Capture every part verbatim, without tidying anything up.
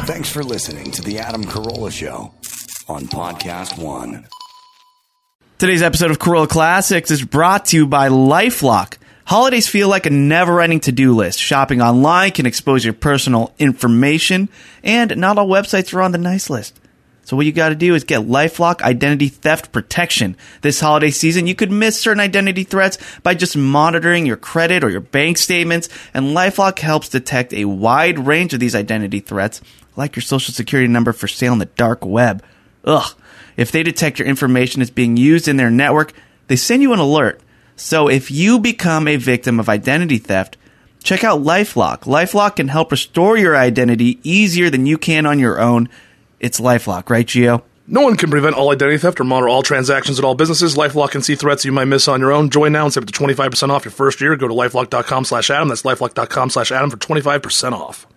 Thanks for listening to The Adam Carolla Show on Podcast One. Today's episode of Carolla Classics is brought to you by LifeLock. Holidays feel like a never-ending to-do list. Shopping online can expose your personal information, and not all websites are on the nice list. So what you got to do is get LifeLock Identity Theft Protection. This holiday season, you could miss certain identity threats by just monitoring your credit or your bank statements, and LifeLock helps detect a wide range of these identity threats, like your social security number for sale on the dark web. Ugh. If they detect your information is being used in their network, they send you an alert. So if you become a victim of identity theft, check out LifeLock. LifeLock can help restore your identity easier than you can on your own. It's LifeLock, right, Gio? No one can prevent all identity theft or monitor all transactions at all businesses. LifeLock can see threats you might miss on your own. Join now and save up to twenty-five percent off your first year. Go to LifeLock.com slash Adam. That's LifeLock.com slash Adam for twenty-five percent off.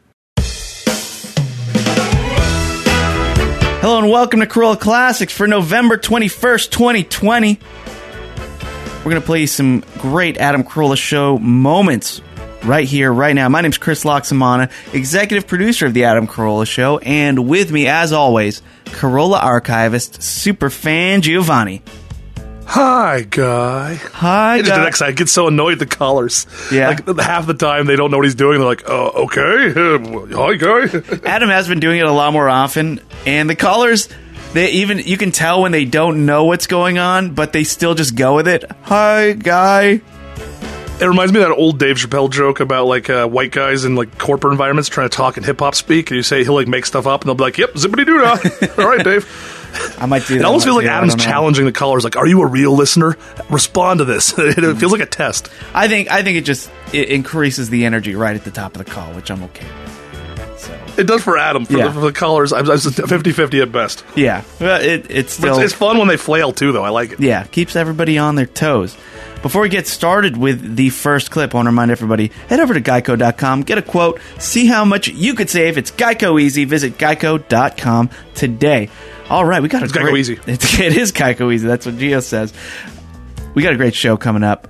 Hello and welcome to Carolla Classics for November twenty-first, twenty twenty. We're going to play you some great Adam Carolla Show moments right here, right now. My name's Chris Loxamana, executive producer of The Adam Carolla Show, and with me, as always, Carolla archivist, superfan Giovanni. Hi, guy. Hi, guy. Next, I get so annoyed at the callers. Yeah. Like, half the time, they don't know what he's doing. They're like, oh, okay. Uh, hi, guy. Adam has been doing it a lot more often, and the callers, they even you can tell when they don't know what's going on, but they still just go with it. Hi, guy. It reminds me of that old Dave Chappelle joke about, like, uh, white guys in, like, corporate environments trying to talk in hip-hop speak, and you say he'll, like, make stuff up, and they'll be like, yep, zippity-doo-dah. All right, Dave. I might do that. It almost feels like Adam's challenging the callers, like, are you a real listener? Respond to this. It feels like a test. I think I think it just it increases the energy right at the top of the call, which I'm okay with. So. It does for Adam. For, yeah. the, for the callers, I'm fifty-fifty at best. Yeah. Well, it, it's still... It's, it's fun when they flail, too, though. I like it. Yeah. Keeps everybody on their toes. Before we get started with the first clip, I want to remind everybody, head over to geico dot com, get a quote, see how much you could save. It's Geico Easy. Visit geico dot com today. All right, we got a it's great... Geico Easy. It's, it is Geico Easy. That's what Gio says. We got a great show coming up.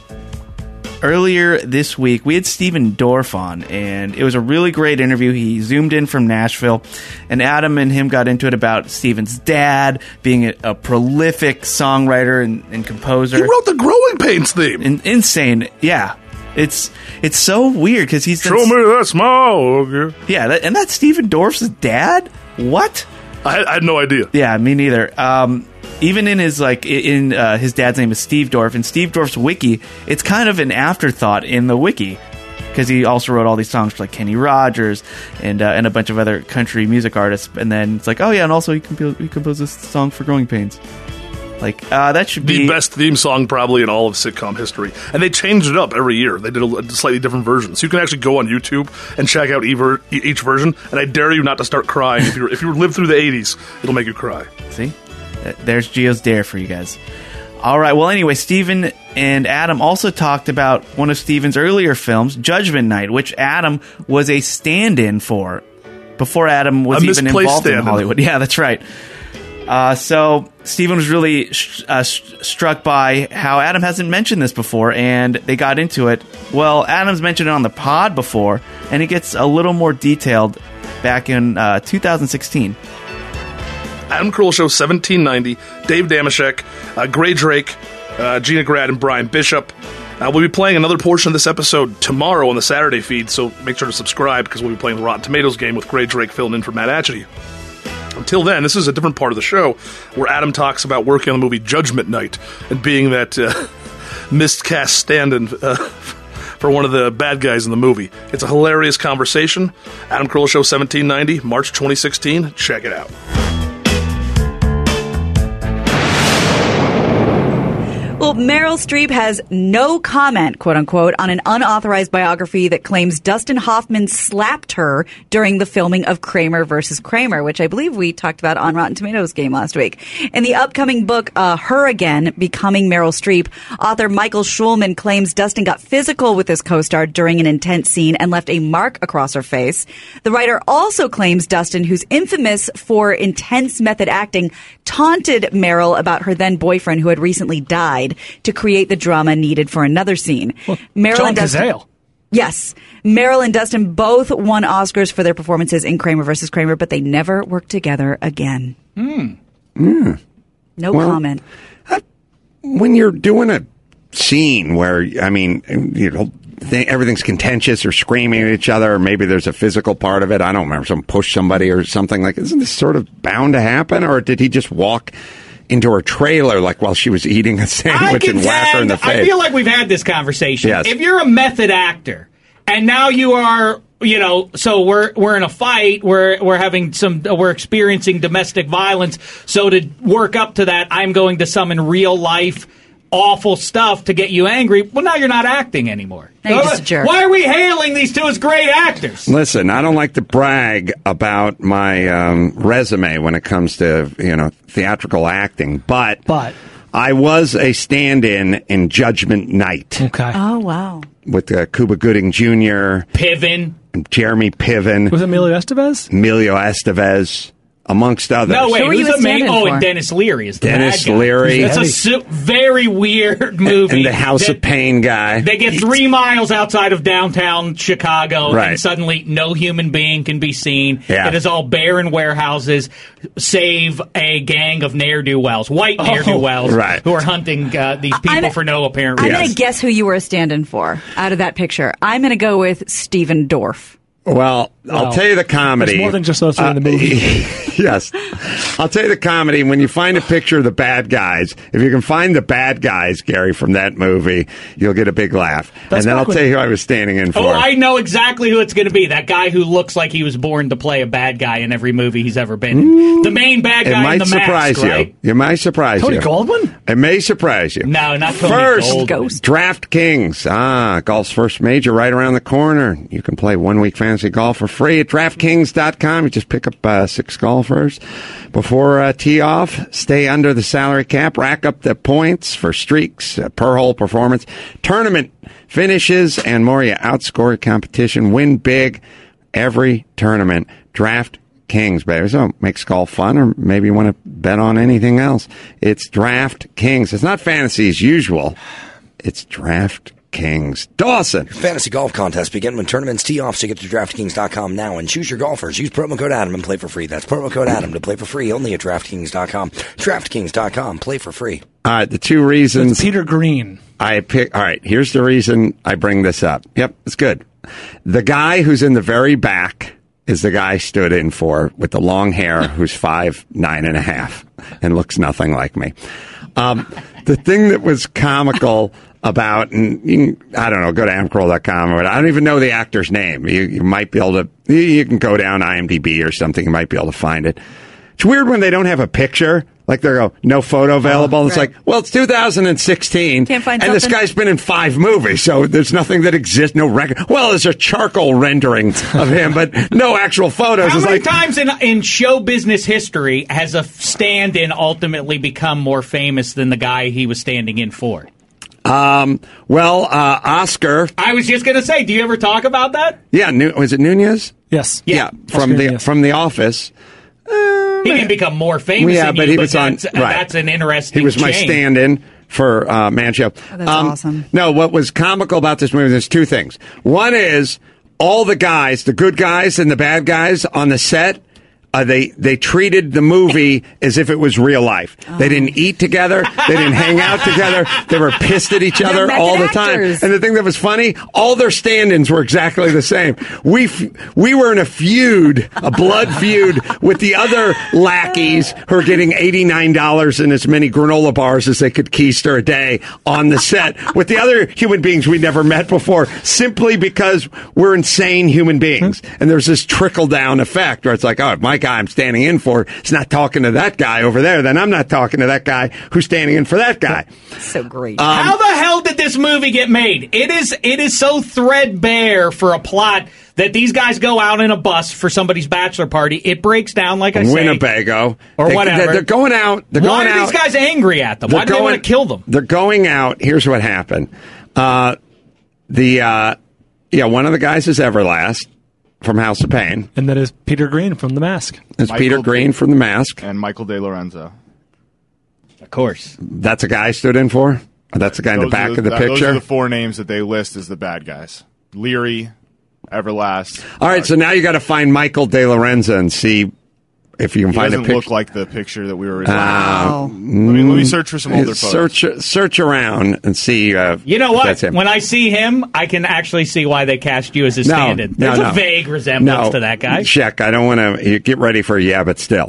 Earlier this week, we had Stephen Dorff on, and it was a really great interview. He zoomed in from Nashville, and Adam and him got into it about Stephen's dad being a, a prolific songwriter and, and composer. He wrote the Growing Pains theme. In, insane, yeah. It's it's so weird because he's... Show me that smile. Okay. Yeah, that, and that's Stephen Dorff's dad? What? I, I had no idea. Yeah, me neither. Um... Even in his like in uh, his dad's name is Steve Dorff, and Steve Dorff's wiki, it's kind of an afterthought in the wiki because he also wrote all these songs for like Kenny Rogers and uh, and a bunch of other country music artists. And then it's like, oh yeah, and also he composed he composed this song for Growing Pains. Like uh, that should be the best theme song probably in all of sitcom history, and they changed it up every year. They did a, a slightly different version, so you can actually go on YouTube and check out ever, each version. And I dare you not to start crying if you if you live through the eighties, it'll make you cry. See. There's Gio's dare for you guys. All right. Well, anyway, Stephen and Adam also talked about one of Stephen's earlier films, Judgment Night, which Adam was a stand-in for before Adam was a even involved stand-in. in Hollywood. Yeah, that's right. Uh, so Stephen was really sh- uh, sh- struck by how Adam hasn't mentioned this before, and they got into it. Well, Adam's mentioned it on the pod before, and it gets a little more detailed back in uh, two thousand sixteen. Adam Carolla Show seventeen ninety, Dave Damashek, uh, Gray Drake, uh, Gina Grad, and Brian Bishop. Uh, we'll be playing another portion of this episode tomorrow on the Saturday feed, so make sure to subscribe because we'll be playing the Rotten Tomatoes game with Gray Drake filling in for Matt Atchity. Until then, this is a different part of the show where Adam talks about working on the movie Judgment Night and being that uh, miscast stand-in uh, for one of the bad guys in the movie. It's a hilarious conversation. Adam Carolla Show seventeen ninety, March twenty sixteen. Check it out. Well, Meryl Streep has no comment, quote unquote, on an unauthorized biography that claims Dustin Hoffman slapped her during the filming of Kramer versus Kramer, which I believe we talked about on Rotten Tomatoes game last week. In the upcoming book, uh, Her Again, Becoming Meryl Streep, author Michael Schulman claims Dustin got physical with his co-star during an intense scene and left a mark across her face. The writer also claims Dustin, who's infamous for intense method acting, taunted Meryl about her then boyfriend who had recently died to create the drama needed for another scene. Well, Meryl John and Dustin, Cazale. Yes. Meryl and Dustin both won Oscars for their performances in Kramer versus Kramer, but they never worked together again. Mm. Mm. No well, comment. Uh, when you're doing a scene where, I mean, you know, th- everything's contentious or screaming at each other, or maybe there's a physical part of it. I don't remember, some push somebody or something like, isn't this sort of bound to happen? Or did he just walk into her trailer like while she was eating a sandwich and whack her in the face? I feel like we've had this conversation. Yes. If you're a method actor and now you are, you know, so we're we're in a fight, we're we're having some, we're experiencing domestic violence. So to work up to that, I'm going to summon real life awful stuff to get you angry. Well, now you're not acting anymore. Now you're just a jerk. Why are we hailing these two as great actors? Listen, I don't like to brag about my um, resume when it comes to, you know, theatrical acting, but, But. I was a stand-in in Judgment Night Okay. Oh, wow. with uh, Cuba Gooding Junior, Piven. Jeremy Piven, Was it Emilio Estevez? Emilio Estevez, amongst others. No, wait, Who were who's you the main? standing Oh, for? and Dennis Leary is the Dennis bad guy. Leary. That's a su- very weird movie. And the House that- of Pain guy. They get three miles outside of downtown Chicago, Right. and suddenly no human being can be seen. Yeah. It is all barren warehouses, save a gang of ne'er-do-wells, white ne'er-do-wells, right. who are hunting uh, these people I'm- for no apparent I'm reason. going to guess who you were a stand-in for out of that picture. I'm going to go with Stephen Dorff. Well, I'll Well, tell you the comedy. there's more than just those two in the movie. Yes. I'll tell you the comedy. When you find a picture of the bad guys, if you can find the bad guys, Gary, from that movie, you'll get a big laugh. That's and then back I'll when- tell you who I was standing in for. Oh, I know exactly who it's going to be. That guy who looks like he was born to play a bad guy in every movie he's ever been in. The main bad it guy in might the surprise mask, you. right? It might surprise Tony you. Goldwyn? It may surprise you. No, not Tony First, Goldwyn. Ghost. DraftKings. Ah, golf's first major right around the corner. You can play one-week fantasy golf for free at DraftKings dot com. You just pick up uh, six golfers before uh, tee off. Stay under the salary cap. Rack up the points for streaks, uh, per hole performance, tournament finishes, and more. You outscore competition. Win big every tournament. DraftKings, baby. So it makes golf fun, or maybe you want to bet on anything else. It's DraftKings. It's not fantasy as usual. It's DraftKings. Dawson. Fantasy golf contests begin when tournaments tee off, so get to DraftKings dot com now and choose your golfers. Use promo code Adam and play for free. That's promo code Adam to play for free only at DraftKings dot com. DraftKings dot com. Play for free. All right, the two reasons It's Peter Green. I pick. All right, here's the reason I bring this up. Yep, it's good. The guy who's in the very back is the guy I stood in for with the long hair, who's five nine and a half and looks nothing like me. Um, the thing that was comical about, and you can, I don't know, go to adam carolla dot com or I don't even know the actor's name. You, you might be able to. You, you can go down IMDb or something. You might be able to find it. It's weird when they don't have a picture. Like they go, no photo available. And it's right. like, well, it's two thousand sixteen. Can't find and this something? guy's been in five movies, so there's nothing that exists, no record. Well, there's a charcoal rendering of him, but no actual photos. How It's many like, times in in show business history has a stand-in ultimately become more famous than the guy he was standing in for? um, well, uh, Oscar. I was just going to say, do you ever talk about that? Yeah, Nu- was it Nunez? Yes. Yeah, from Oscar the Nunez. from The Office. He didn't become more famous Yeah, than but you, he but was on. that's, Right. that's an interesting He was my chain. stand-in for uh, Mancho. Oh, that's awesome. No, what was comical about this movie? There's two things. One is all the guys, the good guys and the bad guys on the set. Uh, they they treated the movie as if it was real life. Oh. They didn't eat together. They didn't hang out together. They were pissed at each other method all the time. actors. And the thing that was funny, all their stand-ins were exactly the same. We f- we were in a feud, a blood feud with the other lackeys who are getting eighty-nine dollars and as many granola bars as they could keister a day on the set with the other human beings we never met before, simply because we're insane human beings. And there's this trickle-down effect where it's like, oh, if my guy I'm standing in for is not talking to that guy over there, then I'm not talking to that guy who's standing in for that guy. So great. Um, How the hell did this movie get made? It is it is so threadbare for a plot that these guys go out in a bus for somebody's bachelor party. It breaks down, like I say. Winnebago. Or They- whatever. They're going out. They're Why going are out. these guys angry at them? Why do they want to kill them? They're going out. Here's what happened. Uh, the uh, yeah, one of the guys is Everlast from House of Pain. And that is Peter Green from The Mask. It's Michael Peter D- Green from The Mask. and Michael De Lorenzo. Of course. That's a guy I stood in for. Or that's the guy in the Those back are of the that- picture. Those are the four names that they list as the bad guys. Leary, Everlast. All right, Uh, so now you got to find Michael De Lorenzo and see if you can he find a doesn't picture. look like the picture that we were. Wow. let me let me search for some older photos. Search search around and see. Uh, You know if what? That's him. When I see him, I can actually see why they cast you as a No, stand-in. no, There's no. a vague resemblance no, to that guy. Check. I don't want to get ready for a yeah, but still,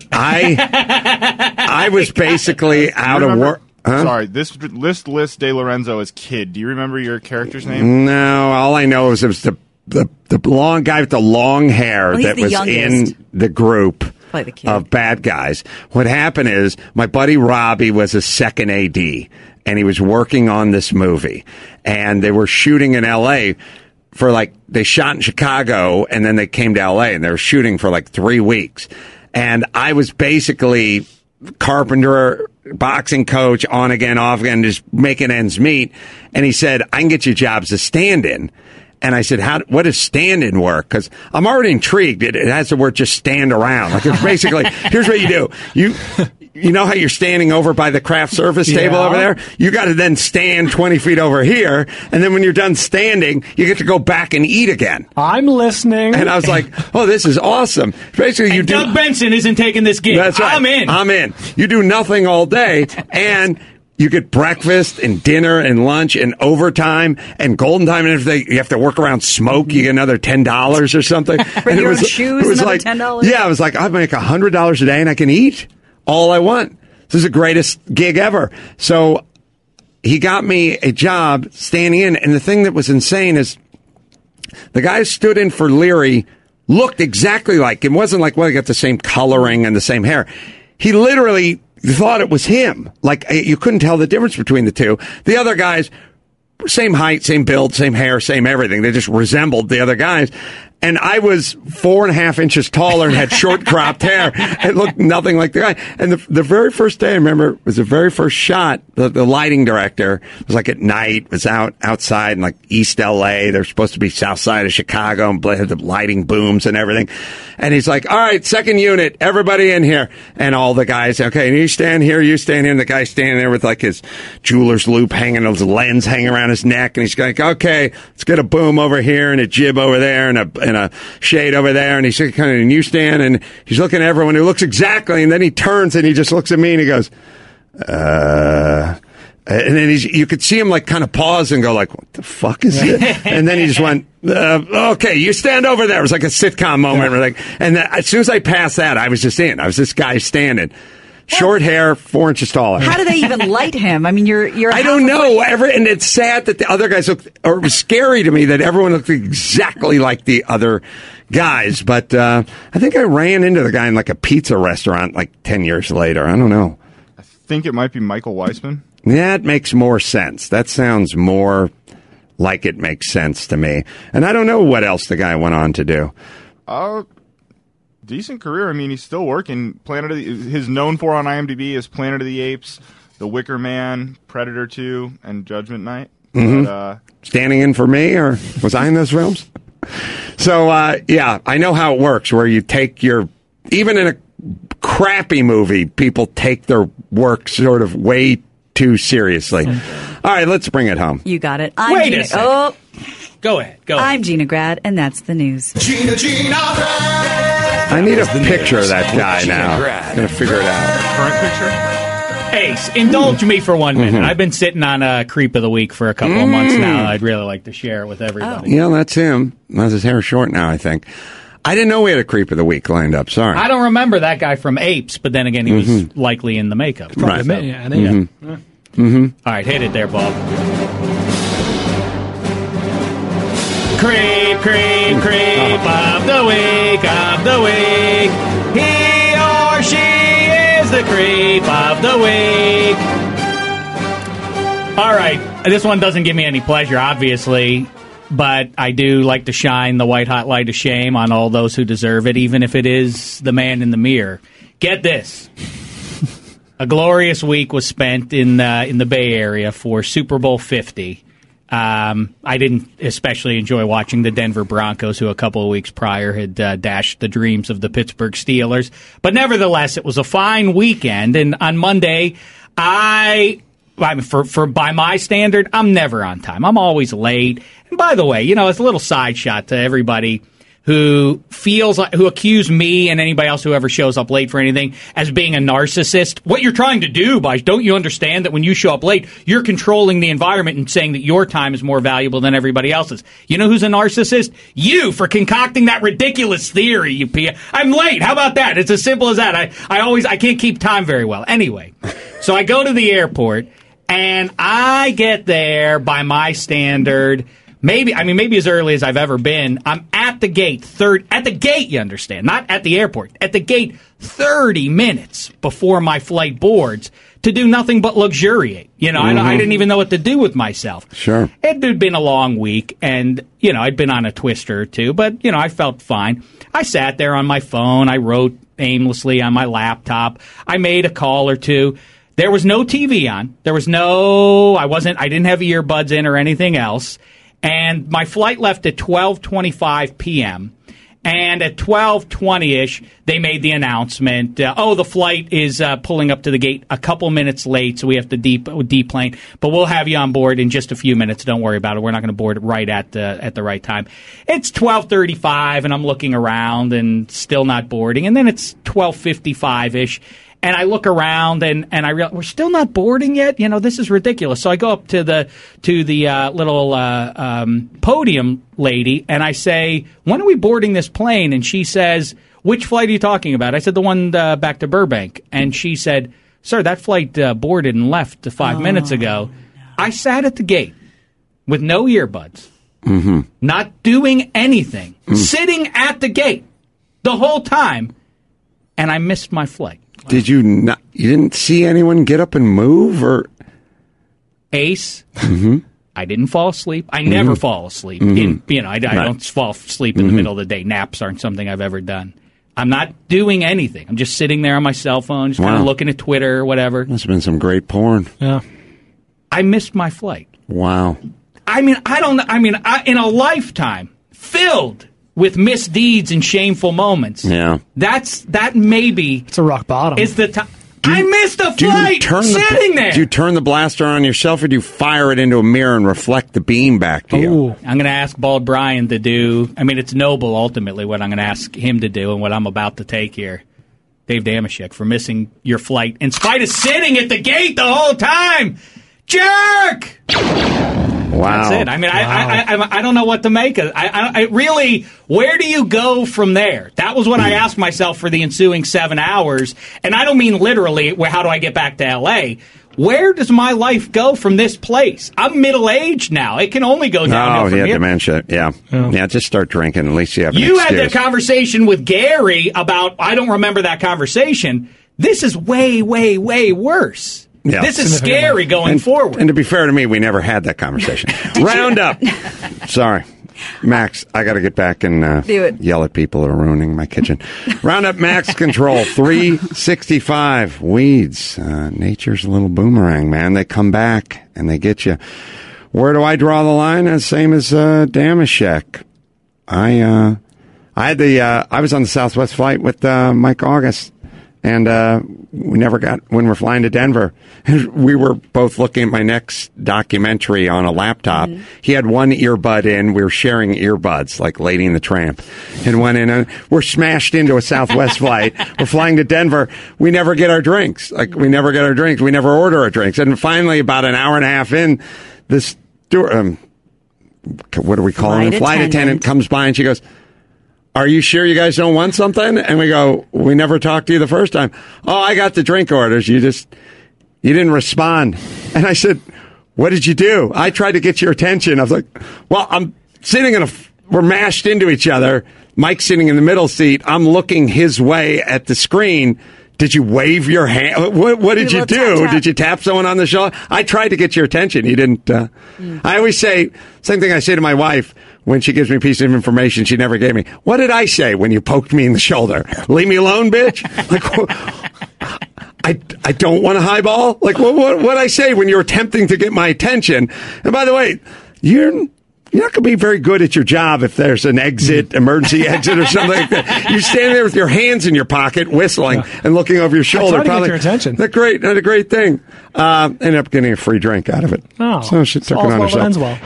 I I was basically out of Remember- work. Huh? Sorry, this list lists De Lorenzo as kid. Do you remember your character's name? No, all I know is it was the the, the long guy with the long hair Well, he's that the was youngest. in the group Probably the kid. of bad guys. What happened is my buddy Robbie was a second A D, and he was working on this movie, and they were shooting in L A for like they shot in Chicago, and then they came to L A, and they were shooting for like three weeks, and I was basically carpenter, boxing coach, on again, off again, just making ends meet. And he said, I can get you jobs as stand-in. And I said, "How? What does stand-in work?" Because I'm already intrigued. It, it has the word just stand around. Like it's basically, here's what you do. You you know how you're standing over by the craft service table Yeah. over there? You got to then stand twenty feet over here. And then when you're done standing, you get to go back and eat again. I'm listening. And I was like, oh, this is awesome. Basically, you And do. Doug Benson isn't taking this gig. That's right. I'm in. I'm in. You do nothing all day, and you get breakfast and dinner and lunch and overtime and golden time. And if they, you have to work around smoke, you get another ten dollars or something. Bring and your own shoes, it was another like ten dollars? Yeah, I was like, I make a hundred dollars a day and I can eat all I want. This is the greatest gig ever. So he got me a job standing in, and the thing that was insane is the guy who stood in for Leary looked exactly like him. It wasn't like, well, he got the same coloring and the same hair. He literally thought it was him. Like, you couldn't tell the difference between the two. The other guys, same height, same build, same hair, same everything. They just resembled the other guys. And I was four and a half inches taller and had short cropped hair and looked nothing like the guy. And the, the very first day, I remember, was the very first shot. The, the lighting director was like at night, was out outside in like East L A. They're supposed to be south side of Chicago and had the lighting booms and everything. And he's like, all right, second unit, everybody in here. And all the guys, okay, you stand here, you stand here. And the guy's standing there with like his jeweler's loop hanging, his lens hanging around his neck. And he's like, okay, let's get a boom over here and a jib over there and a, and a shade over there. And he's kind of, and you stand, and he's looking at everyone who looks exactly. And then he turns and he just looks at me and he goes, uh, and then he's, you could see him like kind of pause and go like, what the fuck is it? And then he just went, uh, okay, you stand over there. It was like a sitcom moment. Where like, and that, as soon as I passed that, I was just in. I was this guy standing. Short hair, four inches taller. How do they even light him? I mean, you're you're. I don't know. Every, and it's sad that the other guys look, or it was scary to me that everyone looked exactly like the other guys. But uh, I think I ran into the guy in like a pizza restaurant like ten years later. I don't know. I think it might be Michael Weissman. That makes more sense. That sounds more like it makes sense to me. And I don't know what else the guy went on to do. Uh, decent career. I mean, he's still working. Planet of the, his known for on IMDb is Planet of the Apes, The Wicker Man, Predator two, and Judgment Night. Mhm. But, uh, Standing in for me, or was I in those films? So, uh, yeah, I know how it works, where you take your, even in a crappy movie, people take their work sort of way too seriously. All right, let's bring it home. You got it. I'm Wait Gina, a second. Oh, Go ahead. Go ahead. I'm Gina Grad, and that's the news. Gina, Gina Grad. I need a the picture of news that with guy Gina now. Grad. I'm going to figure it out. current picture? Ace, indulge me for one minute. Mhm. I've been sitting on a creep of the week for a couple of months now. I'd really like to share it with everybody. Yeah, that's him. That's his hair short now, I think. I didn't know we had a creep of the week lined up. Sorry. I don't remember that guy from Apes, but then again, he was Mhm. likely in the makeup. Right. So, Yeah, I think- Mhm. Mm-hmm. All right, hit it there, Bob. Creep, creep, creep of the week, of the week. He or she is the creep of the week. All right, this one doesn't give me any pleasure, obviously, but I do like to shine the white hot light of shame on all those who deserve it, even if it is the man in the mirror. Get this. A glorious week was spent in uh, in the Bay Area for Super Bowl fifty. Um, I didn't especially enjoy watching the Denver Broncos, who a couple of weeks prior had uh, dashed the dreams of the Pittsburgh Steelers. But nevertheless, it was a fine weekend. And on Monday, I I mean, for, for by my standard, I'm never on time. I'm always late. And by the way, you know, it's a little side shot to everybody who feels like, who accuse me and anybody else who ever shows up late for anything as being a narcissist. What you're trying to do, by don't you understand that when you show up late, you're controlling the environment and saying that your time is more valuable than everybody else's. You know who's a narcissist? You, for concocting that ridiculous theory. You, P- I'm late. How about that? It's as simple as that. I, I always, I can't keep time very well. Anyway, so I go to the airport and I get there by my standard. Maybe, I mean, maybe as early as I've ever been. I'm at the gate, third, at the gate, you understand, not at the airport, at the gate thirty minutes before my flight boards to do nothing but luxuriate. You know, mm-hmm. I, I didn't even know what to do with myself. Sure. It had been a long week, and, you know, I'd been on a twister or two, but, you know, I felt fine. I sat there on my phone. I wrote aimlessly on my laptop. I made a call or two. There was no T V on. There was no, I wasn't, I didn't have earbuds in or anything else. And my flight left at twelve twenty-five p.m., and at twelve twenty-ish, they made the announcement, uh, oh, the flight is uh, pulling up to the gate a couple minutes late, so we have to deep, deplane, but we'll have you on board in just a few minutes. Don't worry about it. We're not going to board it right at the, at the right time. It's twelve thirty-five, and I'm looking around and still not boarding, and then it's twelve fifty-five-ish. And I look around and, and I realize we're still not boarding yet. You know, this is ridiculous. So I go up to the to the uh, little uh, um, podium lady and I say, "When are we boarding this plane?" And she says, "Which flight are you talking about?" I said, "The one uh, back to Burbank." And she said, "Sir, that flight uh, boarded and left five oh, minutes ago." No. I sat at the gate with no earbuds, mm-hmm. not doing anything, mm. sitting at the gate the whole time, and I missed my flight. Did you not? You didn't see anyone get up and move, or Ace? Mm-hmm. I didn't fall asleep. I mm-hmm. never fall asleep. Mm-hmm. In, you know, I, I right. don't fall asleep in mm-hmm. the middle of the day. Naps aren't something I've ever done. I'm not doing anything. I'm just sitting there on my cell phone, just wow. kind of looking at Twitter or whatever. Must have been some great porn. Yeah. I missed my flight. Wow. I mean, I don't. I mean, I, in a lifetime filled with misdeeds and shameful moments. Yeah. That's that maybe it's a rock bottom. Is the time I missed a do flight you turn sitting the, there. Do you turn the blaster on yourself or do you fire it into a mirror and reflect the beam back to Ooh. you? I'm going to ask Bald Brian to do, I mean, it's noble ultimately what I'm going to ask him to do and what I'm about to take here. Dave Dameshek, for missing your flight in spite of sitting at the gate the whole time. Jerk! Wow. That's it. I mean, wow. I, I, I I don't know what to make of it. I, I, I really, where do you go from there? That was what I asked myself for the ensuing seven hours. And I don't mean literally, where how do I get back to L A? Where does my life go from this place? I'm middle-aged now. It can only go downhill Oh, from yeah, here. dementia. Yeah. Oh. Yeah, just start drinking. At least you have an You excuse. had the conversation with Gary about, I don't remember that conversation. This is way, way, way worse. Yeah. This is scary going and, forward. And to be fair to me, we never had that conversation. Roundup. Sorry. Max, I got to get back and uh, Do it. yell at people that are ruining my kitchen. Roundup Max Control three sixty-five. Weeds. Uh, nature's a little boomerang, man. They come back and they get you. Where do I draw the line? Uh, same as uh, Dameshek. I uh, I had the uh, I was on the Southwest flight with uh, Mike August. And uh, we never got, when we're flying to Denver, we were both looking at my next documentary on a laptop. Mm-hmm. He had one earbud in. We were sharing earbuds, like Lady and the Tramp. And went in, and we're smashed into a Southwest flight. We're flying to Denver. We never get our drinks. Like, we never get our drinks. We never order our drinks. And finally, about an hour and a half in, this, um, what do we call Flight him? Flight attendant. attendant comes by, and she goes, "Are you sure you guys don't want something?" And we go, "We never talked to you the first time." "Oh, I got the drink orders. You just, you didn't respond." And I said, "What did you do?" "I tried to get your attention." I was like, "Well, I'm sitting in a, we're mashed into each other. Mike's sitting in the middle seat. I'm looking his way at the screen. Did you wave your hand? What, what did you do? Tap, tap. Did you tap someone on the shoulder?" "I tried to get your attention. You didn't." Uh, mm. I always say, same thing I say to my wife when she gives me a piece of information she never gave me. "What did I say when you poked me in the shoulder? Leave me alone, bitch." Like, I, I don't want a highball. Like, what what what I say when you're attempting to get my attention? And by the way, you're you're not going to be very good at your job if there's an exit, emergency exit or something like that. You're standing there with your hands in your pocket, whistling Yeah. and looking over your shoulder. I try to Probably, get your attention. That's great. That's a great thing. Uh, ended up getting a free drink out of it. Oh, so she took it all's on well that herself. ends well.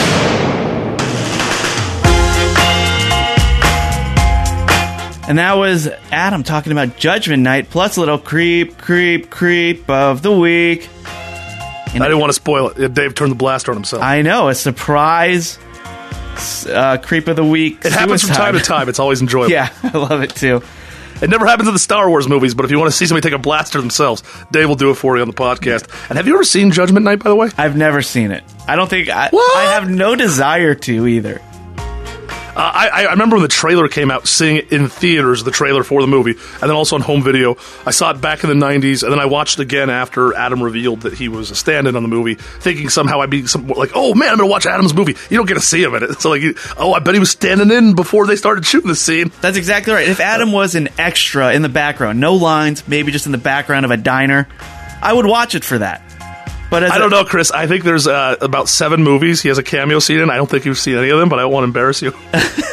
And that was Adam talking about Judgment Night, plus a little creep, creep, creep of the week. And I didn't want to spoil it. Dave turned the blaster on himself. I know, a surprise uh, creep of the week. It happens from suicide. time to time. It's always enjoyable. Yeah, I love it too. It never happens in the Star Wars movies, but if you want to see somebody take a blaster themselves, Dave will do it for you on the podcast. And have you ever seen Judgment Night, by the way? I've never seen it. I don't think I, What? I have no desire to either. Uh, I, I remember when the trailer came out, seeing it in theaters, the trailer for the movie, and then also on home video. I saw it back in the nineties, and then I watched it again after Adam revealed that he was a stand-in on the movie, thinking somehow I'd be some, like, oh man, I'm going to watch Adam's movie. You don't get to see him in it. So like, you, oh, I bet he was standing in before they started shooting the scene. That's exactly right. If Adam was an extra in the background, no lines, maybe just in the background of a diner, I would watch it for that. But as I don't know, Chris. I think there's uh, about seven movies he has a cameo scene in. I don't think you've seen any of them, but I don't want to embarrass you.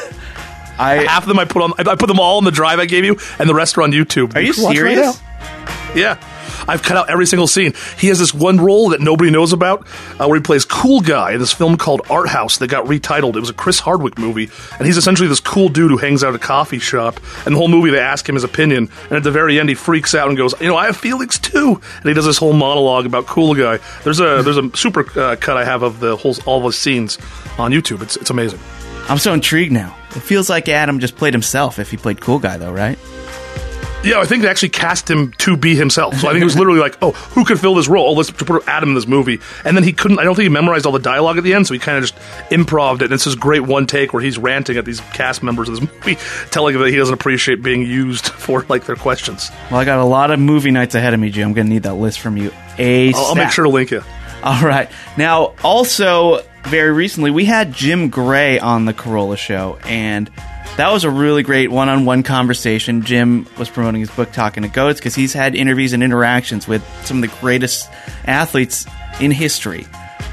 I, Half of them I put on. I put them all on the drive I gave you, and the rest are on YouTube. Are you can watch right serious? now. Yeah. I've cut out every single scene. He has this one role that nobody knows about, uh, where he plays cool guy in this film called Art House that got retitled. It was a Chris Hardwick movie, and he's essentially this cool dude who hangs out at a coffee shop. And the whole movie, they ask him his opinion, and at the very end, he freaks out and goes, "You know, I have feelings too." And he does this whole monologue about cool guy. There's a there's a super uh, cut I have of the whole all the scenes on YouTube. It's it's amazing. I'm so intrigued now. It feels like Adam just played himself if he played cool guy, though, right? Yeah, I think they actually cast him to be himself. So I think it was literally like, oh, who could fill this role? Oh, let's put Adam in this movie. And then he couldn't, I don't think he memorized all the dialogue at the end, so he kind of just improv'd it. And it's this great one take where he's ranting at these cast members of this movie, telling them that he doesn't appreciate being used for, like, their questions. Well, I got a lot of movie nights ahead of me, Jim. I'm going to need that list from you ASAP. I'll, I'll make sure to link you. All right. Now, also, very recently, we had Jim Gray on the Corolla Show, and that was a really great one-on-one conversation. Jim was promoting his book, Talking to Goats, because he's had interviews and interactions with some of the greatest athletes in history.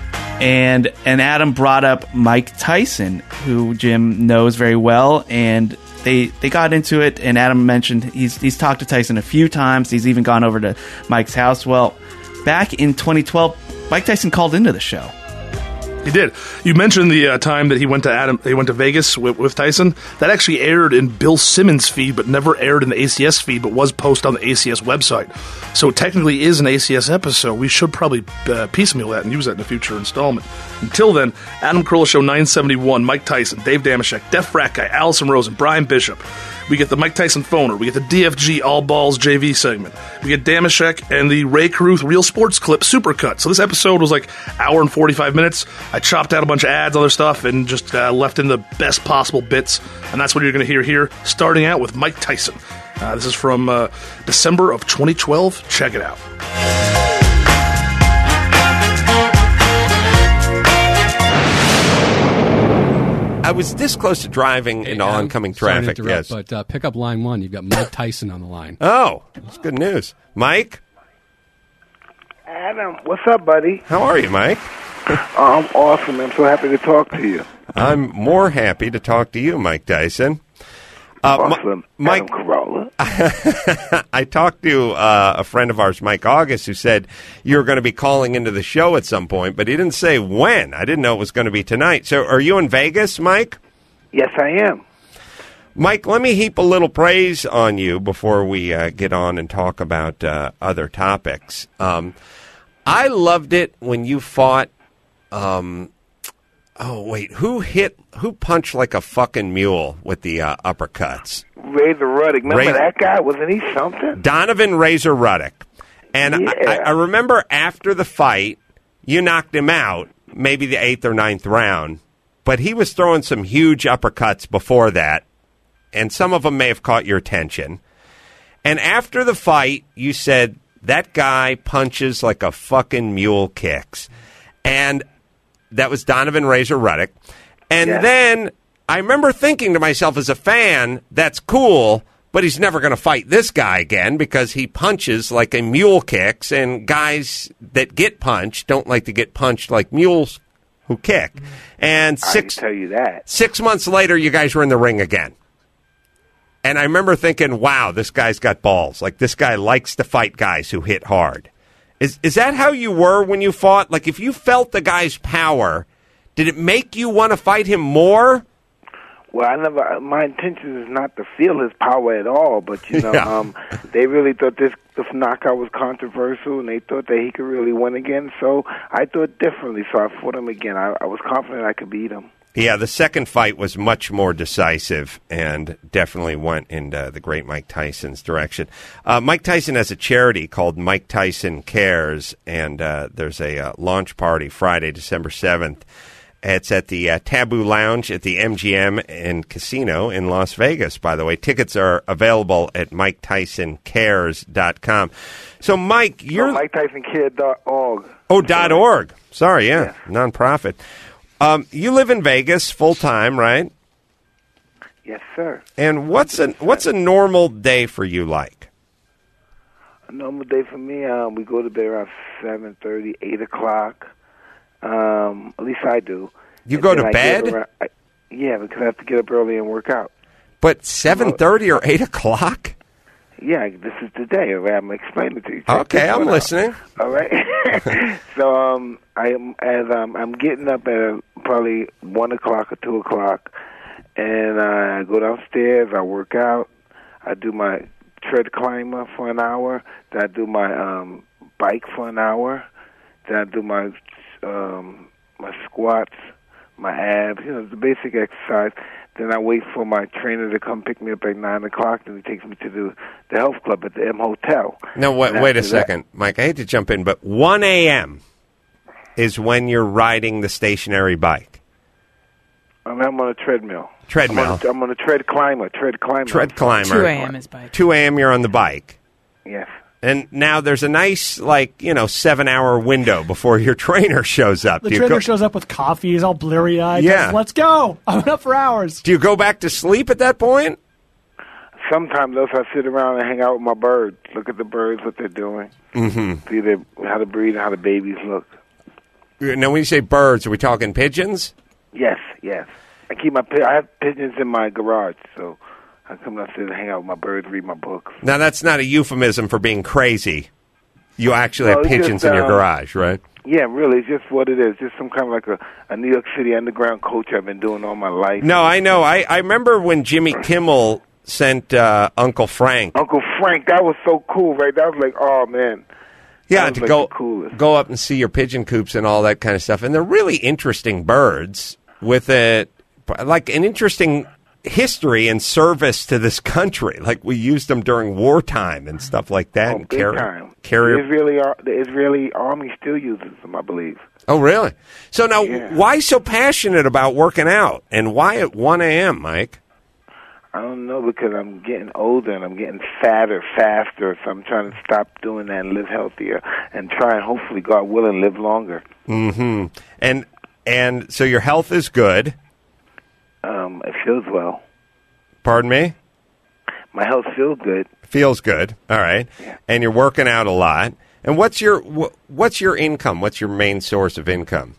And and Adam brought up Mike Tyson, who Jim knows very well, and they they got into it, and Adam mentioned he's he's talked to Tyson a few times. He's even gone over to Mike's house. Well, back in twenty twelve, Mike Tyson called into the show. He did. You mentioned the uh, time that he went to Adam. He went to Vegas with, with Tyson. That actually aired in Bill Simmons' feed, but never aired in the A C S feed, but was posted on the A C S website. So it technically is an A C S episode. We should probably uh, piecemeal that and use that in a future installment. Until then, Adam Carolla Show nine seventy-one, Mike Tyson, Dave Damashek, Def Frat Guy, Allison Rosen, Brian Bishop. We get the Mike Tyson phoner. We get the D F G All Balls J V segment. We get Damashek and the Ray Caruth Real Sports Clip Supercut. So this episode was like hour and forty-five minutes. I chopped out a bunch of ads, other stuff, and just uh, left in the best possible bits. And that's what you're going to hear here, starting out with Mike Tyson. Uh, this is from uh, December of twenty twelve. Check it out. I was this close to driving into Adam, oncoming sorry to traffic. interrupt, Yes. But uh, pick up line one. You've got Mike Tyson on the line. Oh, that's good news. Mike? Adam, what's up, buddy? How are you, Mike? I'm awesome. I'm so happy to talk to you. I'm more happy to talk to you, Mike Tyson. Uh, awesome. Ma- Mike, Adam Carolla. I talked to uh, a friend of ours, Mike August, who said you were going to be calling into the show at some point, but he didn't say when. I didn't know it was going to be tonight. So are you in Vegas, Mike? Yes, I am. Mike, let me heap a little praise on you before we uh, get on and talk about uh, other topics. Um, I loved it when you fought... Um, oh, wait, who hit... Who punched like a fucking mule with the uh, uppercuts? Razor Ruddock. Remember Ray- that guy? Wasn't he something? Donovan Razor Ruddock. And Yeah. I, I remember after the fight, you knocked him out, maybe the eighth or ninth round, but he was throwing some huge uppercuts before that, and some of them may have caught your attention. And after the fight, you said, that guy punches like a fucking mule kicks. And that was Donovan Razor Ruddock. And Yeah. then I remember thinking to myself as a fan, that's cool, but he's never going to fight this guy again because he punches like a mule kicks, and guys that get punched don't like to get punched like mules who kick. And six, I can tell you that. Six months later, you guys were in the ring again. And I remember thinking, wow, this guy's got balls. Like, this guy likes to fight guys who hit hard. Is is that how you were when you fought? Like, if you felt the guy's power, did it make you want to fight him more? Well, I never. My intention is not to feel his power at all, but you know, Yeah. um, they really thought this, this knockout was controversial, and they thought that he could really win again. So I thought differently. So I fought him again. I, I was confident I could beat him. Yeah, the second fight was much more decisive and definitely went in uh, the great Mike Tyson's direction. Uh, Mike Tyson has a charity called Mike Tyson Cares, and uh, there's a uh, launch party Friday, December seventh. It's at the uh, Taboo Lounge at the M G M and Casino in Las Vegas, by the way. Tickets are available at mike tyson cares dot com. So, Mike, you're... No, Mike Tyson Care dot org. Oh, dot org. Sorry, yeah, yeah. Nonprofit. Um, you live in Vegas full-time, right? Yes, sir. And what's a, what's a normal day for you like? A normal day for me, um, we go to bed around seven thirty, eight o'clock. Um, at least I do. You And go then to I bed? get around- I, yeah, because I have to get up early and work out. But seven thirty or eight o'clock? Yeah, this is the day. Right? I'm explaining to you. Check Okay, this I'm one out. listening. All right. so um, I am as um, I'm getting up at uh, probably one o'clock or two o'clock, and uh, I go downstairs. I work out. I do my tread climber for an hour. Then I do my um, bike for an hour. Then I do my um, my squats, my abs. You know, the basic exercise. Then I wait for my trainer to come pick me up at nine o'clock. Then he takes me to the, the health club at the M Hotel. No, wait, And wait a after that- second. Mike, I hate to jump in, but one a.m. is when you're riding the stationary bike. I'm, I'm on a treadmill. Treadmill. I'm on a, I'm on a tread climber. Tread climber. Tread climber. two a.m. is bike. two a.m. you're on the bike. Yes. And now there's a nice, like, you know, seven-hour window before your trainer shows up. The Do you trainer go- shows up with coffee. He's all bleary-eyed. Yeah. Says, let's go. I'm up for hours. Do you go back to sleep at that point? Sometimes also I sit around and hang out with my birds. Look at the birds, what they're doing. Mm-hmm. See their, how to breed and how the babies look. Now, when you say birds, are we talking pigeons? Yes, yes. I keep my pi- I have pigeons in my garage, so I come downstairs and hang out with my birds, read my books. Now, that's not a euphemism for being crazy. You actually No, have it's pigeons just, in your um, garage, right? Yeah, really, it's just what it is. Just some kind of like a, a New York City underground culture I've been doing all my life. No, I know. I, I remember when Jimmy Kimmel sent uh, Uncle Frank. Uncle Frank, that was so cool, right? That was like, oh, man. Yeah, That was to like go the coolest. go up and see your pigeon coops and all that kind of stuff. And they're really interesting birds with a like an interesting history and service to this country. Like we used them during wartime and stuff like that. Oh, and big carrier- time. carrier- The Israeli, ar- the Israeli army still uses them, I believe. Oh, really? So now, Yeah. why so passionate about working out, and why at one a.m., Mike? I don't know, because I'm getting older and I'm getting fatter, faster, so I'm trying to stop doing that and live healthier and try and hopefully, God willing, live longer. Mm-hmm. And and so your health is good. Um, it feels well. Pardon me? My health feels good. Feels good. All right. Yeah. And you're working out a lot. And what's your wh- what's your income? What's your main source of income?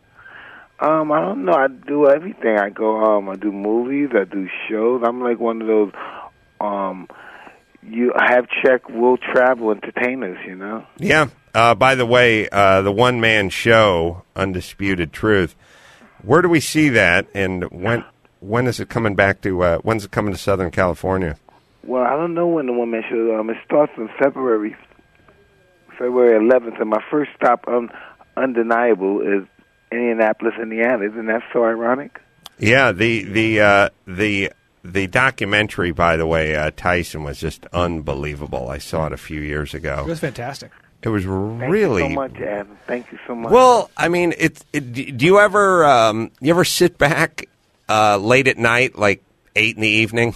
Um, I don't know. I do everything. I go. Um, I do movies. I do shows. I'm like one of those. Um, you have check, will travel entertainers. You know. Yeah. Uh, by the way, uh, the one man show, Undisputed Truth. Where do we see that? And when when is it coming back to? Uh, when's it coming to Southern California? Well, I don't know when the one man show. Um, it starts in February, February eleventh, and my first stop, um, undeniable, is Indianapolis, Indiana. Isn't that so ironic? Yeah. The the uh, the the documentary, by the way, uh, Tyson was just unbelievable. I saw it a few years ago. It was fantastic. It was Thank really you so much, Adam. Thank you so much. well. I mean, it. it do you ever um, you ever sit back uh, late at night, like eight in the evening,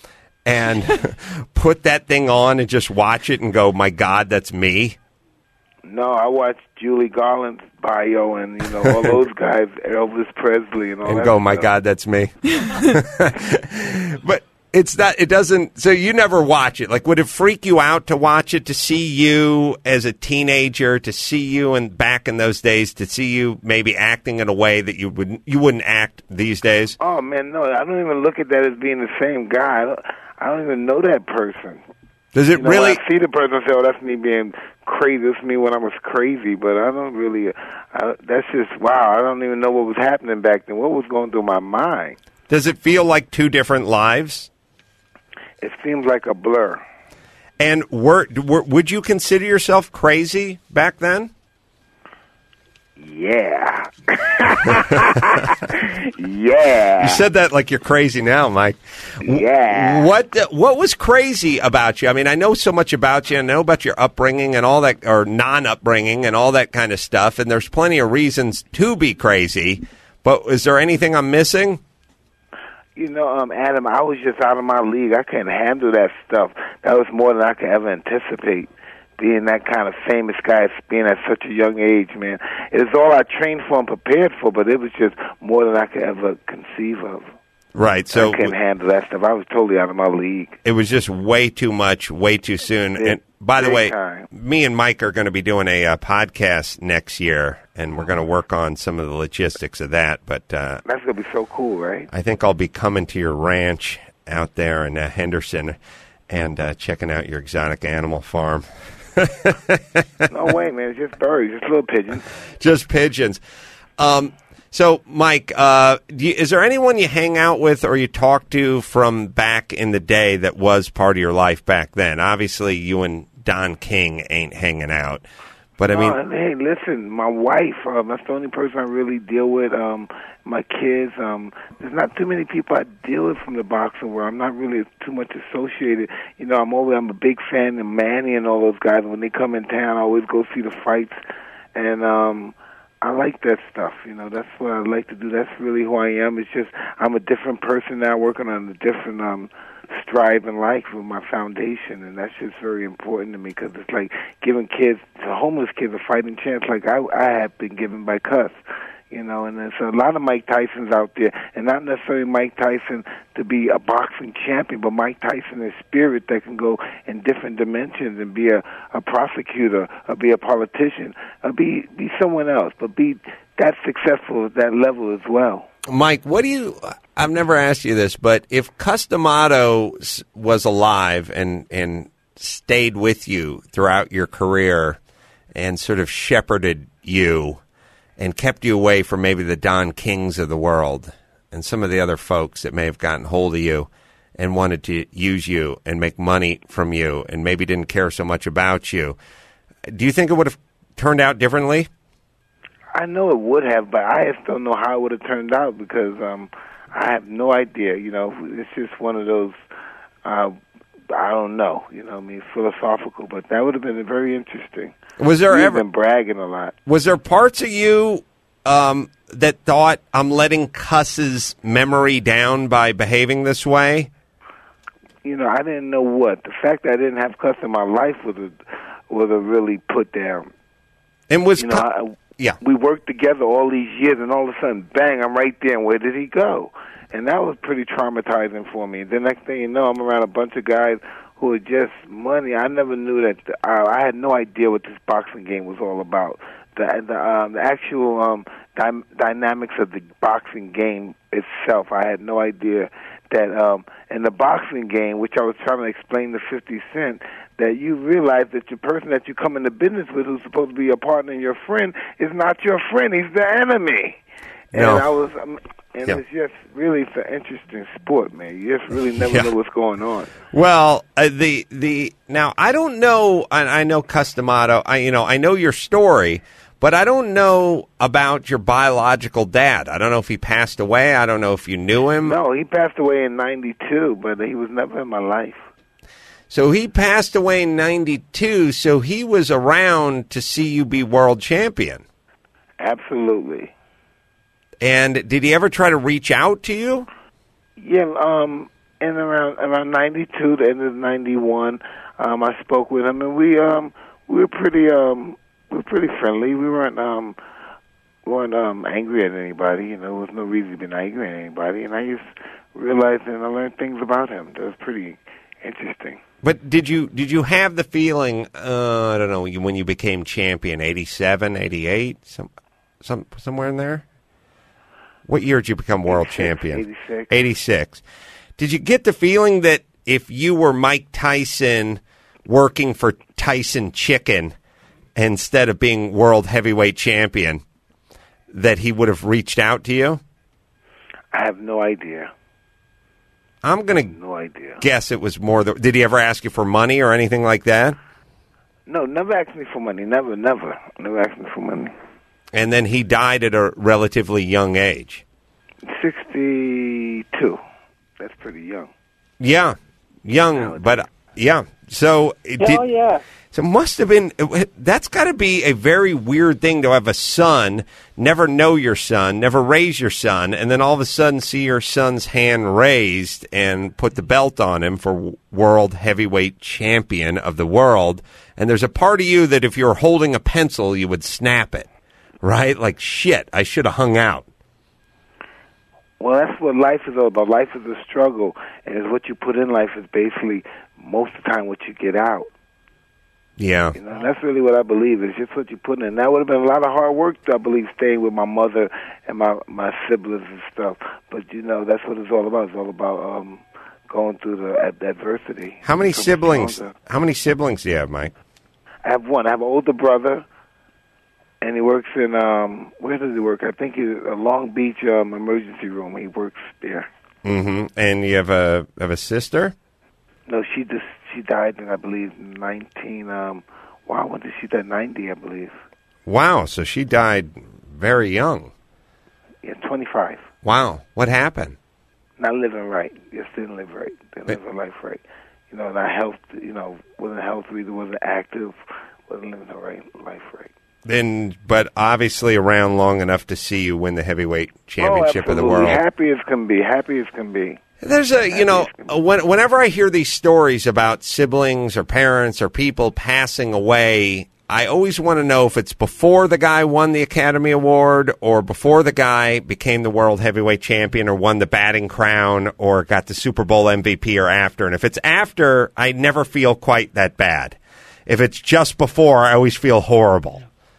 and put that thing on and just watch it and go, "My God, that's me." No, I watched Julie Garland's bio and, you know, all those guys, Elvis Presley and all And that go, my stuff. God, that's me. But it's not. It doesn't. So you never watch it. Like, would it freak you out to watch it? To see you as a teenager, to see you and back in those days, to see you maybe acting in a way that you wouldn't you wouldn't act these days. Oh man, no, I don't even look at that as being the same guy. I don't, I don't even know that person. Does it you know, really? When I see the person, I say, "Oh, that's me being crazy. That's me when I was crazy." But I don't really. I, that's just wow. I don't even know what was happening back then. What was going through my mind? Does it feel like two different lives? It seems like a blur. And were, were would you consider yourself crazy back then? Yeah. Yeah. You said that like you're crazy now, Mike. Yeah. What what was crazy about you? I mean, I know so much about you. I know about your upbringing and all that, or non-upbringing and all that kind of stuff, and there's plenty of reasons to be crazy, but is there anything I'm missing? You know, um, Adam, I was just out of my league. I couldn't handle that stuff. That was more than I could ever anticipate. Being that kind of famous guy, being at such a young age, man. It was all I trained for and prepared for, but it was just more than I could ever conceive of. Right. So I couldn't handle that stuff. I was totally out of my league. It was just way too much, way too soon. Big, and by the way, time. me and Mike are going to be doing a uh, podcast next year, and we're going to work on some of the logistics of that. But uh, that's going to be so cool, right? I think I'll be coming to your ranch out there in uh, Henderson and uh, checking out your exotic animal farm. No way, man. It's just birds, just little pigeons. Just pigeons. Um, so, Mike, uh, do you, is there anyone you hang out with or you talk to from back in the day that was part of your life back then? Obviously, you and Don King ain't hanging out. But, I mean... Uh, hey, listen, my wife, um, that's the only person I really deal with. Um, my kids, um, there's not too many people I deal with from the boxing world. I'm not really too much associated. You know, I'm always, I'm a big fan of Manny and all those guys. When they come in town, I always go see the fights. And um, I like that stuff. You know, that's what I like to do. That's really who I am. It's just I'm a different person now, working on a different um, strive in life with my foundation, and that's just very important to me because it's like giving kids, the homeless kids, a fighting chance like I, I have been given by Cuss. You know, and there's a lot of Mike Tysons out there, and not necessarily Mike Tyson to be a boxing champion, but Mike Tyson in spirit that can go in different dimensions and be a, a prosecutor, or be a politician, or be, be someone else, but be that successful at that level as well. Mike, what do you, I've never asked you this, but if Cus D'Amato was alive and, and stayed with you throughout your career and sort of shepherded you, and kept you away from maybe the Don Kings of the world and some of the other folks that may have gotten hold of you and wanted to use you and make money from you and maybe didn't care so much about you, do you think it would have turned out differently? I know it would have, but I just don't know how it would have turned out because um, I have no idea. You know, it's just one of those, uh, I don't know, you know, I mean, philosophical, but that would have been very interesting. Was there You've ever been bragging a lot? Was there parts of you um, that thought I'm letting Cuss's memory down by behaving this way? You know, I didn't know what the fact that I didn't have Cuss in my life was a was a really put down. And was you know, I, yeah, we worked together all these years, and all of a sudden, bang! I'm right there. And where did he go? And that was pretty traumatizing for me. The next thing you know, I'm around a bunch of guys who are just money. I never knew that. Uh, I had no idea what this boxing game was all about. The the, um, the actual um, dy- dynamics of the boxing game itself. I had no idea that um, in the boxing game, which I was trying to explain to fifty Cent, that you realize that the person that you come into business with, who's supposed to be your partner and your friend, is not your friend. He's the enemy. No. And I was. Um, And yeah. it's just really it's an interesting sport, man. You just really never yeah. know what's going on. Well, uh, the the now I don't know. I, I know Cus D'Amato. I you know I know your story, but I don't know about your biological dad. I don't know if he passed away. I don't know if you knew him. No, he passed away in ninety-two, but he was never in my life. So he passed away in ninety-two. So he was around to see you be world champion. Absolutely. And did he ever try to reach out to you? Yeah, um, in around around ninety-two, the end of ninety-one, um, I spoke with him, and we um we were pretty um we were pretty friendly. We weren't um weren't um angry at anybody. You know, there was no reason to be angry at anybody. And I just realized and I learned things about him that was pretty interesting. But did you did you have the feeling, uh, I don't know, when you became champion, eighty-seven, eighty-eight, some, some, somewhere in there? What year did you become world champion? eighty-six. eighty-six. Did you get the feeling that if you were Mike Tyson working for Tyson Chicken instead of being world heavyweight champion, that he would have reached out to you? I have no idea. I'm going to no idea. guess it was more. The, did he ever ask you for money or anything like that? No, never asked me for money. Never, never. Never asked me for money. And then he died at a relatively young age. sixty-two. That's pretty young. Yeah, young, but uh, yeah. So it Oh, did, yeah. So it must have been, that's got to be a very weird thing to have a son, never know your son, never raise your son, and then all of a sudden see your son's hand raised and put the belt on him for world heavyweight champion of the world. And there's a part of you that if you were holding a pencil, you would snap it, right? Like, shit, I should have hung out. Well, that's what life is all about. Life is a struggle, and it's what you put in life is basically most of the time what you get out. Yeah. You know, that's really what I believe. It's just what you put in. That would have been a lot of hard work, I believe, staying with my mother and my my siblings and stuff. But, you know, that's what it's all about. It's all about um, going through the ad- adversity. How many Becoming siblings, stronger. how many siblings do you have, Mike? I have one. I have an older brother, and he works in, um, where does he work? I think he's a Long Beach um, emergency room. He works there. Mm-hmm. And you have a have a sister? No, she just she died in, I believe, nineteen. Um, wow, when did she die? Ninety, I believe. Wow, so she died very young. Yeah, twenty-five. Wow, what happened? Not living right. Just didn't live right. Didn't live her life right. You know, not health. You know, wasn't healthy. Wasn't active. Wasn't living her right life right. Then, but obviously around long enough to see you win the heavyweight championship oh, of the world. Happy as can be. Happy as can be. There's a, you know, when, whenever I hear these stories about siblings or parents or people passing away, I always want to know if it's before the guy won the Academy Award or before the guy became the world heavyweight champion or won the batting crown or got the Super Bowl M V P or after. And if it's after, I never feel quite that bad. If it's just before, I always feel horrible.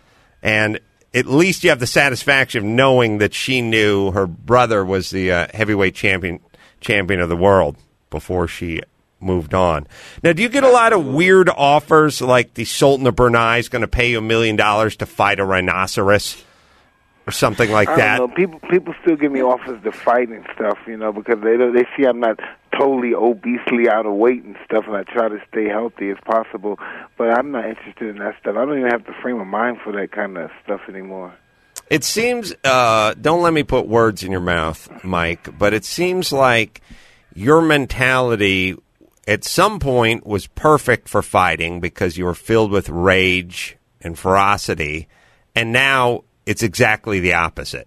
And at least you have the satisfaction of knowing that she knew her brother was the uh, heavyweight champion champion of the world before she moved on. Now, do you get a lot of weird offers like the Sultan of Brunei is going to pay you a million dollars to fight a rhinoceros or something like I that? don't know. People people still give me offers to fight and stuff, you know, because they don't- they see I'm not totally obesely out of weight and stuff, and I try to stay healthy as possible. But I'm not interested in that stuff. I don't even have the frame of mind for that kind of stuff anymore. It seems, uh, don't let me put words in your mouth, Mike, but it seems like your mentality at some point was perfect for fighting because you were filled with rage and ferocity, and now it's exactly the opposite.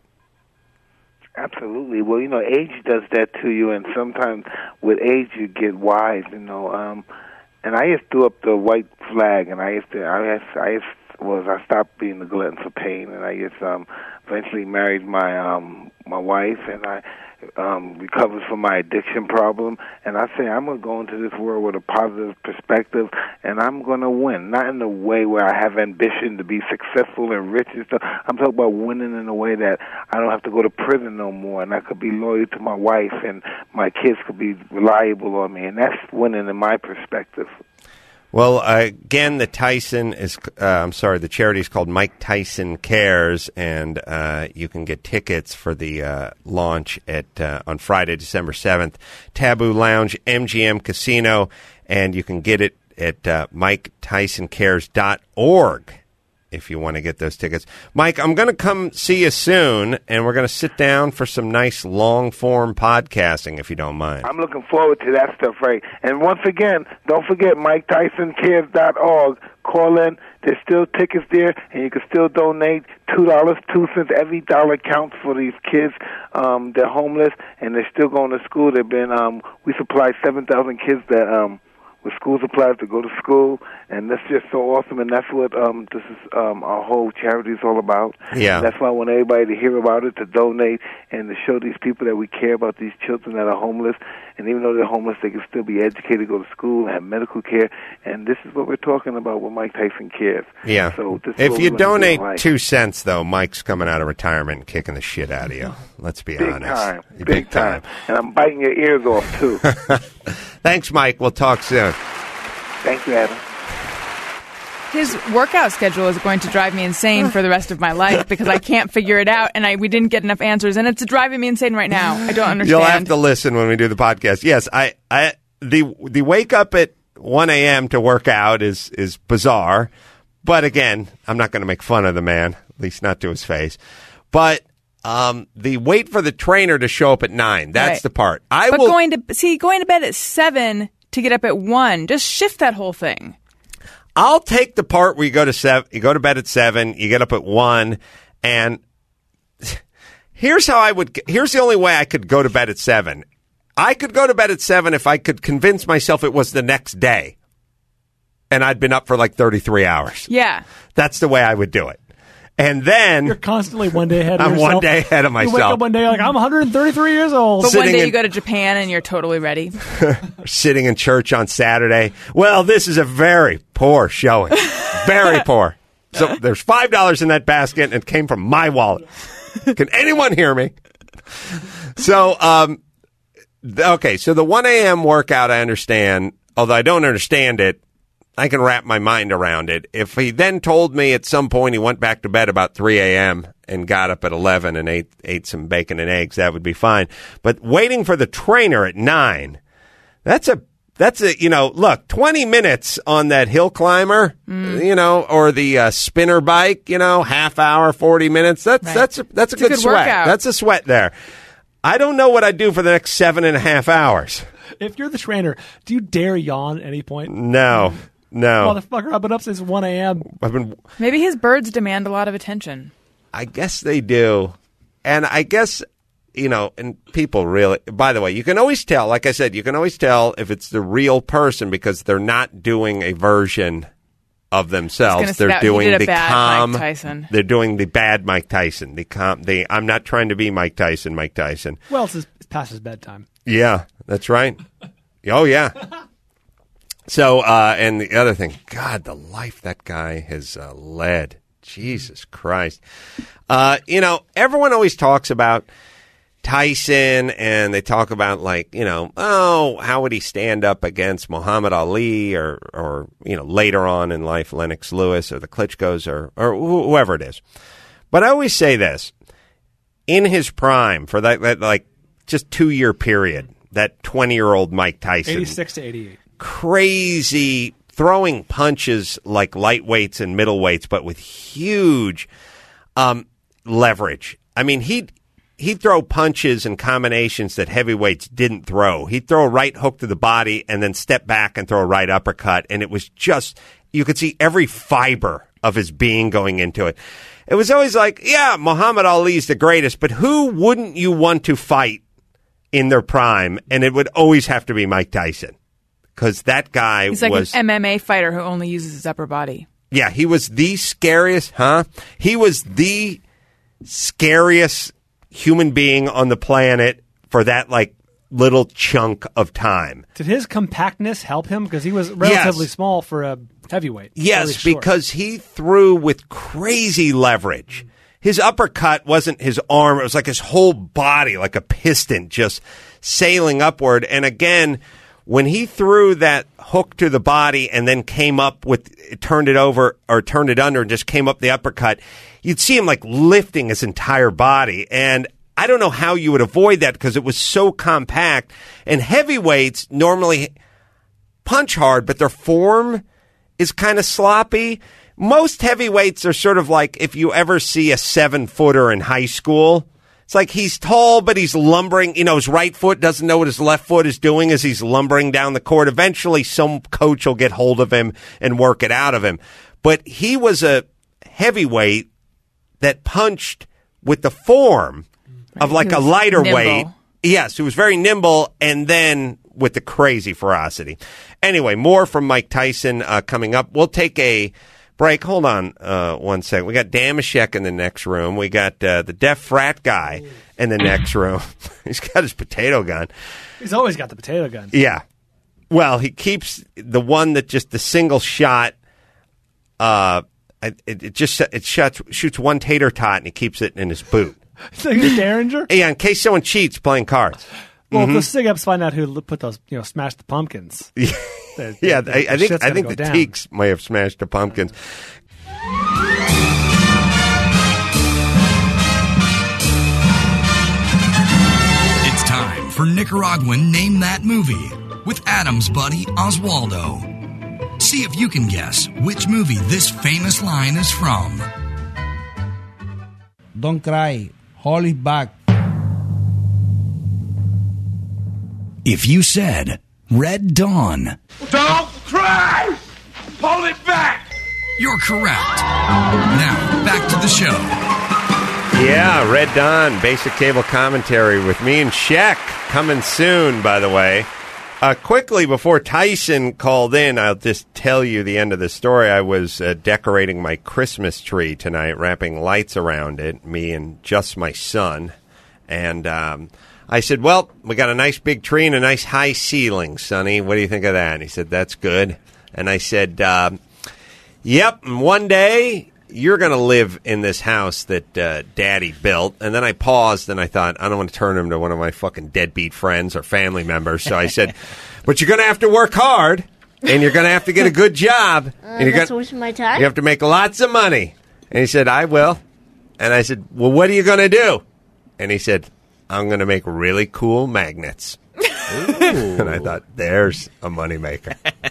Absolutely. Well, you know, age does that to you, and sometimes with age you get wise, you know. Um, and I just threw up the white flag, and I used to, I just, I just was, I stopped being the glutton for pain, and I just um, eventually married my um, my wife, and I um, recovered from my addiction problem. And I say I'm going to go into this world with a positive perspective, and I'm going to win. Not in a way where I have ambition to be successful and rich and stuff. I'm talking about winning in a way that I don't have to go to prison no more, and I could be loyal to my wife, and my kids could be reliable on me, and that's winning in my perspective. Well, uh, again, the Tyson is, uh, I'm sorry, the charity is called Mike Tyson Cares, and uh, you can get tickets for the uh, launch at uh, on Friday, December seventh, Taboo Lounge, M G M Casino, and you can get it at uh, mike tyson cares dot org if you want to get those tickets. Mike, I'm going to come see you soon, and we're going to sit down for some nice long-form podcasting, if you don't mind. I'm looking forward to that stuff, right? And once again, don't forget mike tyson cares dot org. Call in. There's still tickets there, and you can still donate two dollars, two cents. Every dollar counts for these kids. Um, they're homeless, and they're still going to school. They've been, um, we supply seven thousand kids that um, with school supplies to go to school, and that's just so awesome. And that's what um, this is um, our whole charity is all about. Yeah. And that's why I want everybody to hear about it, to donate, and to show these people that we care about these children that are homeless. And even though they're homeless, they can still be educated, go to school, and have medical care. And this is what we're talking about with Mike Tyson Cares. Yeah. So this is if what you we're gonna do donate in life. two cents, though, Mike's coming out of retirement and kicking the shit out of you. Let's be Big honest. time. Big, Big time. And I'm biting your ears off, too. Thanks, Mike. We'll talk soon. Thank you, Adam. His workout schedule is going to drive me insane for the rest of my life because I can't figure it out, and I we didn't get enough answers, and it's driving me insane right now. I don't understand. You'll have to listen when we do the podcast. Yes, I, I the the wake up at one a.m. to work out is is bizarre, but again, I'm not going to make fun of the man, at least not to his face. But um, the wait for the trainer to show up at nine, that's Right. the part. I but will going to see going to bed at seven to get up at one, just shift that whole thing. I'll take the part where you go to seven, you go to bed at seven, you get up at one, and here's how I would. Here's the only way I could go to bed at seven. I could go to bed at seven if I could convince myself it was the next day, and I'd been up for like thirty-three hours. Yeah, that's the way I would do it. And then you're constantly one day ahead of I'm yourself. one day ahead of myself. You wake up one day like, I'm one hundred thirty-three years old. But one Sitting day in- you go to Japan and you're totally ready. Sitting in church on Saturday. Well, this is a very poor showing. Very poor. So there's five dollars in that basket, and it came from my wallet. Can anyone hear me? So, um, th- okay, so the one a.m. workout, I understand, although I don't understand it. I can wrap my mind around it. If he then told me at some point he went back to bed about three a.m. and got up at eleven and ate ate some bacon and eggs, that would be fine. But waiting for the trainer at nine, that's a that's a you know look twenty minutes on that hill climber, Mm. you know, or the uh, spinner bike, you know, half hour, forty minutes. That's Right. that's a, that's a It's a good, good sweat. workout. That's a sweat there. I don't know what I'd do for the next seven and a half hours. If you're the trainer, do you dare yawn at any point? No, no. Motherfucker, I've been up since one a.m. I've been. Maybe his birds demand a lot of attention. I guess they do. And I guess, you know, and people really, by the way, you can always tell, like I said, you can always tell if it's the real person because they're not doing a version of themselves. gonna say They're that- he doing did a the bad calm. Mike Tyson. They're doing the bad Mike Tyson. The calm. The I'm not trying to be Mike Tyson. Mike Tyson. Well, it's, it's past his bedtime. Yeah, that's right. Oh yeah. So, uh, and the other thing, God, the life that guy has uh, led. Jesus Christ. Uh, you know, everyone always talks about Tyson and they talk about like, you know, oh, how would he stand up against Muhammad Ali or, or, you know, later on in life, Lennox Lewis or the Klitschko's or, or wh- whoever it is. But I always say this, in his prime for that, that like just two year period, that twenty year old Mike Tyson, eighty-six to eighty-eight. crazy throwing punches like lightweights and middleweights, but with huge um, leverage. I mean, he'd, he'd throw punches and combinations that heavyweights didn't throw. He'd throw a right hook to the body and then step back and throw a right uppercut. And it was just, you could see every fiber of his being going into it. It was always like, yeah, Muhammad Ali's the greatest, but who wouldn't you want to fight in their prime? And it would always have to be Mike Tyson. Because that guy He's like was... an M M A fighter who only uses his upper body. Yeah, he was the scariest, huh? He was the scariest human being on the planet for that, like, little chunk of time. Did his compactness help him? Because he was relatively Yes. small for a heavyweight. Yes, Really short. because he threw with crazy leverage. His uppercut wasn't his arm. It was like his whole body, like a piston, just sailing upward. And again, when he threw that hook to the body and then came up with, turned it over or turned it under and just came up the uppercut, you'd see him like lifting his entire body. And I don't know how you would avoid that because it was so compact. And heavyweights normally punch hard, but their form is kind of sloppy. Most heavyweights are sort of like if you ever see a seven footer in high school. It's like he's tall, but he's lumbering. You know, his right foot doesn't know what his left foot is doing as he's lumbering down the court. Eventually, some coach will get hold of him and work it out of him. But he was a heavyweight that punched with the form of like He a was lighter nimble. weight. Yes, he was very nimble and then with the crazy ferocity. Anyway, more from Mike Tyson uh, coming up. We'll take a break. Hold on uh, one second. We got Damashek in the next room. We got uh, the deaf frat guy in the next room. He's got his potato gun. He's always got the potato gun. Yeah. Well, he keeps the one that just the single shot. Uh, it, it just it shoots shoots one tater tot and he keeps it in his boot. It's like a Derringer. Yeah, in case someone cheats playing cards. Well, mm-hmm. if the SIG Ups find out who put those, you know, smashed the pumpkins. Yeah, the, yeah. the, I, the I think I think go the down. Teeks may have smashed the pumpkins. It's time for Nicaraguan Name That Movie with Adam's buddy Oswaldo. See if you can guess which movie this famous line is from. Don't cry. Holly's back. If you said Red Dawn, Don't cry! Hold it back! you're correct. Now, back to the show. Yeah, Red Dawn, basic cable commentary with me and Shaq coming soon, by the way. Uh, quickly, before Tyson called in, I'll just tell you the end of the story. I was uh, decorating my Christmas tree tonight, wrapping lights around it, me and just my son. And um, I said, well, we got a nice big tree and a nice high ceiling, Sonny. What do you think of that? And he said, that's good. And I said, uh, yep, and one day you're going to live in this house that uh, Daddy built. And then I paused and I thought, I don't want to turn him to one of my fucking deadbeat friends or family members. So I said, but you're going to have to work hard and you're going to have to get a good job. Uh, and you're that's gonna, wasting my time. you have to make lots of money. And he said, I will. And I said, well, what are you going to do? And he said, I'm going to make really cool magnets. And I thought, there's a moneymaker.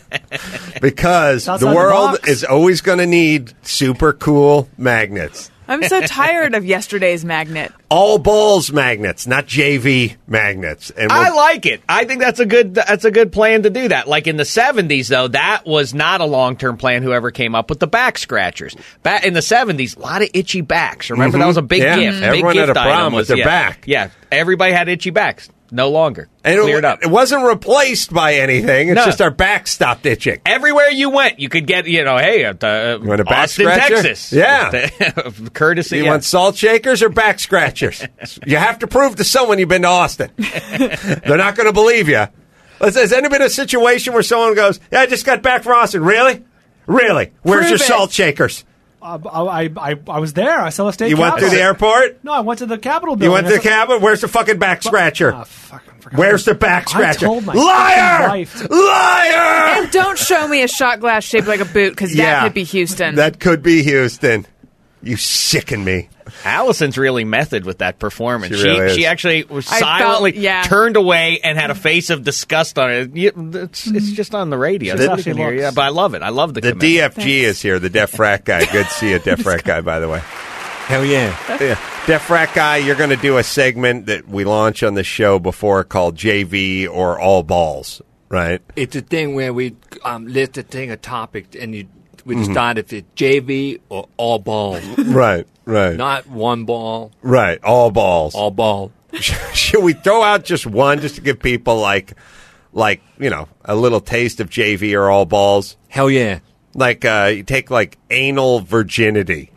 Because Outside the the world box. is always going to need super cool magnets. I'm so tired of yesterday's magnet. All balls magnets, not J V magnets. And I we'll- like it. I think that's a good that's a good plan to do that. Like in the seventies, though, that was not a long term plan. Whoever came up with the back scratchers back in the seventies, a lot of itchy backs. Remember Mhm. that was a big Yeah. gift. Everyone big had a gift item problem with was- their yeah. back. Yeah, everybody had itchy backs. No longer and cleared it, up. it wasn't replaced by anything. It's No. just our back stopped itching. Everywhere you went, you could get, you know, hey, uh, uh, want a back Austin, scratcher? Texas. Yeah. Courtesy. You yeah. want salt shakers or back scratchers? You have to prove to someone you've been to Austin. They're not going to believe you. Has has there been a situation where someone goes, yeah, I just got back from Austin. Really? Really? Where's Prove your it. salt shakers? Uh, I, I I was there. I saw the state. You went Capitol. to the airport? No, I went to the Capitol You building. went to the I saw- cabin? Where's the fucking back scratcher? Ah, Where's the back I scratcher? told my Liar! fucking wife to- Liar! And don't show me a shot glass shaped like a boot, because that Yeah. could be Houston. That could be Houston. You sicken me. Allison's really method with that performance. She She really she, is. actually was I felt- silently yeah. turned away and had a face of disgust on it. You- It's, it's just on the radio. She's Nobody how she can hear you. looks. But I love it. I love the The command. D F G is here, the deaf frat guy. Good to see you, deaf frat guy, by the way. Hell yeah. yeah. Deaf frat guy, you're going to do a segment that we launch on the show before called J V or All Balls, right? It's a thing where we um, list a thing, a topic, and you we Mhm. decide if it's J V or all balls. Right, right. Not one ball. Right, all balls. All ball. Should we throw out just one just to give people like, like you know, a little taste of J V or All Balls? Hell yeah. Like, uh, you take like anal virginity.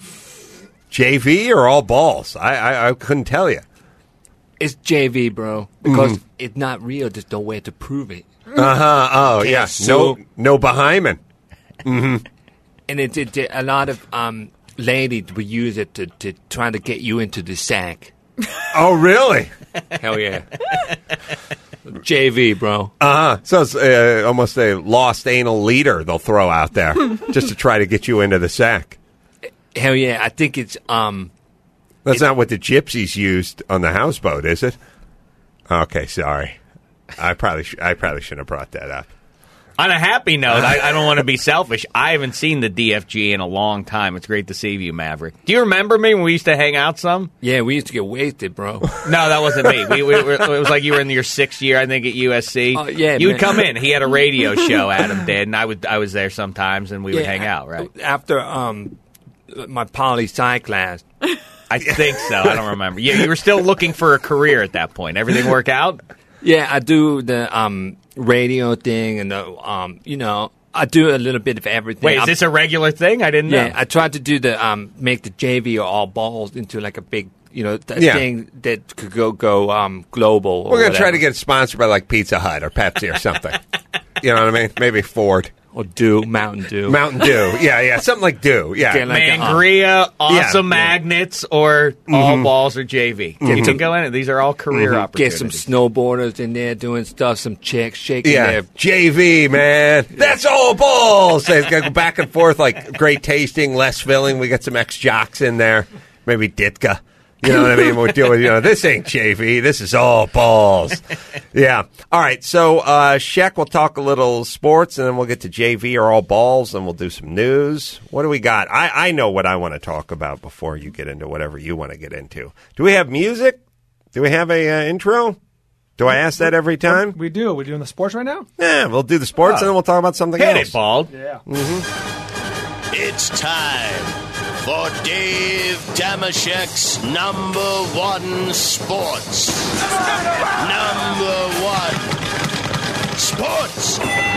J V or All Balls? I, I, I couldn't tell you. It's J V, bro. Because Mhm. it's not real. There's no way to prove it. Uh-huh, oh, Can't yeah. sue. No, no behind. Mm-hmm. And it's it, a lot of um, ladies will use it to, to try to get you into the sack. Oh, really? Hell yeah. J V, bro. Uh-huh. So it's uh, almost a lost anal leader they'll throw out there just to try to get you into the sack. Hell yeah. I think it's... um. That's not what the gypsies used on the houseboat, is it? Okay, sorry. I probably sh- I probably shouldn't have brought that up. On a happy note, I, I don't want to be selfish. I haven't seen the D F G in a long time. It's great to see you, Maverick. Do you remember me when we used to hang out some? Yeah, we used to get wasted, bro. No, that wasn't me. We, we were, it was like you were in your sixth year, I think, at U S C. Oh, yeah, you would man. come in. He had a radio show, Adam did, and I would I was there sometimes, and we would Yeah, hang out, right? After um my poli sci class. I think so. I don't remember. Yeah, you were still looking for a career at that point. Everything work out? Yeah, I do the um radio thing, and the, um, you know, I do a little bit of everything. Wait, is I'm- this a regular thing? I didn't Yeah, know. I tried to do the um, make the J V or all balls into like a big, you know, th- Yeah. thing that could go go um, global. Or We're going to try whatever. to get sponsored by like Pizza Hut or Pepsi or something. You know what I mean? Maybe Ford. Or Dew, Mountain Dew. Mountain Dew. Yeah, yeah. Something like Dew. Yeah. Get like a- Mangria, awesome Yeah. magnets, or all balls or J V. You Mhm. can go in it. These are all career Get opportunities. some snowboarders in there doing stuff, some chicks shaking Yeah, their J V, man. That's all balls. They go back and forth, like great tasting, less filling. We got some ex-jocks in there. Maybe Ditka. You know what I mean? We're doing, you know, this ain't J V. This is all balls. Yeah. All right. So, uh, Sheck, we'll talk a little sports, and then we'll get to J V or all balls, and we'll do some news. What do we got? I, I know what I want to talk about before you get into whatever you want to get into. Do we have music? Do we have a uh, intro? Do I ask that every time? We do. We're doing the sports right now? Yeah, we'll do the sports, Oh. and then we'll talk about something Hit else. it, Bald. Yeah. It's time for Dave Damashek's number one sports. Number one sports.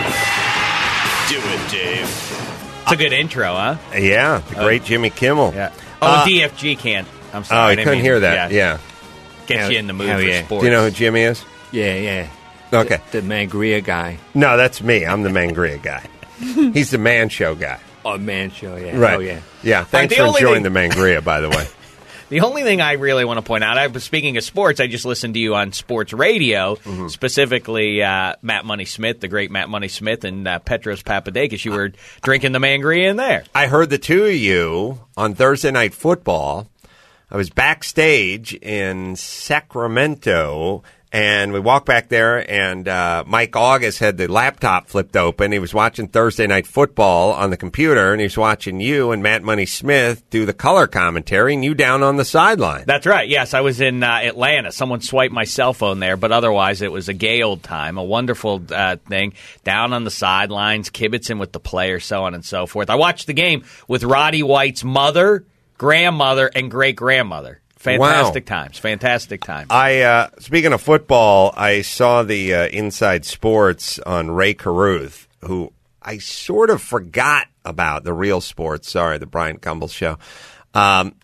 Do it, Dave. It's a good intro, huh? Yeah, the great Jimmy Kimmel. Yeah. Oh, Uh, D F G can't. I'm sorry. Oh, I you didn't couldn't mean- hear that. Yeah. Gets you in the mood hell for yeah. sports. Do you know who Jimmy is? Yeah, yeah. Okay. The, the Mangria guy. No, that's me. I'm the Mangria guy. He's the man show guy. Oh, man show, yeah. Right. Oh, yeah. Yeah. Thanks the for only enjoying thing- the Mangria, by the way. The only thing I really want to point out, I was speaking of sports, I just listened to you on sports radio, Mm-hmm. specifically uh, Matt Money Smith, the great Matt Money Smith, and uh, Petros Papadakis. You were drinking the Mangria in there. I heard the two of you on Thursday Night Football. I was backstage in Sacramento, and we walked back there, and uh, Mike August had the laptop flipped open. He was watching Thursday Night Football on the computer, and he was watching you and Matt Money Smith do the color commentary, and you down on the sideline. That's right. Yes, I was in uh, Atlanta. Someone swiped my cell phone there, but otherwise it was a gay old time, a wonderful uh, thing. Down on the sidelines, kibitzing with the players, so on and so forth. I watched the game with Roddy White's mother, grandmother, and great-grandmother. Fantastic Wow. times. Fantastic times. I uh, speaking of football, I saw the uh, Inside Sports on Ray Caruth, who I sort of forgot about the Real Sports. Sorry, the Brian Gumbel show. Um,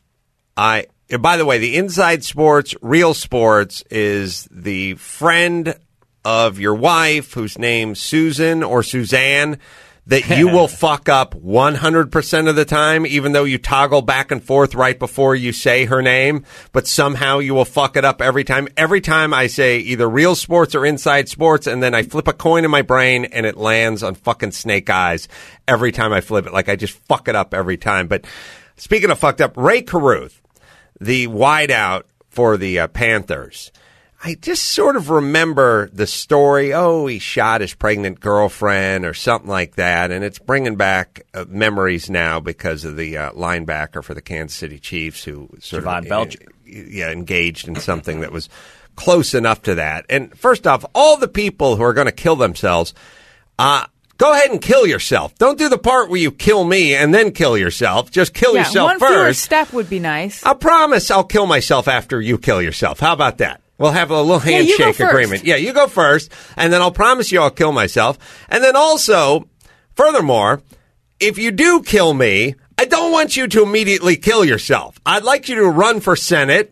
I by the way, the Inside Sports, Real Sports is the friend of your wife, whose name's Susan or Suzanne, that you will fuck up one hundred percent of the time, even though you toggle back and forth right before you say her name, but somehow you will fuck it up every time. Every time I say either Real Sports or Inside Sports, and then I flip a coin in my brain and it lands on fucking Snake Eyes every time I flip it. Like I just fuck it up every time. But speaking of fucked up, Ray Caruth, the wideout for the uh, Panthers, I just sort of remember the story. Oh, he shot his pregnant girlfriend or something like that. And it's bringing back uh, memories now because of the uh, linebacker for the Kansas City Chiefs who sort Javon of Belcher. uh, yeah, engaged in something that was close enough to that. And first off, all the people who are going to kill themselves, uh, go ahead and kill yourself. Don't do the part where you kill me and then kill yourself. Just kill yeah, yourself one fewer first. step would be nice. I promise I'll kill myself after you kill yourself. How about that? We'll have a little Yeah, you go handshake first. agreement. Yeah, you go first, and then I'll promise you I'll kill myself. And then also, furthermore, if you do kill me, I don't want you to immediately kill yourself. I'd like you to run for Senate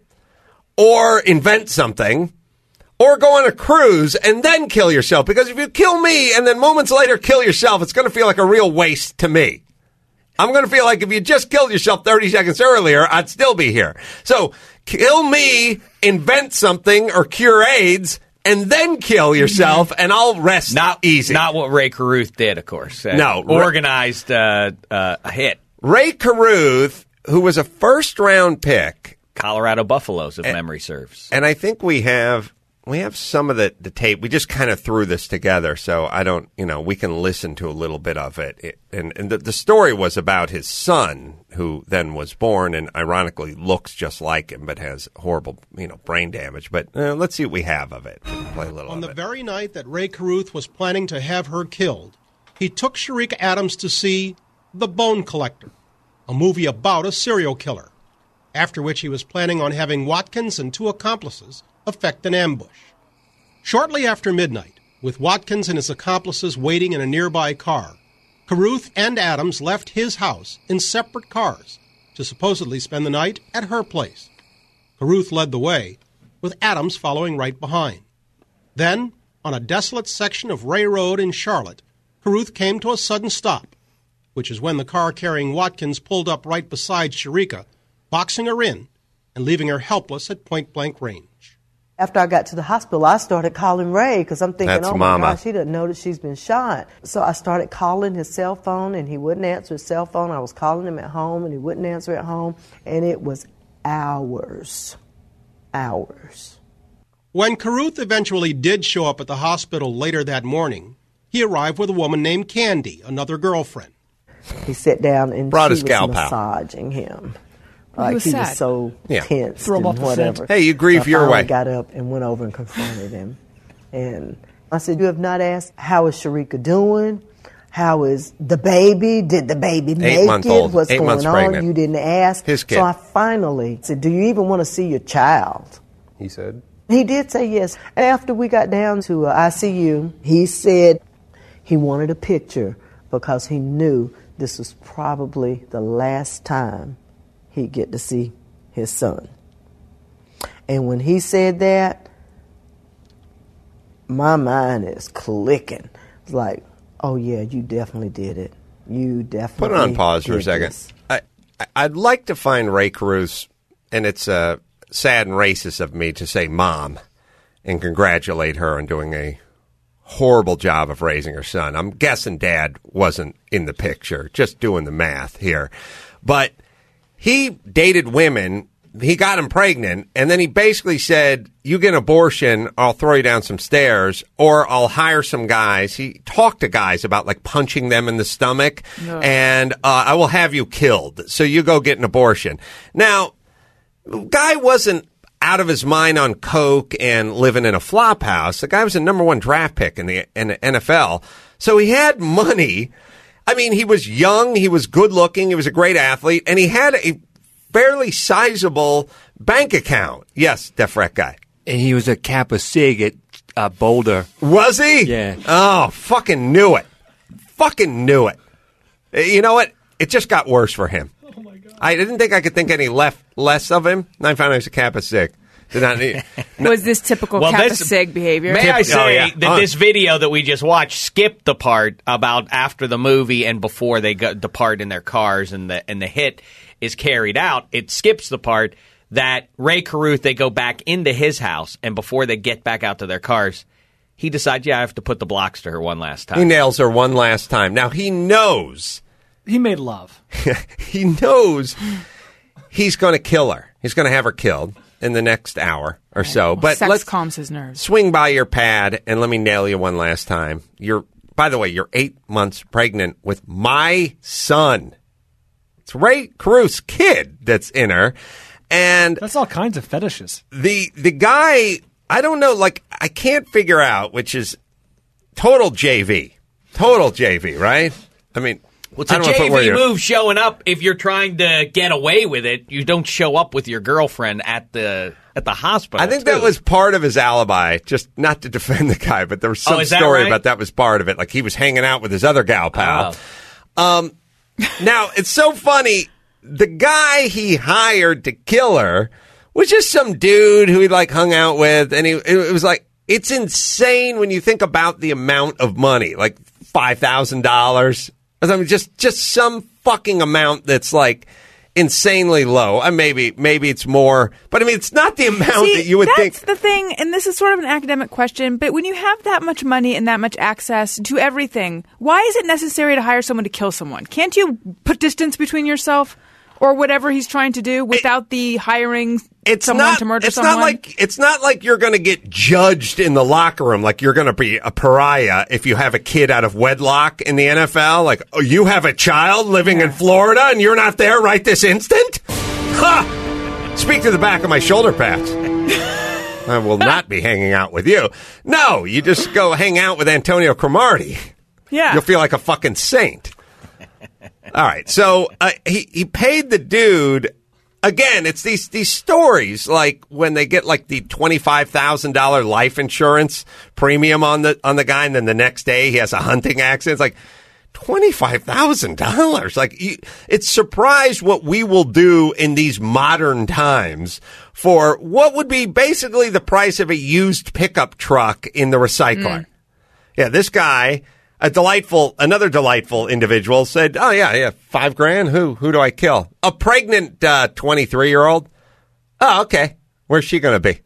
or invent something or go on a cruise and then kill yourself. Because if you kill me and then moments later kill yourself, it's going to feel like a real waste to me. I'm going to feel like if you just killed yourself thirty seconds earlier, I'd still be here. So kill me, invent something, or cure AIDS, and then kill yourself, and I'll rest Not easy. Not what Ray Caruth did, of course. Uh, No. Organized uh, uh, a hit. Ray Caruth, who was a first-round pick. Colorado Buffaloes, if memory serves. And I think we have we have some of the, the tape. We just kind of threw this together, so I don't, you know, we can listen to a little bit of it. it and and the, the story was about his son, who then was born and ironically looks just like him, but has horrible, you know, brain damage. But uh, let's see what we have of it. Play a little On of the it. very night that Ray Caruth was planning to have her killed, he took Sharik Adams to see The Bone Collector, a movie about a serial killer, after which he was planning on having Watkins and two accomplices effect an ambush. Shortly after midnight, with Watkins and his accomplices waiting in a nearby car. Carruth and Adams left his house in separate cars to supposedly spend the night at her place. Carruth led the way, with Adams following right behind. Then, on a desolate section of Ray Road in Charlotte, Carruth came to a sudden stop, which is when the car carrying Watkins pulled up right beside Sharika, boxing her in and leaving her helpless at point-blank range. After I got to the hospital, I started calling Ray because I'm thinking, That's oh, my Mama. gosh, he doesn't know that she's been shot. So I started calling his cell phone, and he wouldn't answer his cell phone. I was calling him at home, and he wouldn't answer at home. And it was hours, hours. When Carruth eventually did show up at the hospital later that morning, he arrived with a woman named Candy, another girlfriend. He sat down and Brought she his was gal pal. massaging him. He Like was he sad. was so Yeah. tense Throw him and off the whatever. scent. Hey, you grieve So I your finally way. got up and went over and confronted him. And I said, you have not asked, how is Sharika doing? How is the baby? Did the baby make month it? old. What's Eight going months on? pregnant. You didn't ask. His kid. So I finally said, do you even want to see your child? He said. He did say yes. And after we got down to uh, I C U, he said he wanted a picture because he knew this was probably the last time he'd get to see his son. And when he said that, my mind is clicking. It's like, oh yeah, you definitely did it. You definitely Put it on pause for a did second. this. I, I- I'd like to find Ray Carruth, and it's uh, sad and racist of me to say mom and congratulate her on doing a horrible job of raising her son. I'm guessing dad wasn't in the picture, just doing the math here. But he dated women. He got him pregnant, and then he basically said, you get an abortion, I'll throw you down some stairs, or I'll hire some guys. He talked to guys about, like, punching them in the stomach, No. and uh, I will have you killed, so you go get an abortion. Now, guy wasn't out of his mind on coke and living in a flop house. The guy was a number one draft pick in the, in the N F L, so he had money. I mean, he was young, he was good looking, he was a great athlete, and he had a fairly sizable bank account. Yes, Defrec guy. And he was a Kappa Sig at uh, Boulder. Was he? Yeah. Oh, fucking knew it. Fucking knew it. Uh, You know what? It just got worse for him. Oh my God. I didn't think I could think any left, less of him. And I found out he was a Kappa Sig. Did not need, Was this typical Well, Kappa this- Sig behavior? May I say Oh, yeah. that Uh. this video that we just watched skipped the part about after the movie and before they go, depart in their cars and the and the hit is carried out. It skips the part that Ray Carruth, they go back into his house, and before they get back out to their cars, he decides, yeah, I have to put the blocks to her one last time. he nails her one last time. Now, he knows, He made love. he knows he's going to kill her. He's going to have her killed in the next hour or so. Well, But sex let's calms his nerves. swing by your pad and let me nail you one last time. You're, by the way, you're eight months pregnant with my son. It's Ray Carruth's kid that's in her. And That's all kinds of fetishes. the the guy, I don't know, like, I can't figure out, which is total J V. Total J V, right? I mean, Well, it's I a don't wanna put where J V you're- move showing up if you're trying to get away with it. You don't show up with your girlfriend at the at the hospital. I think too. that was part of his alibi, just not to defend the guy, but there was Oh, some is that story right? about that was part of it. Like he was hanging out with his other gal pal. Um, now, it's so funny. The guy he hired to kill her was just some dude who he like hung out with. And he, it was like, it's insane when you think about the amount of money, like five thousand dollars. I mean, just, just some fucking amount that's like insanely low. Uh, maybe, maybe it's more, but I mean, it's not the amount See, that you would that's think. the thing, and this is sort of an academic question, but when you have that much money and that much access to everything, why is it necessary to hire someone to kill someone? Can't you put distance between yourself or whatever he's trying to do without the hiring It's someone not. to murder it's someone? not like it's not like you're going to get judged in the locker room. Like you're going to be a pariah if you have a kid out of wedlock in the N F L. Like oh, you have a child living in Florida and you're not there right this instant. Ha! Speak to the back of my shoulder pads. I will not be hanging out with you. No, you just go hang out with Antonio Cromartie. Yeah. You'll feel like a fucking saint. All right, so uh, he he paid the dude again, it's these these stories like when they get like the twenty-five thousand dollars life insurance premium on the on the guy, and then the next day he has a hunting accident. It's like twenty-five thousand dollars. Like, you, it's surprised what we will do in these modern times for what would be basically the price of a used pickup truck in the recycler. Mm. Yeah, this guy, a delightful, another delightful individual said, oh, yeah, yeah, five grand? Who who do I kill? A pregnant uh, twenty-three-year-old? Oh, okay. Where's she going to be?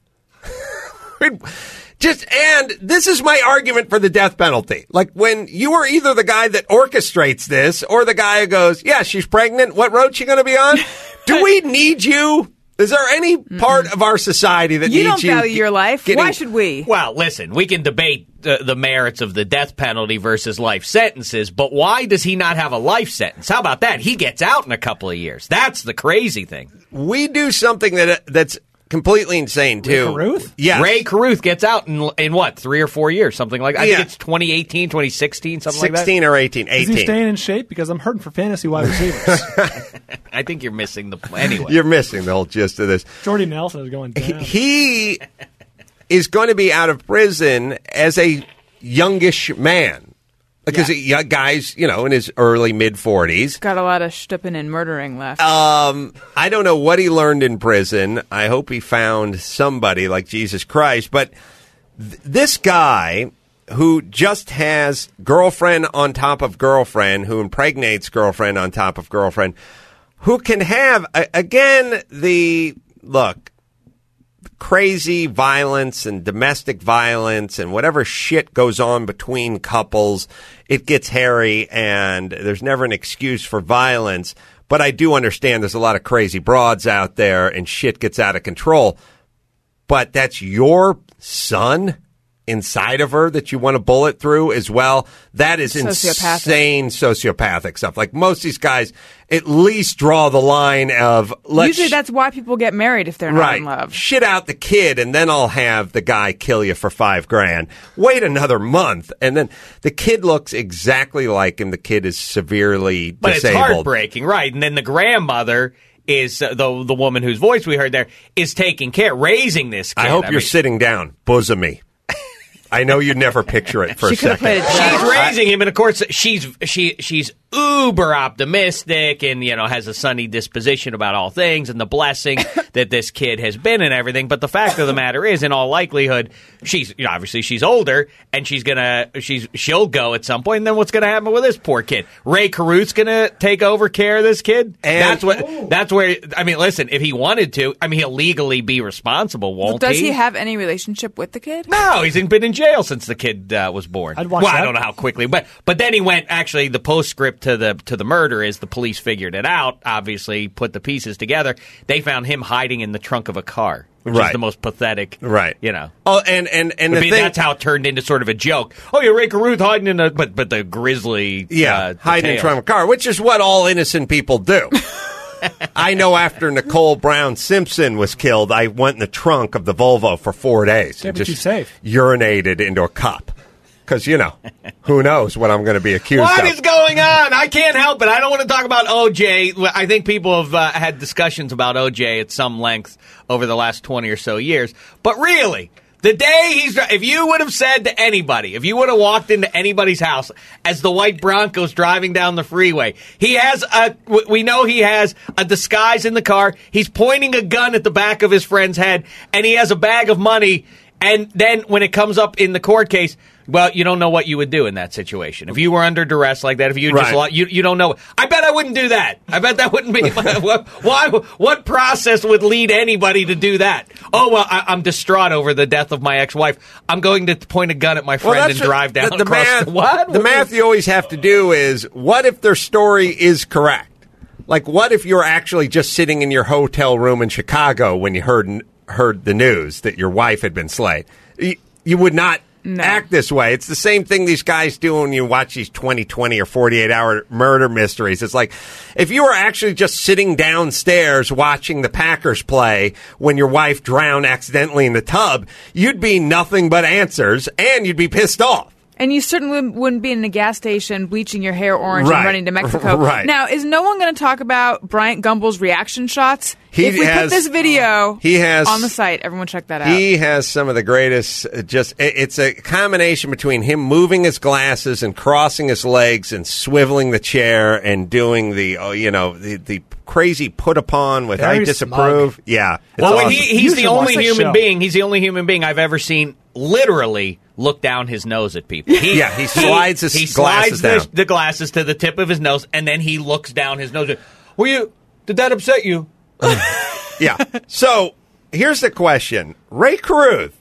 Just, and this is my argument for the death penalty. Like, when you are either the guy that orchestrates this or the guy who goes, yeah, she's pregnant. What road she going to be on? Do we need you? Is there any part Mm-mm. of our society that you needs you? You don't value your life. Getting, Why should we? Well, listen, we can debate the, the merits of the death penalty versus life sentences, but why does he not have a life sentence? How about that? He gets out in a couple of years. That's the crazy thing. We do something that that's completely insane, too. Ray Carruth? Yes. Ray Carruth gets out in, in what, three or four years, something like that? I yeah. think it's twenty eighteen, twenty sixteen, something like that. sixteen or eighteen. eighteen. Is he staying in shape? Because I'm hurting for fantasy wide receivers. I think you're missing the anyway. You're missing the whole gist of this. Jordy Nelson is going down. He is going to be out of prison as a youngish man. Because yeah. guy's, you know, in his early, mid-forties. Got a lot of shtipping and murdering left. Um, I don't know what he learned in prison. I hope he found somebody like Jesus Christ. But th- this guy who just has girlfriend on top of girlfriend, who impregnates girlfriend on top of girlfriend, who can have, a- again, the, look, crazy violence and domestic violence and whatever shit goes on between couples, it gets hairy and there's never an excuse for violence. But I do understand there's a lot of crazy broads out there and shit gets out of control. But that's your son inside of her that you want to bullet through as well. That is Sociopathic. insane sociopathic stuff. Like, most of these guys at least draw the line of let's Usually that's why people get married if they're not right, in love. shit out the kid and then I'll have the guy kill you for five grand. Wait another month and then the kid looks exactly like him. The kid is severely but disabled. It's heartbreaking, right? And then the grandmother is uh, the the woman whose voice we heard there is taking care, raising this kid. I hope I you're mean, sitting down. Bosom me. I know you'd never picture it for she a second. Played she's raising him, and of course, she's she she's uber optimistic, and you know has a sunny disposition about all things, and the blessing that this kid has been and everything. But the fact of the matter is, in all likelihood, she's you know, obviously she's older, and she's gonna she's she'll go at some point. And then what's gonna happen with this poor kid? Ray Carruth's gonna take over care of this kid. And that's what that's where I mean. Listen, if he wanted to, I mean, he'll legally be responsible, won't Does he? he have any relationship with the kid? No, he's been in jail since the kid uh, was born. I'd watch well, that. I don't know how quickly, but but then he went. Actually, the postscript to the to the murder is the police figured it out. Obviously, put the pieces together. They found him hiding in the trunk of a car, which Right. is the most pathetic. Right. You know. Oh, and and and I the mean, thing, that's how it turned into sort of a joke. Oh, you're Ray Carruth hiding in a but but the grisly yeah, uh, hiding in details. front of a car, which is what all innocent people do. I know after Nicole Brown Simpson was killed, I went in the trunk of the Volvo for four days Yeah, and but just you're safe. urinated into a cup. Because, you know, who knows what I'm going to be accused What of. is going on? I can't help it. I don't want to talk about O J. I think people have uh, had discussions about O J at some length over the last twenty or so years. But really, the day he's... If you would have said to anybody, if you would have walked into anybody's house as the white Bronco's driving down the freeway, he has a... We know he has a disguise in the car. He's pointing a gun at the back of his friend's head, and he has a bag of money. And then when it comes up in the court case... Well, you don't know what you would do in that situation. If you were under duress like that, if you just Right. lo- you you don't know. I bet I wouldn't do that. I bet that wouldn't be what, why. What process would lead anybody to do that? Oh well, I, I'm distraught over the death of my ex-wife. I'm going to point a gun at my friend Well, and that's what- drive down the, the across math. the what? The math you always have to do is, what if their story is correct? Like, what if you're actually just sitting in your hotel room in Chicago when you heard heard the news that your wife had been slain? You, you would not No. act this way. It's the same thing these guys do when you watch these twenty twenty or forty-eight hour murder mysteries. It's like, if you were actually just sitting downstairs watching the Packers play when your wife drowned accidentally in the tub, you'd be nothing but answers, and you'd be pissed off. And you certainly wouldn't be in a gas station bleaching your hair orange Right. and running to Mexico. Right. Now, is no one going to talk about Bryant Gumbel's reaction shots? He if we has- put this video he has- on the site, everyone check that out. He has some of the greatest. uh, Just it- it's a combination between him moving his glasses and crossing his legs and swiveling the chair and doing the oh, you know the, the crazy put upon with I Very disapprove. smug. Yeah, it's Well, awesome. he, he's You the should only watch that human show. being. He's the only human being I've ever seen literally look down his nose at people. He, Yeah, he slides his he glasses slides down. The, the glasses to the tip of his nose, and then he looks down his nose. Were you? Did that upset you? Yeah. So here's the question: Ray Caruth,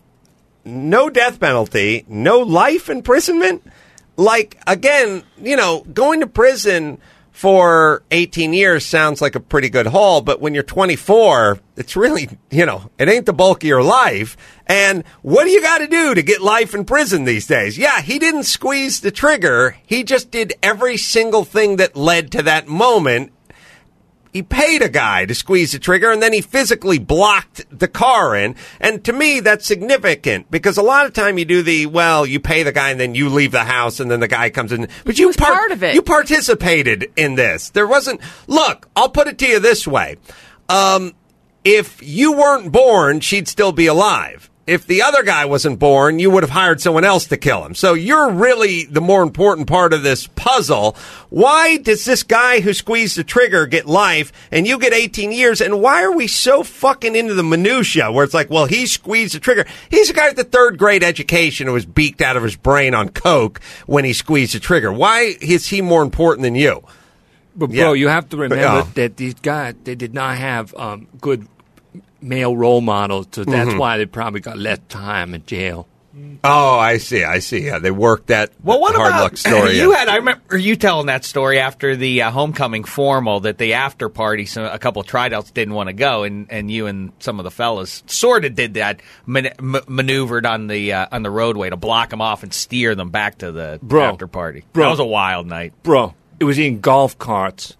no death penalty, no life imprisonment. Like again, you know, going to prison for eighteen years sounds like a pretty good haul, but when you're twenty-four, it's really, you know, it ain't the bulk of your life. And what do you got to do to get life in prison these days? Yeah, he didn't squeeze the trigger. He just did every single thing that led to that moment. He paid a guy to squeeze the trigger, and then he physically blocked the car in. And to me, that's significant because a lot of time you do the, well, you pay the guy and then you leave the house and then the guy comes in. But you part, part of it. You participated in this. There wasn't, look, I'll put it to you this way. Um, if you weren't born, she'd still be alive. If the other guy wasn't born, you would have hired someone else to kill him. So you're really the more important part of this puzzle. Why does this guy who squeezed the trigger get life and you get eighteen years? And why are we so fucking into the minutia where it's like, well, he squeezed the trigger. He's a guy with the third grade education who was beaked out of his brain on coke when he squeezed the trigger. Why is he more important than you? But, Yeah. bro, you have to remember Yeah. that these guys, they did not have um, good male role models, so that's Mhm. why they probably got less time in jail. Oh, I see. I see. Yeah, they worked that Well, what hard about luck story. you? in. Had I remember you telling that story after the uh, homecoming formal that the after party, so a couple of tryouts didn't want to go, and, and you and some of the fellas sort of did that, man, m- maneuvered on the uh, on the roadway to block them off and steer them back to the Bro. after party. Bro. That was a wild night, Bro, it was in golf carts.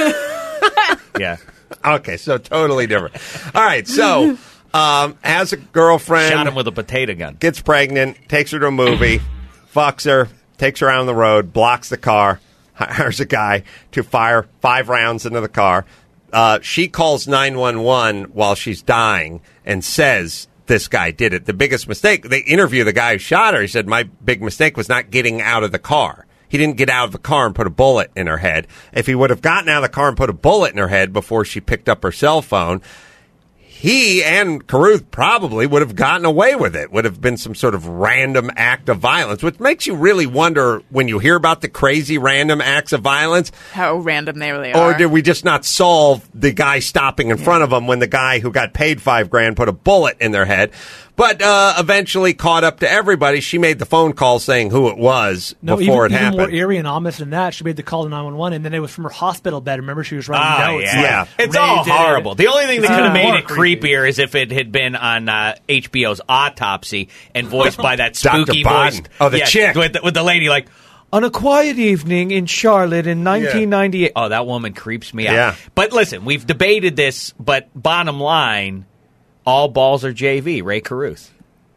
yeah. Okay, so totally different. All right, so um, has a girlfriend, Shot him with a potato gun. gets pregnant, takes her to a movie, fucks her, takes her out on the road, blocks the car, hires a guy to fire five rounds into the car. Uh, she calls nine one one while she's dying and says this guy did it. The biggest mistake, they interview the guy who shot her. He said, my big mistake was not getting out of the car. He didn't get out of the car and put a bullet in her head. If he would have gotten out of the car and put a bullet in her head before she picked up her cell phone, he and Caruth probably would have gotten away with it. Would have been some sort of random act of violence, which makes you really wonder when you hear about the crazy random acts of violence. How random they really are. Or did we just not solve the guy stopping in front of them when the guy who got paid five grand put a bullet in their head? But uh, eventually caught up to everybody. She made the phone call saying who it was No, before even, it even happened. more eerie and ominous than that, she made the call to nine one one, and then it was from her hospital bed. Remember, she was writing Oh, notes. yeah. like, It's Ray all did it. horrible. The only thing that Uh, could have made more it creepier is if it had been on uh, H B O's Autopsy and voiced by that Doctor spooky Bodden. voice. Oh, the yeah, chick. With the, with the lady like, on a quiet evening in Charlotte in nineteen ninety-eight. Oh, that woman creeps me out. Yeah. But listen, we've debated this, but bottom line, all balls are J V, Ray Caruth.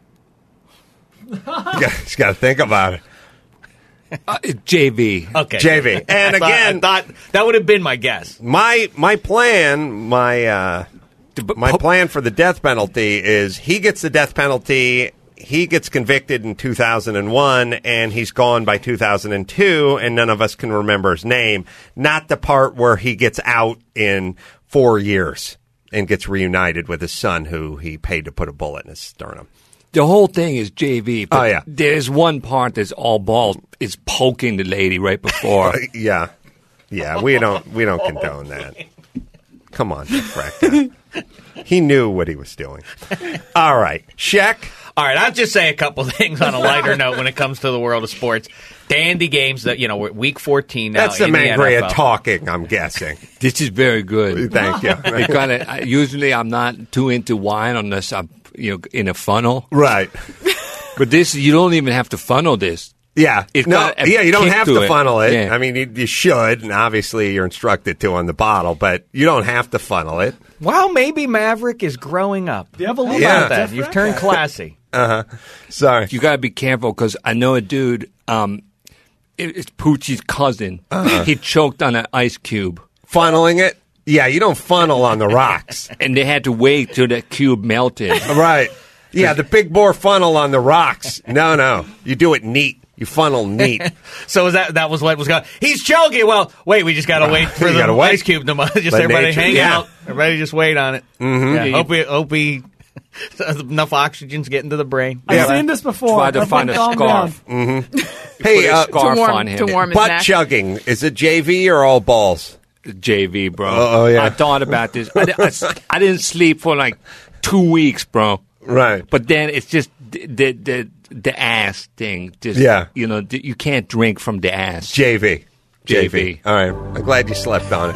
Just got to think about it. Uh, J V. Okay. J V. And I thought- again, I thought that would have been my guess. My my plan, my uh, my plan for the death penalty is he gets the death penalty. He gets convicted in two thousand one, and he's gone by two thousand two, and none of us can remember his name. Not the part where he gets out in four years and gets reunited with his son, who he paid to put a bullet in his sternum. The whole thing is J V. But Oh, yeah. There's one part that's all balls. It's poking the lady right before. yeah, yeah. We don't we don't condone that. Come on, Frank. He knew what he was doing. All right, Sheck. All right, I'll just say a couple things on a lighter note when it comes to the world of sports. Dandy games that, you know, we're at week fourteen now. That's the in Mangrea N F L. talking, I'm guessing. This is very good. Thank you. Because I, usually I'm not too into wine unless I'm, you know, in a funnel. Right. But this, you don't even have to funnel this. Yeah. It's no, got a yeah, you don't kick have to to it. funnel it. Yeah. I mean, you, you should, and obviously you're instructed to on the bottle, but you don't have to funnel it. Wow, maybe Maverick is growing up. The evolution. How Yeah. about that? You've turned classy. Uh-huh. Sorry. You got to be careful because I know a dude, um, it, it's Poochie's cousin. Uh-huh. He choked on an ice cube. Funneling it? Yeah, you don't funnel on the rocks. And they had to wait till the cube melted. Right. Yeah, the big bore funnel on the rocks. No, no. You do it neat. You funnel neat. So was that that was what was going. He's choking. Well, wait, we just got to wait for You the gotta wait. ice cube to melt. Just Let everybody nature- hang yeah. out. Everybody just wait on it. Mhm. Yeah, hope we hope we enough oxygen's getting to the brain. I've seen this before. Try to I've find been a calmed scarf. down. Mm-hmm. Hey, uh, Put a scarf To warm- on him. to warm his butt neck. chugging. Is it J V or all balls? J V, bro. Oh, oh, yeah. I thought about this. I, di- I s- I didn't sleep for like two weeks, bro. Right. But then it's just the the the, the ass thing. Just Yeah. you know, th- you can't drink from the ass. J V. J V. All right. I'm glad you slept on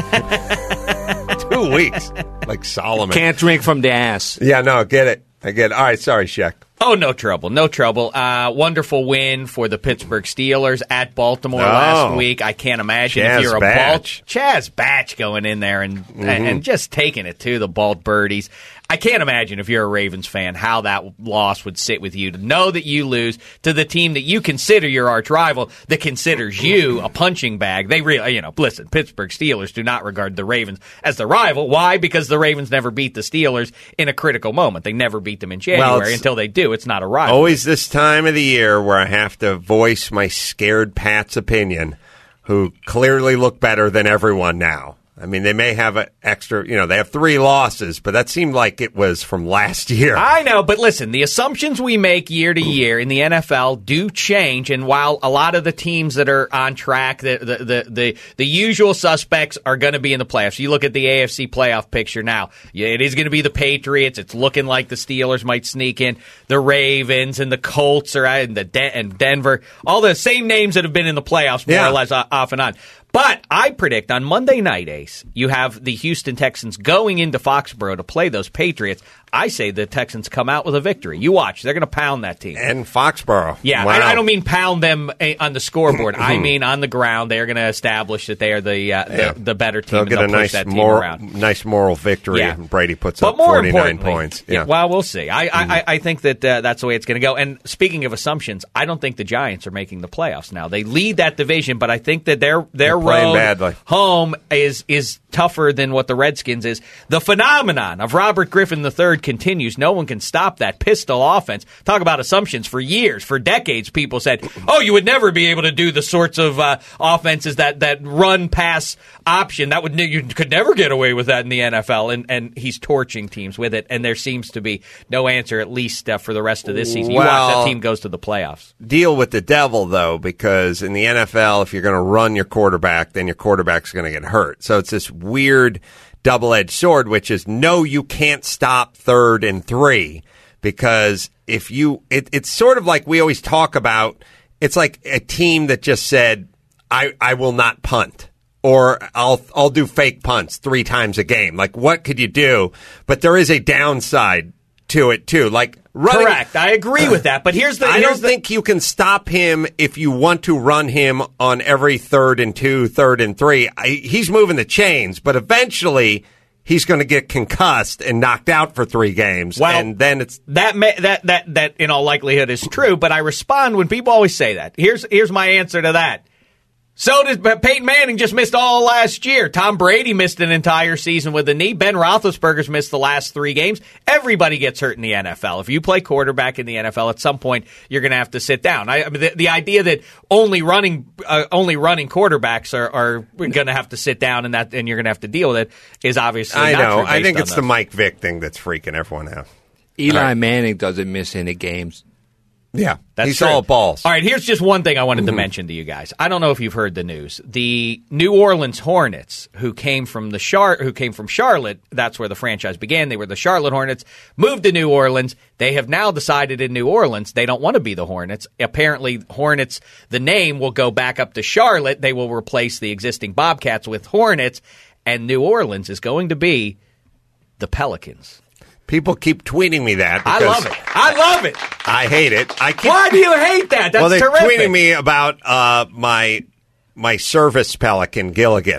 it. Two weeks. Like Solomon. Can't drink from the ass. Yeah, no, get it. I get it. All right, sorry, Shaq. Oh, no trouble. No trouble. Uh, wonderful win for the Pittsburgh Steelers at Baltimore Oh. last week. I can't imagine Chaz if you're a Batch. Balt. Chaz Batch going in there and, Mhm. and just taking it to the Balt Birdies. I can't imagine if you're a Ravens fan how that loss would sit with you to know that you lose to the team that you consider your arch rival that considers you a punching bag. They really, you know, listen, Pittsburgh Steelers do not regard the Ravens as the rival. Why? Because the Ravens never beat the Steelers in a critical moment. They never beat them in January. it's- Until they do, it's not a rival. Always this time of the year where I have to voice my scared Pat's opinion, who clearly look better than everyone now. I mean, they may have an extra, you know, they have three losses, but that seemed like it was from last year. I know, but listen, the assumptions we make year to year in the N F L do change, and while a lot of the teams that are on track, the the the the, the usual suspects are going to be in the playoffs. You look at the A F C playoff picture now. Yeah, it is going to be the Patriots. It's looking like the Steelers might sneak in. The Ravens and the Colts are and the De- and Denver, all the same names that have been in the playoffs more Yeah. or less uh, off and on. But I predict on Monday night, Ace, you have the Houston Texans going into Foxborough to play those Patriots. I say the Texans come out with a victory. You watch. They're going to pound that team. And Foxborough. Yeah, Wow. I, I don't mean pound them eh, on the scoreboard. I mean on the ground. They're going to establish that they are the uh, Yeah. the, the better team. They'll and get they'll a push nice, that team moral, around. nice moral victory. Yeah. And Brady puts But up more forty-nine importantly, points. yeah, Yeah. well, we'll see. I I, I, I think that uh, that's the way it's going to go. And speaking of assumptions, I don't think the Giants are making the playoffs now. They lead that division, but I think that their their They're playing road badly. home is is tougher than what the Redskins is. The phenomenon of Robert Griffin the third continues. No one can stop that pistol offense. Talk about assumptions. For years, for decades, people said, "Oh, you would never be able to do the sorts of uh, offenses that that run pass option. That would you could never get away with that in the N F L." And and he's torching teams with it. And there seems to be no answer, at least uh, for the rest of this season. You watch Well- that team goes to the playoffs. Deal with the devil, though, because in the N F L, if you're going to run your quarterback, then your quarterback's going to get hurt. So it's this weird double-edged sword, which is, no, you can't stop third and three, because if you, it, it's sort of like we always talk about, it's like a team that just said, I, I will not punt. Or I'll I'll do fake punts three times a game. Like, what could you do? But there is a downside to it too. Like running. Correct. I agree with that. But here's the. I here's don't the, think you can stop him if you want to run him on every third and two, third and three. I, he's moving the chains, but eventually he's going to get concussed and knocked out for three games. Well, and then it's that may, that that that in all likelihood is true. But I respond when people always say that. Here's here's my answer to that. So did Peyton Manning just missed all last year. Tom Brady missed an entire season with a knee. Ben Roethlisberger's missed the last three games. Everybody gets hurt in the N F L. If you play quarterback in the N F L, at some point you're going to have to sit down. I, I mean, the, the idea that only running uh, only running quarterbacks are, are going to have to sit down and that and you're going to have to deal with it is obviously I not know. true I based think on it's those. the Mike Vick thing that's freaking everyone out. Eli All right. Manning doesn't miss any games. Yeah, That's he's true. all balls. All right, here's just one thing I wanted Mm-hmm. to mention to you guys. I don't know if you've heard the news. The New Orleans Hornets, who came from the Char- who came from Charlotte, that's where the franchise began. They were the Charlotte Hornets, moved to New Orleans. They have now decided in New Orleans they don't want to be the Hornets. Apparently, Hornets, the name will go back up to Charlotte. They will replace the existing Bobcats with Hornets, and New Orleans is going to be the Pelicans. People keep tweeting me that. I because love it. I love it. I hate it. I keep, Why do you hate that? That's well, they're terrific. tweeting me about uh, my my service pelican Gilligan.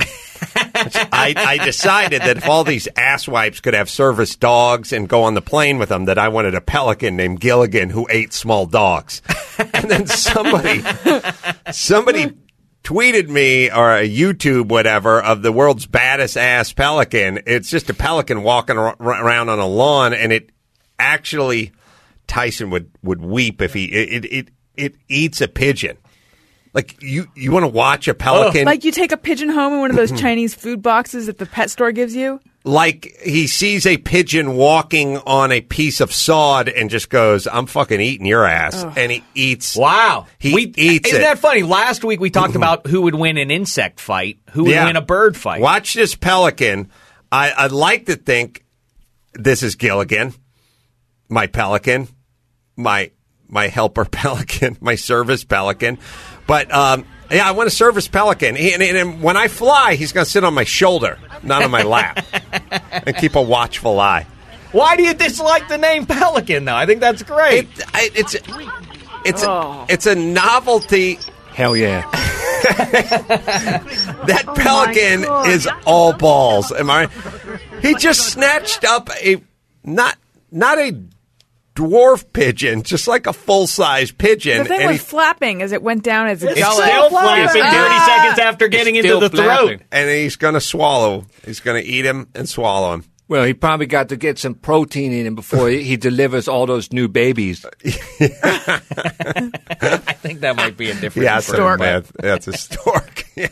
I, I decided that if all these asswipes could have service dogs and go on the plane with them, that I wanted a pelican named Gilligan who ate small dogs. And then somebody somebody tweeted me or a YouTube whatever of the world's baddest ass pelican. It's just a pelican walking ar- around on a lawn, and it actually Tyson would, would weep if he it it it, it eats a pigeon. Like you, you want to watch a pelican? Like you take a pigeon home in one of those Chinese food boxes that the pet store gives you? Like he sees a pigeon walking on a piece of sod and just goes, I'm fucking eating your ass. Ugh. And he eats. Wow. He we, eats Isn't it. that funny? Last week we talked about who would win an insect fight, who would Yeah. win a bird fight. Watch this pelican. I, I'd like to think this is Gilligan, my pelican, my my helper pelican, my service pelican. But, um, yeah, I want a service pelican. He, and, and when I fly, he's going to sit on my shoulder, not on my lap, and keep a watchful eye. Why do you dislike the name Pelican, though? I think that's great. It, I, it's it's Oh. a, it's a novelty. Hell yeah. That pelican is all balls. Am I right? He just snatched up a not not a dwarf pigeon, just like a full size pigeon. The thing and was he, flapping as it went down as it It's still flapping thirty seconds after getting into the throat. and he's going to swallow. He's going to eat him and swallow him. Well, he probably got to get some protein in him before he, he delivers all those new babies. I think that might be a different Yeah, that's a, stork. man, that's a stork. Yeah.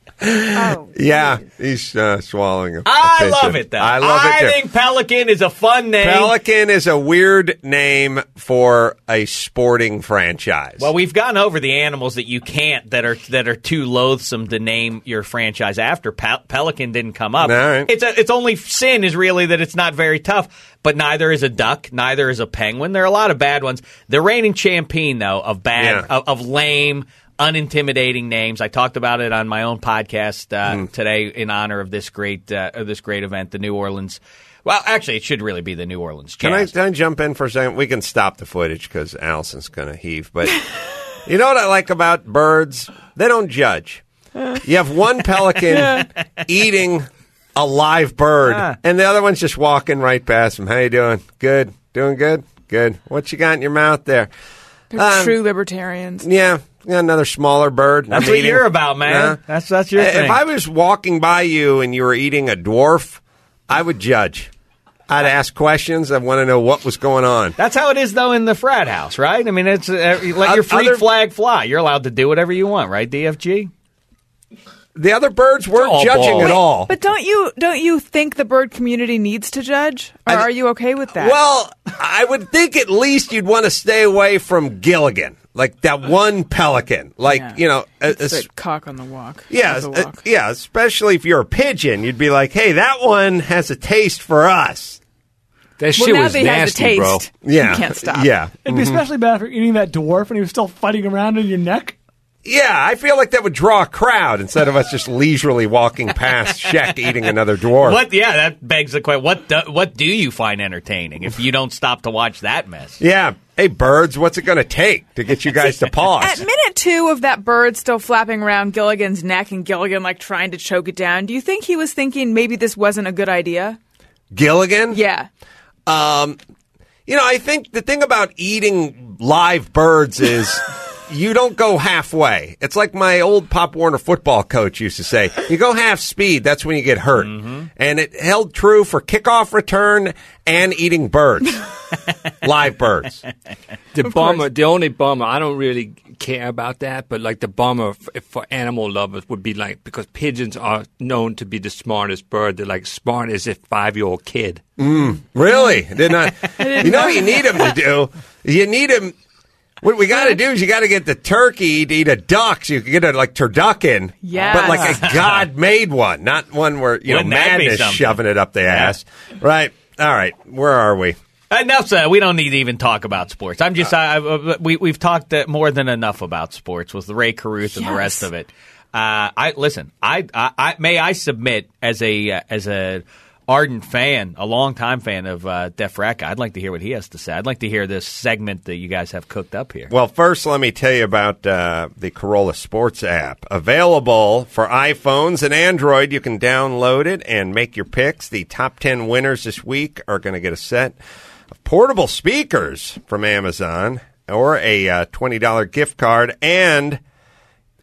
Oh, yeah, he's uh, swallowing a, a I pigeon. love it, though. I love I it, too. think Pelican is a fun name. Pelican is a weird name for a sporting franchise. Well, we've gone over the animals that you can't, that are that are too loathsome to name your franchise after. Pel- Pelican didn't come up. All right. It's a, it's only sin is really that it's not very tough. But neither is a duck, neither is a penguin. There are a lot of bad ones. The reigning champion, though, of bad, Yeah. of, of lame, unintimidating names. I talked about it on my own podcast uh, Mm. today in honor of this great uh, of this great event, the New Orleans. Well, actually, it should really be the New Orleans Jazz. Can I, can I jump in for a second? We can stop the footage because Allison's going to heave. But you know what I like about birds? They don't judge. You have one pelican eating a live bird, Ah. and the other one's just walking right past him. How you doing? Good. Doing good? Good. What you got in your mouth there? They're Um, true libertarians. Yeah, yeah, another smaller bird. That's I'm what eating. you're about, man. Yeah. That's that's your If thing. I was walking by you and you were eating a dwarf, I would judge. I'd ask questions. I want to know what was going on. That's how it is, though, in the frat house, right? I mean, it's uh, you let your freak Other- flag fly. You're allowed to do whatever you want, right, D F G? The other birds weren't all judging balls. at all. But don't you don't you think the bird community needs to judge? Or are you okay with that? Well, I would think at least you'd want to stay away from Gilligan, like that one pelican. Like, Yeah. you know, a- It's a- the cock on the walk. yeah, of the uh, walk. yeah, especially if you're a pigeon, you'd be like, hey, that one has a taste for us. That Well, shit now was that he has nasty, a bro. taste, Yeah. you can't stop. Yeah. It'd be especially bad for eating that dwarf and he was still fighting around in your neck. Yeah, I feel like that would draw a crowd instead of us just leisurely walking past Shek eating another dwarf. What? Yeah, that begs the question. What do, what do you find entertaining if you don't stop to watch that mess? Yeah. Hey, birds, what's it going to take to get you guys to At pause? minute two of that bird still flapping around Gilligan's neck and Gilligan like trying to choke it down, do you think he was thinking maybe this wasn't a good idea? Gilligan? Yeah. Um, you know, I think the thing about eating live birds is you don't go halfway. It's like my old Pop Warner football coach used to say, you go half speed, that's when you get hurt. Mm-hmm. And it held true for kickoff return and eating birds. Live birds. The bummer, the only bummer, I don't really care about that, but like the bummer f- for animal lovers would be like, because pigeons are known to be the smartest bird. They're like smart as a five-year-old kid. Mm, really? Did not. You know what you need them to do? You need them. What we got to do is you got to get the turkey to eat a duck so you can get a like turducken. Yes. But like a God-made one, not one where, you Wouldn't know, that be madness something? shoving it up the ass. Right. All right. Where are we? Enough said. We don't need to even talk about sports. I'm just. I, I, we we've talked uh, more than enough about sports with Ray Caruth and the rest of it. Uh, I listen. I, I, I may I submit as a uh, as a ardent fan, a longtime fan of uh, Def Racka. I'd like to hear what he has to say. I'd like to hear this segment that you guys have cooked up here. Well, first, let me tell you about uh, the Corolla Sports app. Available for iPhones and Android. You can download it and make your picks. The top ten winners this week are going to get a set of portable speakers from Amazon or a uh, twenty dollars gift card. And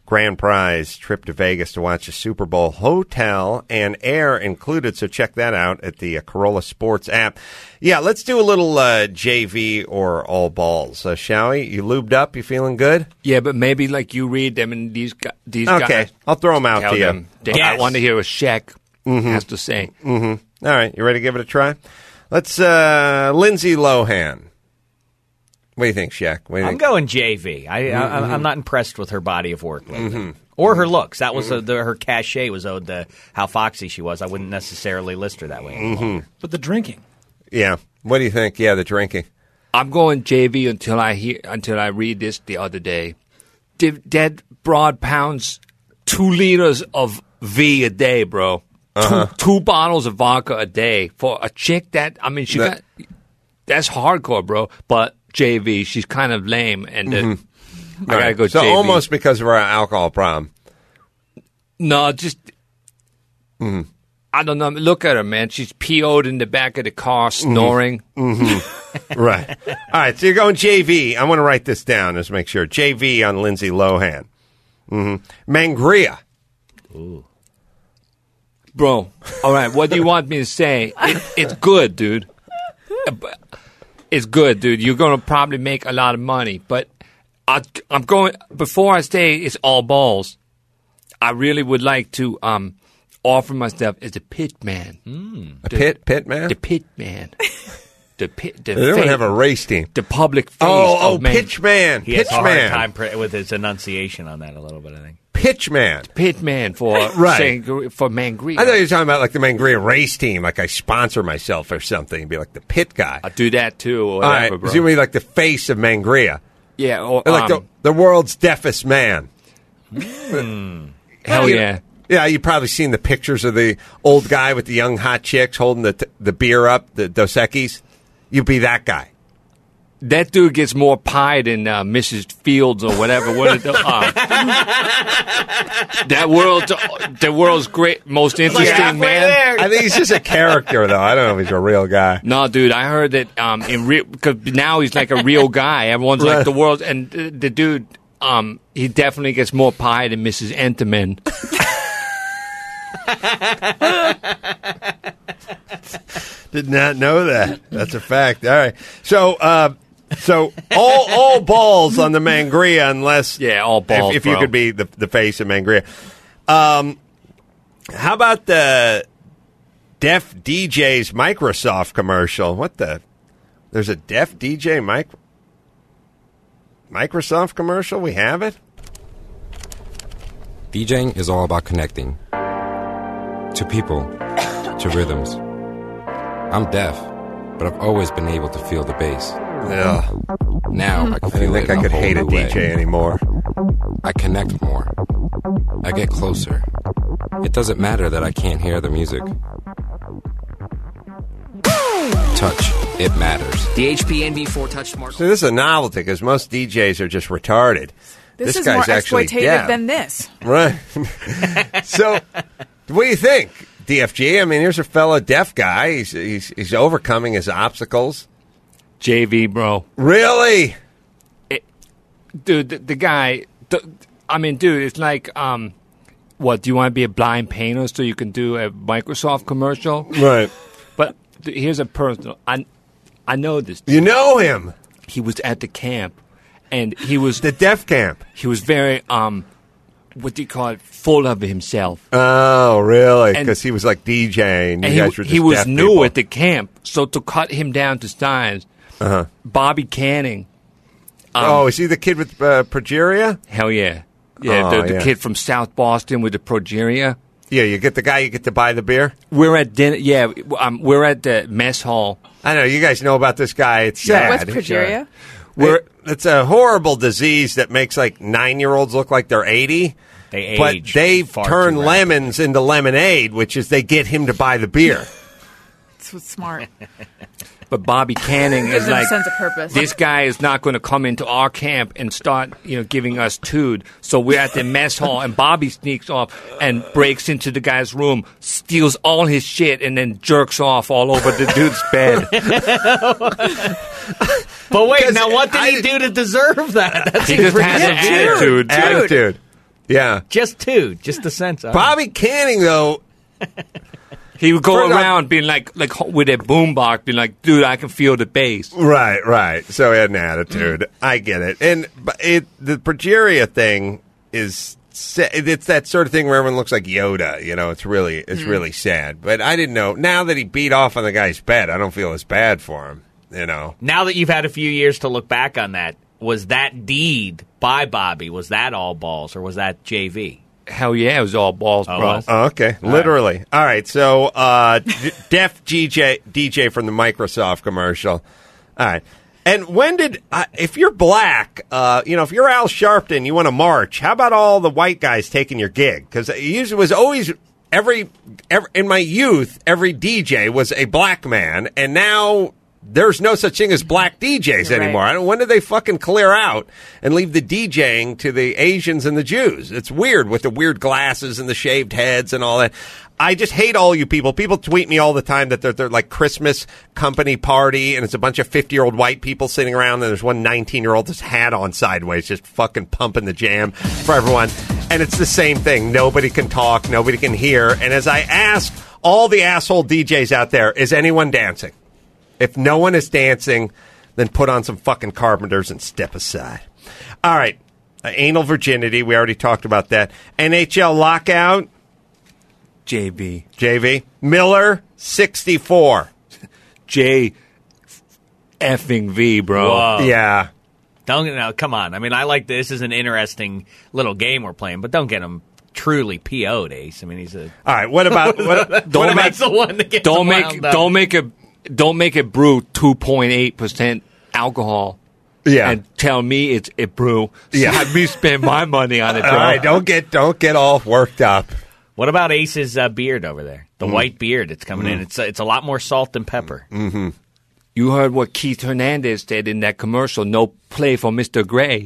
Grand prize trip to Vegas to watch the Super Bowl, hotel and air included. So check that out at the uh, Corolla Sports app. Yeah, let's do a little uh, J V or all balls, uh, shall we? You lubed up? You feeling good? Yeah, but maybe like you read them and these guys. These Okay, guys I'll throw them out tell to you. them. They, Yes. I want to hear what Shaq Mhm. has to say. Mm-hmm. All right, you ready to give it a try? Let's, uh, Lindsay Lohan. What do you think, Shaq? What do you I'm think? going J V. I, I, Mhm. I'm not impressed with her body of work lately. Mhm. Or her looks. That was uh the, her cachet was owed to how foxy she was. I wouldn't necessarily list her that way anymore. Mhm. But the drinking. Yeah. What do you think? Yeah, the drinking. I'm going J V until I hear until I read this the other day. Did Dead broad pounds two liters of V a day, bro. Uh-huh. Two, two bottles of vodka a day for a chick that I mean she That- got that's hardcore, bro. But J V, she's kind of lame, and uh, Mhm. I gotta Right. go. So J V. almost because of our alcohol problem. No, just Mhm. I don't know. Look at her, man. She's P O'd in the back of the car, snoring. Mm-hmm. Right. All right, so you're going J V. I want to write this down. Let's make sure. J V on Lindsay Lohan. Mm-hmm. Mangria. Ooh. Bro, all right, what do you want me to say? It, it's good, dude. It's good, dude. You're going to probably make a lot of money, but I, I'm going, before I say it's all balls, I really would like to um, offer myself as a pit man. A pit, pit man? The pit man. The pit, the They don't face- have a race team. The public face Oh, oh, of man. pitch man. He has Pitch a hard man. time pr- with his enunciation on that a little bit, I think. Pitch man. Pit man for, Right. saying, for Mangria. I thought you were talking about like the Mangria race team, like I sponsor myself or something, be like the pit guy. I do that too, or All whatever, right, bro. so you mean like the face of Mangria. Yeah, or Like um, the, the world's deafest man. Hell You know- yeah. Yeah, you've probably seen the pictures of the old guy with the young hot chicks holding the t- the beer up, the Dos Equis. You'd be that guy. That dude gets more pie than uh, Missus Fields or whatever. What is the, uh, that world, the world's great, most interesting man. I think he's just a character, though. I don't know if he's a real guy. No, dude, I heard that um, in real because now he's like a real guy. Everyone's Right. like the world, and the, the dude, um, he definitely gets more pie than Missus Enterman. Did not know that. That's a fact. All right. So, uh, so all all balls on the Mangria, unless yeah, all balls. If, if you bro. could be the the face of Mangria. Um, how about the Deaf D J's Microsoft commercial? What the? There's a Deaf D J mic Microsoft commercial. We have it. DJing is all about connecting to people, to rhythms. I'm deaf, but I've always been able to feel the bass. Yeah. Now I can I feel didn't it think in I a could whole hate a new D way. J anymore. I connect more. I get closer. It doesn't matter that I can't hear the music. Touch, it matters. The H P N V four Touch Smart. So this is a novelty because most D Js are just retarded. This, is guy's more actually exploitative deaf. than this. Right. So, what do you think, D F G? I mean, here's a fellow deaf guy. He's he's, he's overcoming his obstacles. J V, bro. Really? It, dude, the, the guy. The, I mean, dude, it's like, um, what? Do you want to be a blind painter so you can do a Microsoft commercial? Right. But th- here's a personal. I I know this. You know him. He was at the camp, and he was the deaf camp. He was very um, what do you call it? Full of himself. Oh, really? And- Because he was like DJing. And You he, guys were just he was deaf new people. at the camp, so to cut him down to size, Uh-huh. Bobby Canning. um, oh, is he the kid with uh, progeria? Hell yeah. Yeah, Oh, the, the yeah. kid from South Boston with the progeria. Yeah, you get the guy, you get to buy the beer? We're at dinner. Yeah, um, we're at the mess hall. I know, you guys know about this guy. It's Yeah, sad. what's progeria? We're, it's a horrible disease that makes like nine-year-olds look like they're eighty. They but age they far turn too rapidly. lemons into lemonade, which is they get him to buy the beer. It's smart. But Bobby Canning Gives is him a like, sense of purpose. this guy is not going to come into our camp and start, you know, giving us tood. So we're at the mess hall, and Bobby sneaks off and breaks into the guy's room, steals all his shit, and then jerks off all over the dude's bed. But wait, now what did he do to deserve that? That He seems just pretty has an severe. attitude. dude. Attitude. Yeah. Just two. Just the sense of Bobby Canning, though. He would go For the- around being like, like with a boombox, being like, dude, I can feel the bass. Right, right. So he had an attitude. I get it. And but it the progeria thing is sa- it's that sort of thing where everyone looks like Yoda. You know, it's really it's Mm. really sad. But I didn't know. Now that he beat off on the guy's bed, I don't feel as bad for him. You know. Now that you've had a few years to look back on that, was that deed by Bobby, was that all balls or was that J V? Hell yeah, it was all balls, Oh, bro. was? Oh, okay, All literally. All right, so uh, d- deaf D J D J from the Microsoft commercial. All right, and when did uh, if you're black, uh, you know, if you're Al Sharpton, you want to march. How about all the white guys taking your gig? Because it usually was always every, every in my youth, every D J was a black man, and now. There's no such thing as black D Js Right. anymore. I don't, when did they fucking clear out and leave the DJing to the Asians and the Jews? It's weird with the weird glasses and the shaved heads and all that. I just hate all you people. People tweet me all the time that they're, they're like Christmas company party and it's a bunch of fifty-year-old white people sitting around and there's one nineteen-year-old with his hat on sideways just fucking pumping the jam for everyone. And it's the same thing. Nobody can talk. Nobody can hear. And as I ask all the asshole D Js out there, is anyone dancing? If no one is dancing, then put on some fucking Carpenters and step aside. All right. Uh, anal virginity. We already talked about that. N H L lockout. J V. J V. Miller, sixty-four. J effing V, bro. Whoa. Yeah. Don't no, come on. I mean, I like this. Is an interesting little game we're playing, but don't get him truly P O'd, Ace. I mean, he's a. All right. What about what, what Don't about That's the one that gets Don't him make wound up. don't make a don't make it brew two point eight percent alcohol. Yeah. And tell me it's a brew. Yeah. Have me spend my money on it, bro. All right. Don't get don't get all worked up. What about Ace's uh, beard over there? The Mm. white beard that's coming in. Mm. It's uh, it's a lot more salt than pepper. Mm-hmm. You heard what Keith Hernandez said in that commercial. No play for Mister Gray.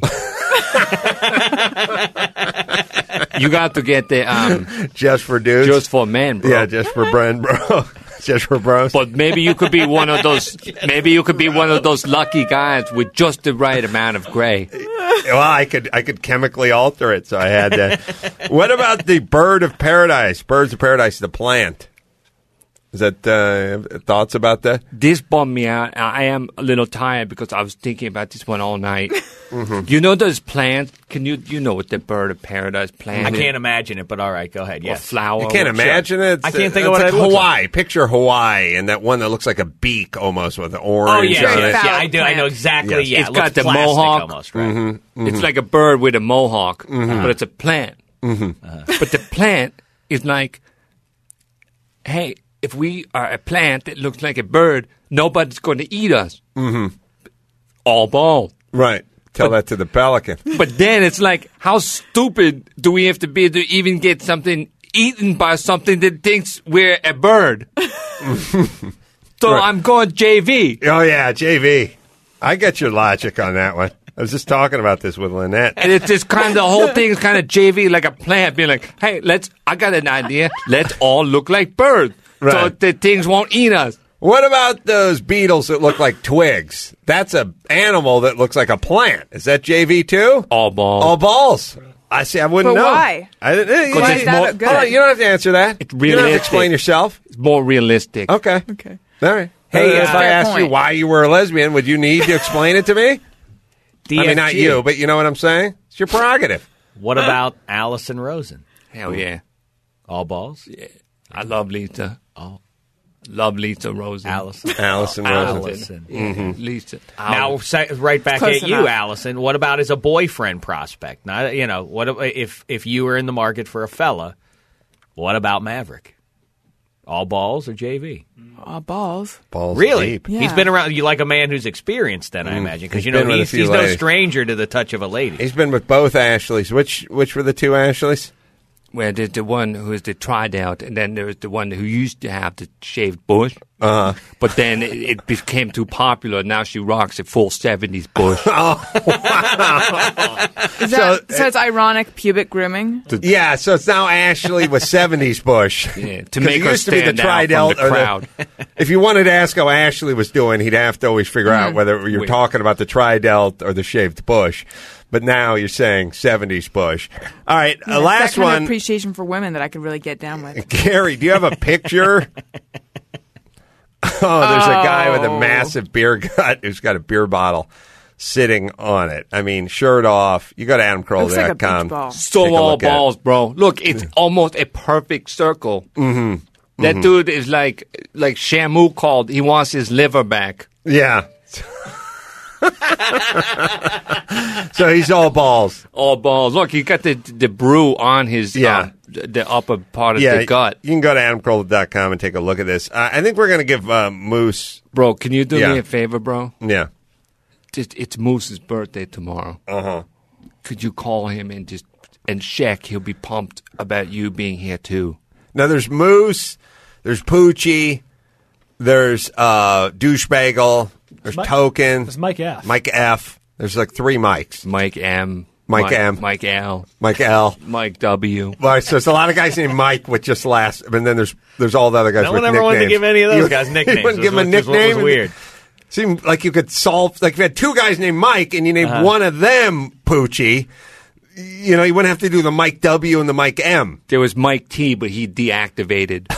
You got to get the um, just for dudes, just for men, bro. Yeah, just for Bren, bro. Just for bros. But maybe you could be one of those. Maybe you could be one of those lucky guys with just the right amount of gray. Well, I could I could chemically alter it, so I had that. What about the bird of paradise? Birds of paradise, the plant. Is that uh, thoughts about that? This bummed me out. I am a little tired because I was thinking about this one all night. Mm-hmm. You know those plants? Can you you know what the bird of paradise plant I is? can't imagine it, but all right, go ahead. Or Yes. flower. You can't or- imagine it. I can't think It's of what like it looks Hawaii. like. Picture Hawaii and that one that looks like a beak almost with the orange. Oh yeah, on yeah, it. yeah, I do. I know exactly. Yes. Yeah, It's it got looks the plastic mohawk. almost, right? Mm-hmm. It's like a bird with a mohawk, Mhm. but it's a plant. Mm-hmm. But the plant is like, hey, if we are a plant that looks like a bird, nobody's going to eat us. Mm-hmm. All ball. Right. Tell that to the pelican. But then it's like, how stupid do we have to be to even get something eaten by something that thinks we're a bird? So Right. I'm going J V. Oh yeah, J V. I get your logic on that one. I was just talking about this with Lynette. And it's just kind of, the whole thing is kind of J V, like a plant, being like, hey, let's, I got an idea. Let's all look like birds. So Right. the things won't eat us. What about those beetles that look like twigs? That's an animal that looks like a plant. Is that J V too? All balls. All balls. I see. I wouldn't But know. why? I didn't. eh, Why you- is that more- good? Hold on, you don't have to answer that. It's You don't have to realistic. explain yourself. It's more realistic. Okay. Okay. All right. Hey, Uh, if uh, I fair asked you point. why you were a lesbian, would you need to explain it to me? D F G. I mean, not you, but you know what I'm saying. It's your prerogative. What about Allison Rosen? Hell yeah. All balls? Yeah. I love Lisa. Oh. Love Lisa Rosen. Allison. Allison Rosen. Allison. Yeah. Mhm. Lisa. Now, say, right back Close at you, enough. Allison. What about as a boyfriend prospect? Now, you know, what if if you were in the market for a fella? What about Maverick? All balls or J V? Aw, balls. Balls Really? deep. Yeah. He's been around. You like a man who's experienced, then I Mm. imagine, because He's you know been with a he's, few he's no ladies. stranger to the touch of a lady. He's been with both Ashleys. Which which were the two Ashleys? Where there's the one who is the tried out, and then there's the one who used to have the shaved bush. Uh-huh. But then it, it became too popular. Now she rocks a full seventies bush. Is that, so, it's ironic pubic grooming? Yeah, so it's now Ashley with seventies bush. Yeah, to 'Cause make it her used to be the stand out Tridelt from the or crowd. if you wanted to ask how Ashley was doing, he'd have to always figure out Mhm. whether you're Wait. talking about the Tridelt or the shaved bush. But now you're saying seventies Bush. All right, Yeah, uh, it's last that kind one. of appreciation for women that I could really get down with. Gary, do you have a picture? Oh, there's a guy with a Oh. massive beer gut who's got a beer bottle sitting on it. I mean, shirt off. You go to adam carolla dot com. So all balls, bro. Look, it's almost a perfect circle. Mm-hmm. That Mhm. dude is like like Shamu called. He wants his liver back. Yeah. So he's all balls. All balls. Look, he got the the brew on his Yeah. uh, the upper part of Yeah, the gut. you can go to adam carolla dot com and take a look at this. Uh, I think we're going to give uh, Moose. Bro, can you do Yeah. me a favor, bro? Yeah. Just, it's Moose's birthday tomorrow. Uh huh. Could you call him and just and check? He'll be pumped about you being here too. Now there's Moose, there's Poochie, there's uh, Douchebagel, there's Mike- Token, there's Mike F. Mike F. There's like three Mikes. Mike M. Mike, Mike M. Mike L. Mike L. Mike W. Well, so it's a lot of guys named Mike with just last, and then there's there's all the other guys No with one ever nicknames. wanted to give any of those You- guys nicknames. You wouldn't give them a which is what was nickname. weird. Seemed like you could solve, like if you had two guys named Mike and you named Uh-huh. one of them Poochie, you know, you wouldn't have to do the Mike W and the Mike M. There was Mike T, but he deactivated.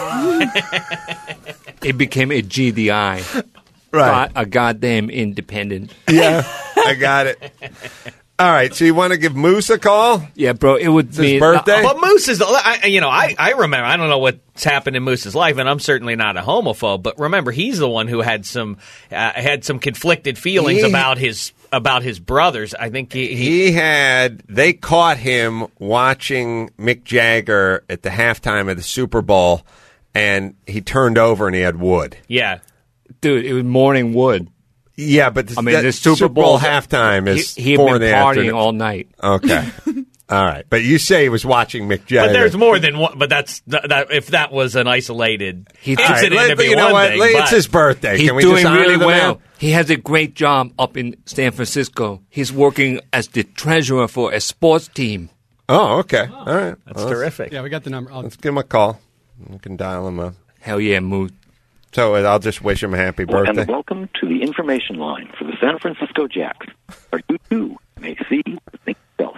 It became a G D I. Right. God- a goddamn independent. Yeah, I got it. All right, so you want to give Moose a call? Yeah, bro, it would It's his birthday? But Moose is, I, you know, I, I remember, I don't know what's happened in Moose's life, and I'm certainly not a homophobe, but remember, he's the one who had some, uh, had some conflicted feelings He- about his, about his brothers. I think he, he, He had, they caught him watching Mick Jagger at the halftime of the Super Bowl, and he turned over and he had wood. yeah. Dude, it was morning wood. Yeah, but the, I mean, the the Super Bowl Bowl- halftime is He, he had four been in the partying afternoon. all night. Okay. All right. But you say he was watching Mick Jagger. But there's more than one, but that's, that, if that was an isolated He's All right, incident, let- it'd be you know one what? thing, It's but- his birthday. He's Can we doing just honor really the well. man? He has a great job up in San Francisco. He's working as the treasurer for a sports team. Oh, okay. All right. That's Well, terrific. Yeah, we got the number. I'll, Let's give him a call. We can dial him up. Hell yeah, Moose. So uh, I'll just wish him a happy birthday. And welcome to the information line for the San Francisco Jacks, where you too may see and think yourself.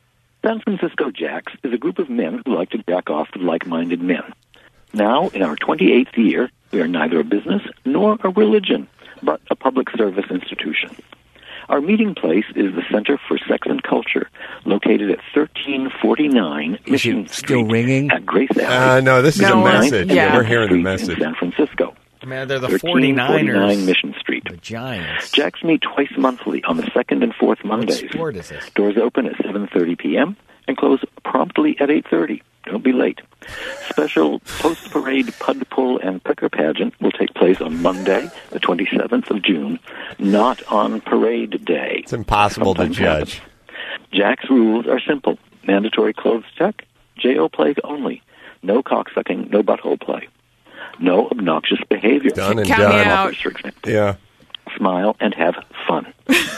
San Francisco Jacks is a group of men who like to jack off with like-minded men. Now, in our twenty-eighth year, we are neither a business nor a religion, but a public service institution. Our meeting place is the Center for Sex and Culture, located at thirteen forty-nine Mission Still Street ringing? at Grace Uh, Avenue. no, this is No, a message. yeah. We're hearing the Street message. in San Francisco. Man, they're the thirteen forty-nine forty-niners. Mission Street. The Giants. Jacks meet twice monthly on the second and fourth What Mondays. sport is this? Doors open at seven thirty p.m. and close promptly at eight thirty. Don't be late. Special post-parade pud pull and picker pageant will take place on Monday, the twenty-seventh of June, not on parade day. It's impossible to Sometimes judge. happens. Jack's rules are simple. Mandatory clothes check, J O play only. No cocksucking, no butthole play. No obnoxious behavior. Done and Count me done. out. For example. Yeah. Smile and have fun.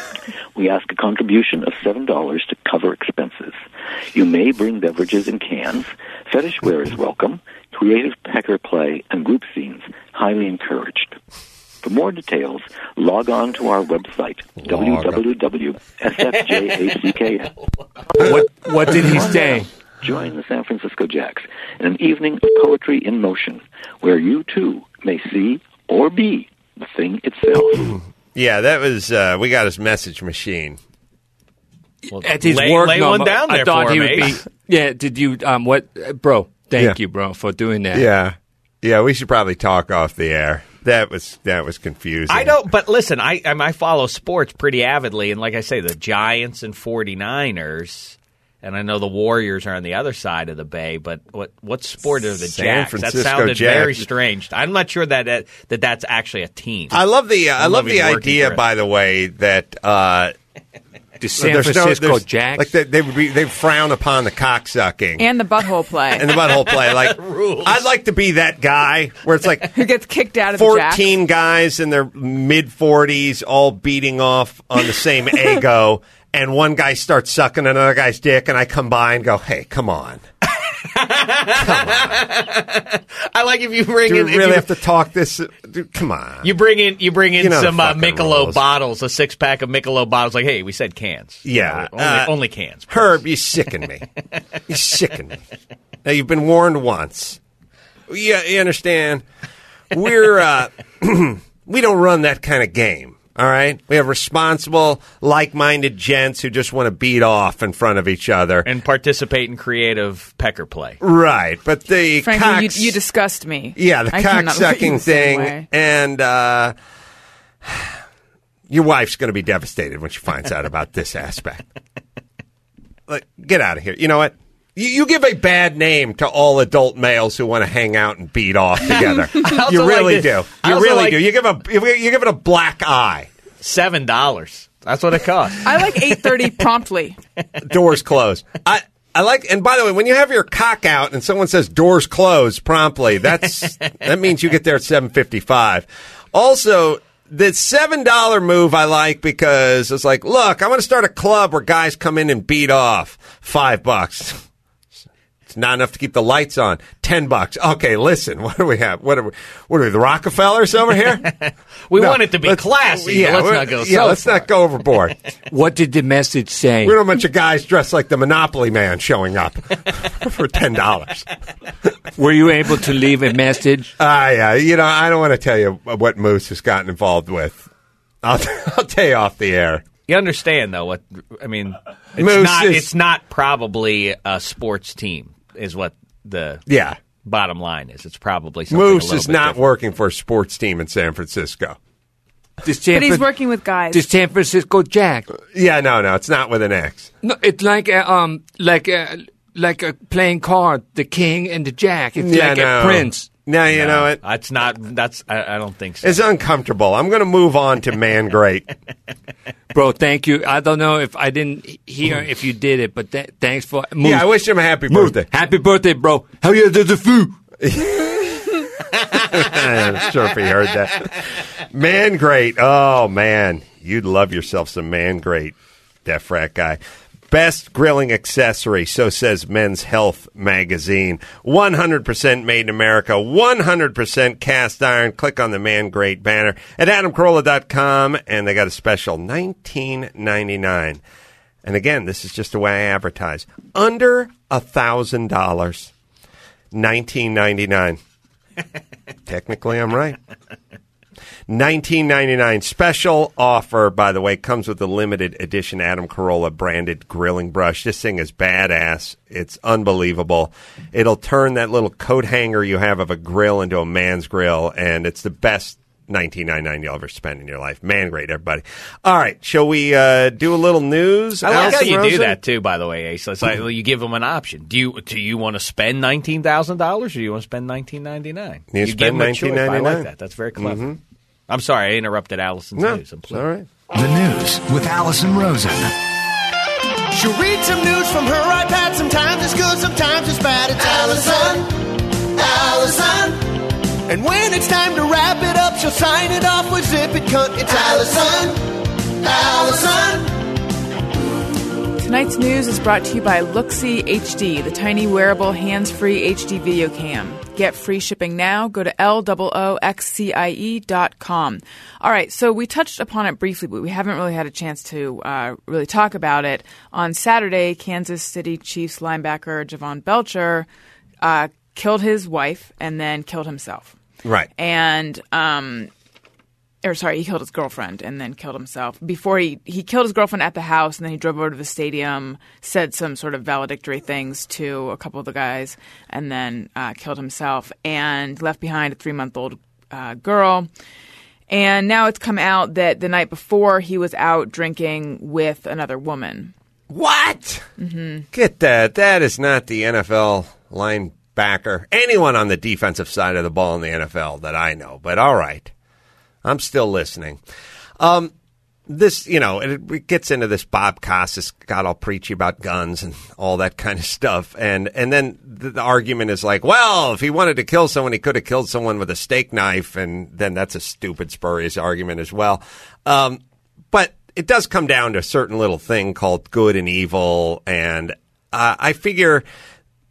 We ask a contribution of seven dollars to cover expenses. You may bring beverages in cans. Fetish wear is welcome. Creative pecker play and group scenes highly encouraged. For more details, log on to our website, w w w dot s f j a c k. What, what did he say? Join the San Francisco Jacks in an evening of poetry in motion, where you too may see or be the thing itself. Yeah, that was, uh, we got his message machine. Well, At his lay, work lay number, one down there I thought for he him, would eh? be. Yeah, did you, um, what, uh, bro, thank Yeah. you, bro, for doing that. Yeah. Yeah, we should probably talk off the air. That was that was confusing. I don't, but listen, I I, mean, I follow sports pretty avidly, and like I say, the Giants and forty-niners, and I know the Warriors are on the other side of the bay, but what what sport are the San Jacks? Francisco that sounded Jacks. very strange. I'm not sure that that, that that's actually a team. I love the uh, I don't know love if he's the working idea, for it. by the way, that uh, The San there's no- Francisco there's- Jacks. like they they, would be, they frown upon the cocksucking And the butthole play. and the butthole play. Like I'd like to be that guy where it's like Who gets kicked out of the Jacks. fourteen guys in their mid forties all beating off on the same ego, and one guy starts sucking another guy's dick, and I come by and go, "Hey, come on." I like if you bring Do in. we if really you, have to talk this? Dude, come on. You bring in. You bring in You know the some uh, fucking Michelob rules. bottles, a six pack of Michelob bottles. Like, hey, we said cans. Yeah. only, uh, only cans. Herb, you sicken me. You sicken me. Now, you've been warned once. You, you understand? We're uh, we don't run that kind of game. All right, we have responsible, like-minded gents who just want to beat off in front of each other and participate in creative pecker play. Right, but the Frankly, cocks, you, you disgust me. yeah, the I cannot look at you cocksucking the same thing, way. and uh, your wife's going to be devastated when she finds out about this aspect. Like, get out of here. You know what? You, you give a bad name to all adult males who want to hang out and beat off together. also You really like do. this- I You also really like- do. You give a you give it a black eye. Seven dollars. That's what it costs. I like eight thirty promptly. Doors closed. I I like, and by the way, when you have your cock out and someone says doors closed promptly, that's that means you get there at seven fifty-five. Also, the seven dollar move I like because it's like, look, I want to start a club where guys come in and beat off. Five bucks. It's not enough to keep the lights on. Ten bucks. Okay, listen. What do we have? What are we? What are we? The Rockefellers over here? We No, want it to be let's- classy. Yeah, but let's we're- not go. Yeah, so let's far. not go overboard. What did the message say? We don't want a bunch of guys dressed like the Monopoly Man showing up for ten dollars. Were you able to leave a message? Ah, yeah. You know, I don't want to tell you what Moose has gotten involved with. I'll, I'll tell you off the air. You understand though? What I mean? It's Moose not. is- It's not probably a sports team. Is what the Yeah. bottom line is. It's probably something a Moose little is bit not different. working for a sports team in San Francisco. The San But he's Fran- working with guys. the San Francisco Jack. Yeah, no, no. It's not with an X. No, it's like a, um, like a, like a playing card, the king and the jack. It's Yeah, like no. a prince. No, you No, know it. That's not. That's. I, I don't think so. It's uncomfortable. I'm going to move on to Man Great. Bro, thank you. I don't know if I didn't hear if you did it, but th- thanks for. Moose. Yeah, I wish him a happy Moose, birthday. Happy birthday, bro. How you did the food? I'm sure if he heard that. Man Great. Oh, man. You'd love yourself some Man Great, Deaf Rat Guy. Best grilling accessory, so says Men's Health magazine. one hundred percent made in America, one hundred percent cast iron. Click on the Man Great banner at adam carolla dot com, and they got a special nineteen ninety-nine. And again, this is just the way I advertise. Under one thousand dollars, nineteen ninety-nine. Technically, I'm right. nineteen ninety-nine special offer, by the way, comes with a limited edition Adam Carolla branded grilling brush. This thing is badass. It's unbelievable. It'll turn that little coat hanger you have of a grill into a man's grill, and it's the best nineteen ninety-nine you'll ever spend in your life. Man, great, everybody. All right, shall we uh, do a little news? I like Allison how you Rosen? do that too. By the way, Ace, it's like you give them an option. Do you do you want to spend nineteen thousand dollars, or do you want to spend nineteen ninety nine? You give spend them a choice. nineteen ninety-nine. I like that. That's very clever. Mhm. I'm sorry, I interrupted Allison's No, news. I'm it's all right. The news with Allison Rosen. She'll read some news from her iPad. Sometimes it's good, sometimes it's bad. It's Allison, Allison. And when it's time to wrap it up, she'll sign it off with zip it cut. It's Allison, Allison. Tonight's news is brought to you by Looksee H D, the tiny wearable hands-free H D video cam. Get free shipping now. Go to L O O X C I E dot com. All right, so we touched upon it briefly, but we haven't really had a chance to uh, really talk about it. On Saturday, Kansas City Chiefs linebacker Javon Belcher uh, killed his wife and then killed himself. Right. And, um, or sorry, he killed his girlfriend and then killed himself. Before he, he killed his girlfriend at the house, and then he drove over to the stadium, said some sort of valedictory things to a couple of the guys, and then uh, killed himself and left behind a three-month-old uh, girl. And now it's come out that the night before he was out drinking with another woman. What? Mm-hmm. Get that. That is not the N F L linebacker. Anyone on the defensive side of the ball in the N F L that I know. But all right. I'm still listening. Um, this, you know, it, it gets into this Bob Costas got all preachy about guns and all that kind of stuff. And, and then the, the argument is like, well, if he wanted to kill someone, he could have killed someone with a steak knife. And then that's a stupid, spurious argument as well. Um, but it does come down to a certain little thing called good and evil. And uh, I figure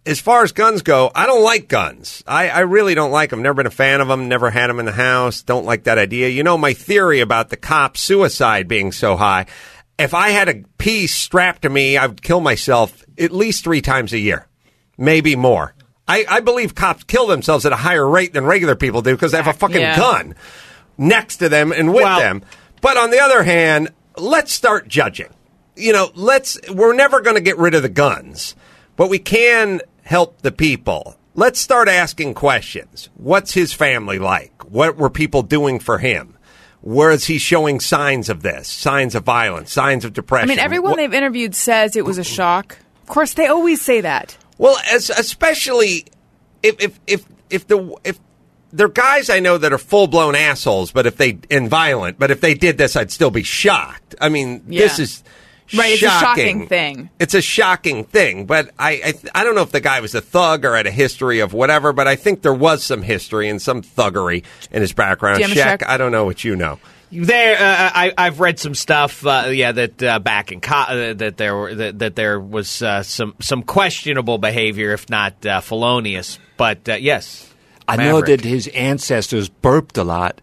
as far as guns go, I don't like guns. I, I really don't like them. Never been a fan of them. Never had them in the house. Don't like that idea. You know, my theory about the cop suicide being so high, if I had a piece strapped to me, I would kill myself at least three times a year, maybe more. I, I believe cops kill themselves at a higher rate than regular people do because they have a fucking Yeah. gun next to them and with Well- them. But on the other hand, let's start judging. You know, let's, we're never going to get rid of the guns, but we can help the people. Let's start asking questions. What's his family like? What were people doing for him? Where is he showing signs of this? Signs of violence, signs of I depression? mean, everyone What- they've interviewed says it was a shock. Of course, they always say that. Well, as, especially if if if if the if there are guys I know that are full blown assholes, but if they and violent, but if they did this, I'd still be shocked. I mean, this Yeah. is Right, it's a shocking. shocking thing. It's a shocking thing, but I I, th- I don't know if the guy was a thug or had a history of whatever, but I think there was some history and some thuggery in his background. Damashek? Shaq, I don't know what you know. There, uh, I, I've read some stuff. Uh, yeah, that uh, back in co- uh, that there were that, that there was uh, some some questionable behavior, if not uh, felonious. But uh, yes, I know Maverick. that his ancestors burped a lot.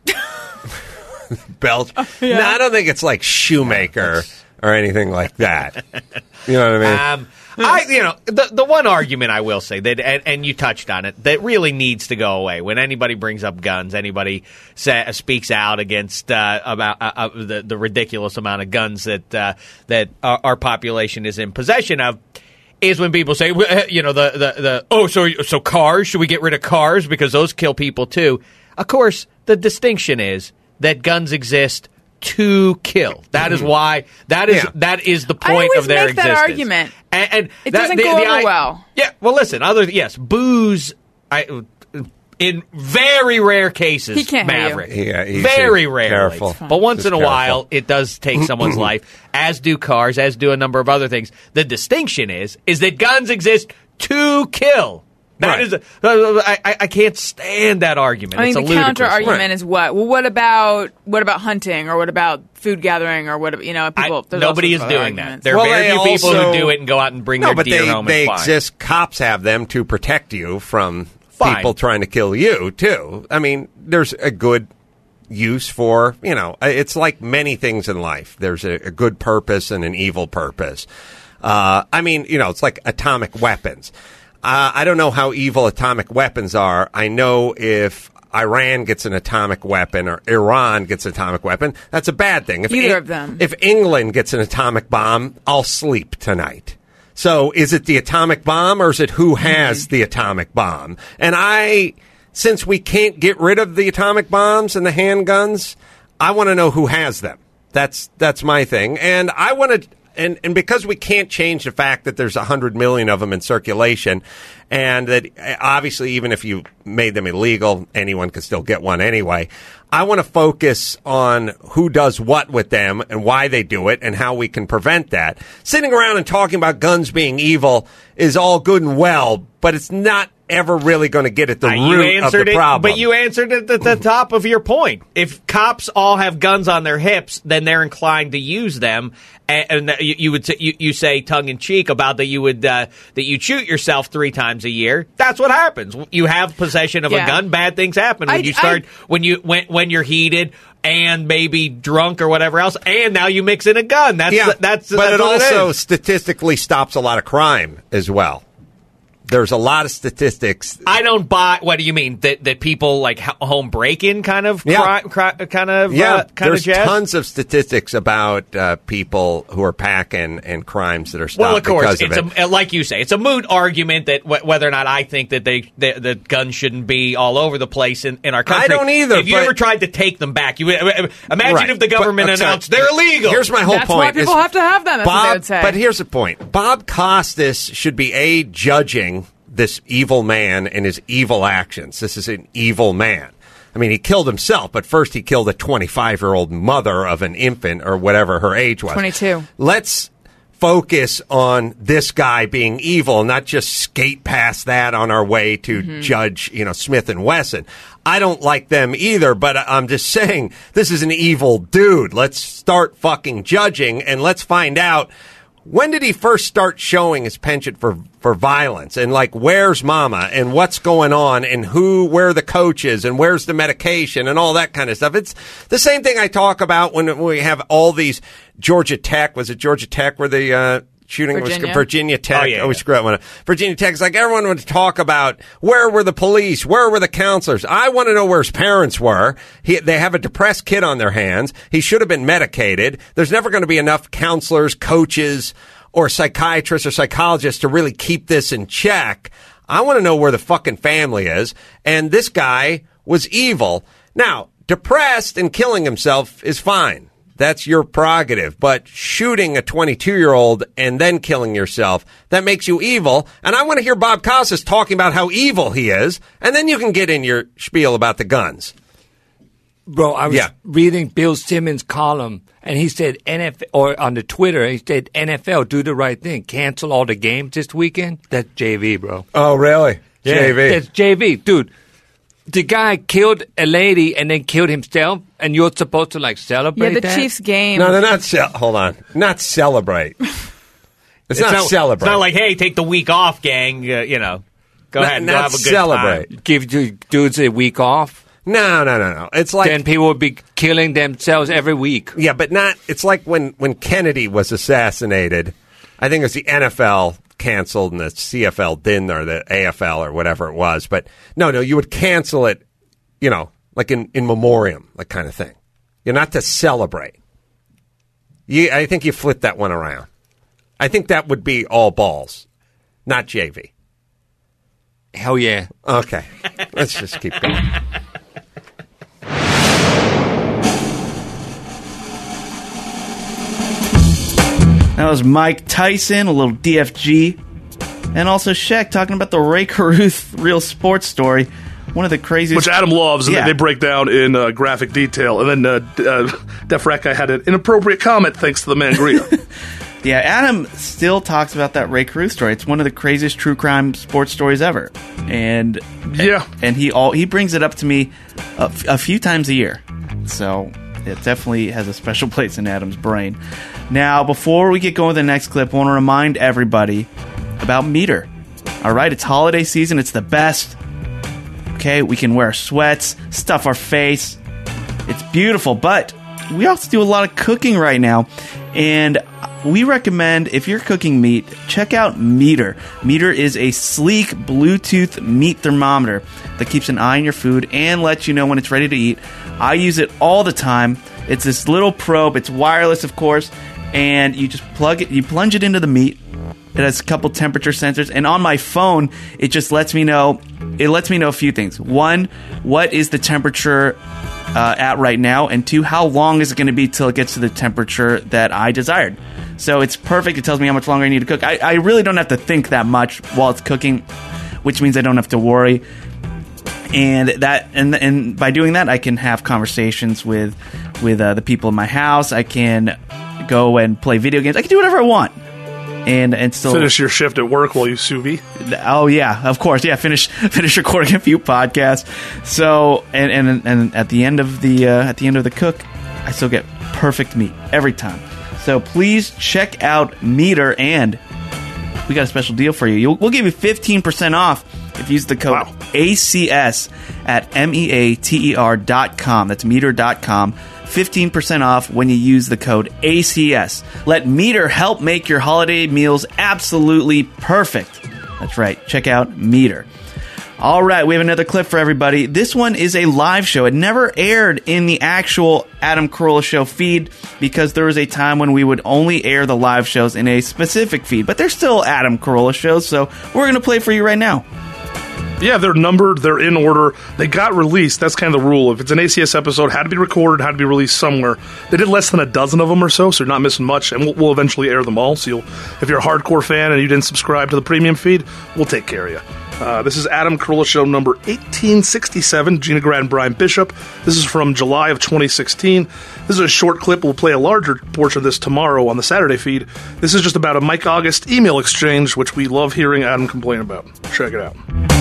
Belch. No, I don't think it's like Shoemaker or anything like that. You know what I mean? Um, I, you know, the the one argument I will say that, and, and you touched on it, that really needs to go away. When anybody brings up guns, anybody say, speaks out against uh, about uh, uh, the the ridiculous amount of guns that uh, that our, our population is in possession of, is when people say, well, you know, the the the oh, so so cars? Should we get rid of cars because those kill people too? Of course, the distinction is that guns exist to kill. That is why. That is Yeah. that is the I point always of their make that existence. argument. And, and It that- doesn't the- go the over I- well. Yeah. Well, listen. Other yes, booze. I in very rare cases, He can't hear you. Maverick. Yeah, easy. very rarely. Careful. It's fine. But once Just in a careful. while, it does take someone's life. As do cars. As do a number of other things. The distinction is is that guns exist to kill. That Right. is. A, I, I I can't stand that argument. I it's think a the counter ludicrous- argument Right. is what? Well, what about what about hunting or what about food gathering or what? You know, people. I- there's nobody all is sorts of other doing that. arguments. There are Well, very they few people also- who do it and go out and bring No, their but deer they, home they and fly. exist. Cops have them to protect you from Fine. people trying to kill you, too. I mean, there's a good use for, you know, it's like many things in life. There's a, a good purpose and an evil purpose. Uh, I mean, you know, it's like atomic weapons. Uh, I don't know how evil atomic weapons are. I know if Iran gets an atomic weapon or Iran gets an atomic weapon, that's a bad thing. If Either Eng- of them. If England gets an atomic bomb, I'll sleep tonight. So is it the atomic bomb or is it who has the atomic bomb? And I, since we can't get rid of the atomic bombs and the handguns, I want to know who has them. That's that's my thing. And I want to, and, and because we can't change the fact that there's a hundred million of them in circulation, and that uh, obviously even if you made them illegal, anyone could still get one anyway. I want to focus on who does what with them and why they do it and how we can prevent that. Sitting around and talking about guns being evil is all good and well, but it's not ever really going to get at the Uh, you root of answered the it, problem. but you answered it at the top of your point. If cops all have guns on their hips, then they're inclined to use them. And, and that you, you would say, you, you say tongue in cheek about that you would uh, that you shoot yourself three times a year. That's what happens. You have possession of Yeah. a gun. Bad things happen when I- you start I- when you when when you're heated and maybe drunk or whatever else. And now you mix in a gun. That's yeah, that's but that's it what also is. statistically stops a lot of crime as well. There's a lot of statistics. I don't buy. What do you mean that that people like ho- home break-in kind of Yeah. cri- cri- kind of Yeah, uh, kind there's of jazz? tons of statistics about uh, people who are packing and crimes that are stopped Well, of course, because of it's it. a, like you say, it's a moot argument that wh- whether or not I think that they that, that guns shouldn't be all over the place in, in our country. I don't either, If you but- ever tried to take them back, you would- uh, imagine Right. if the government But, uh, announced they're illegal. Here's my whole That's point. why people is have to have them. That's Bob, what they would say. But here's the point. Bob Costas should be A, judging this evil man and his evil actions. This is an evil man. I mean, he killed himself, but first he killed a twenty-five-year-old mother of an infant or whatever her age was. twenty-two. Let's focus on this guy being evil, not just skate past that on our way to Mm-hmm. judge, you know, Smith and Wesson. I don't like them either, but I'm just saying this is an evil dude. Let's start fucking judging and let's find out When did he first start showing his penchant for, for violence? And, like, where's Mama? And what's going on? And who, where are the coaches? And where's the medication? And all that kind of stuff. It's the same thing I talk about when we have all these Georgia Tech. Was it Georgia Tech where the uh, shooting Virginia. was Virginia Tech? Oh, yeah, oh we yeah. screw that one up. Virginia Tech is like everyone would talk about where were the police? Where were the counselors? I want to know where his parents were. He, they have a depressed kid on their hands. He should have been medicated. There's never going to be enough counselors, coaches, or psychiatrists or psychologists to really keep this in check. I want to know where the fucking family is. And this guy was evil. Now, depressed and killing himself is fine. That's your prerogative. But shooting a twenty-two-year-old and then killing yourself, that makes you evil. And I want to hear Bob Costas talking about how evil he is. And then you can get in your spiel about the guns. Bro, I was Yeah. reading Bill Simmons' column, and he said N F L, or on the Twitter, he said N F L, do the right thing. Cancel all the games this weekend. That's J V, bro. Oh, really? Yeah, J V. That's J V. Dude, the guy killed a lady and then killed himself, and you're supposed to, like, celebrate Yeah, the that? Chiefs game. No, they're not. Ce- hold on. Not celebrate. It's, not, celebrate. It's not like, hey, take the week off, gang. Uh, you know, go Not- ahead and not go have a good celebrate. time. Give du- dudes a week off? No, no, no, no. It's like then people would be killing themselves every week. Yeah, but not. It's like when, when Kennedy was assassinated. I think it was the N F L canceled and the C F L didn't, or the A F L or whatever it was. But no, no, you would cancel it. You know, like in, in memoriam, like kind of thing. You're not to celebrate. You, I think you flip that one around. I think that would be all balls, not J V. Hell yeah. Okay, let's just keep going. That was Mike Tyson, a little D F G, and also Shaq talking about the Ray Caruth real sports story. One of the craziest... Which Adam loves, and Yeah. they they break down in uh, graphic detail. And then uh, d- uh, Def Rat Guy had an inappropriate comment thanks to the Mangria. Yeah, Adam still talks about that Ray Caruth story. It's one of the craziest true crime sports stories ever, and yeah, and he all he brings it up to me a, f- a few times a year. So it definitely has a special place in Adam's brain. Now, before we get going with the next clip, I want to remind everybody about Meter. All right, it's holiday season. It's the best. Okay, we can wear sweats, stuff our face. It's beautiful, but we also do a lot of cooking right now, and we recommend, if you're cooking meat, check out Meter. Meter is a sleek Bluetooth meat thermometer that keeps an eye on your food and lets you know when it's ready to eat. I use it all the time. It's this little probe. It's wireless, of course, and you just plug it, you plunge it into the meat. It has a couple temperature sensors, and on my phone, it just lets me know. It lets me know a few things. One, what is the temperature uh, at right now, and two, how long is it going to be till it gets to the temperature that I desired. So it's perfect. It tells me how much longer I need to cook. I, I really don't have to think that much while it's cooking, which means I don't have to worry. And that, and and by doing that, I can have conversations with with uh, the people in my house. I can go and play video games. I can do whatever I want. And and still Finish your shift at work while you sous vide. Oh yeah, of course, yeah. Finish finish recording a few podcasts. So and and and at the end of the uh, at the end of the cook, I still get perfect meat every time. So please check out Meter, and we got a special deal for you. You'll, we'll give you fifteen percent off if you use the code wow. A C S at M E A T E R dot com. That's meter dot com. fifteen percent off when you use the code A C S. Let Meter help make your holiday meals absolutely perfect. That's right. Check out Meter. All right, we have another clip for everybody. This one is a live show. It never aired in the actual Adam Carolla Show feed because there was a time when we would only air the live shows in a specific feed. But they're still Adam Carolla shows, so we're going to play for you right now. Yeah, they're numbered, they're in order, they got released. That's kind of the rule. If it's an A C S episode, had to be recorded, had to be released somewhere. They did less than a dozen of them or so, so you're not missing much, and we'll, we'll eventually air them all. So you'll, if you're a hardcore fan and you didn't subscribe to the premium feed, we'll take care of you. Uh, this is Adam Carolla Show number eighteen sixty-seven, Gina Grad and Brian Bishop. This is from July of twenty sixteen. This is a short clip. We'll play a larger portion of this tomorrow on the Saturday feed. This is just about a Mike August email exchange, which we love hearing Adam complain about. Check it out.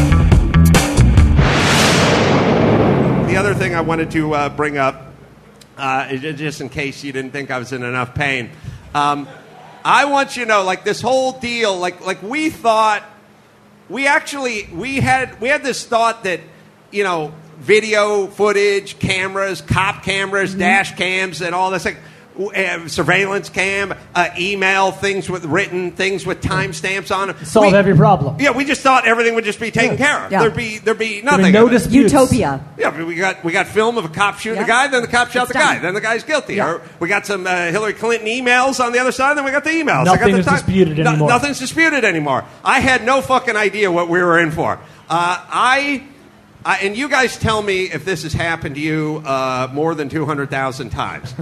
The other thing I wanted to uh, bring up, uh, just in case you didn't think I was in enough pain, um, I want you to know, like, this whole deal, like, like we thought, we actually, we had, we had this thought that, you know, video footage, cameras, cop cameras, mm-hmm. dash cams, and all this, like, uh, surveillance cam, uh, email, things with written, things with timestamps on them. Solve we, every problem. Yeah, we just thought everything would just be taken yeah. care of. Yeah. There'd be there'd be nothing. There'd be no disputes. Utopia. Yeah, we got we got film of a cop shooting Yeah. a guy, then the cop shot It's the guy, done. then the guy's guilty. Yeah. Or we got some uh, Hillary Clinton emails on the other side, then we got the emails. Nothing I got the is time- disputed No- anymore. Nothing's disputed anymore. I had no fucking idea what we were in for. Uh, I, I and you guys tell me if this has happened to you uh, more than two hundred thousand times.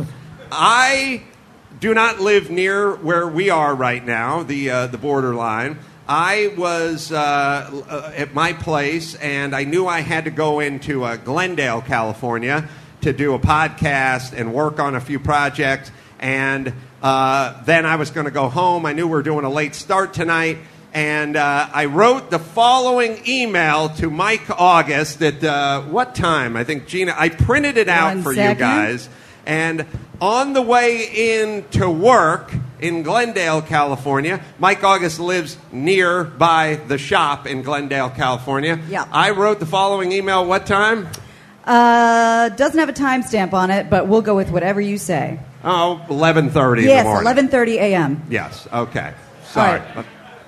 I do not live near where we are right now, the uh, the borderline. I was uh, uh, at my place, and I knew I had to go into uh, Glendale, California, to do a podcast and work on a few projects. And uh, then I was going to go home. I knew we were doing a late start tonight. And uh, I wrote the following email to Mike August at uh, what time? I think, Gina, I printed it out One for second. you guys. And on the way in to work in Glendale, California, Mike August lives nearby the shop in Glendale, California. Yeah. I wrote the following email. What time? Uh, doesn't have a timestamp on it, but we'll go with whatever you say. Oh, eleven thirty in Yes, the morning. eleven thirty a.m. Yes, okay. Sorry. All right.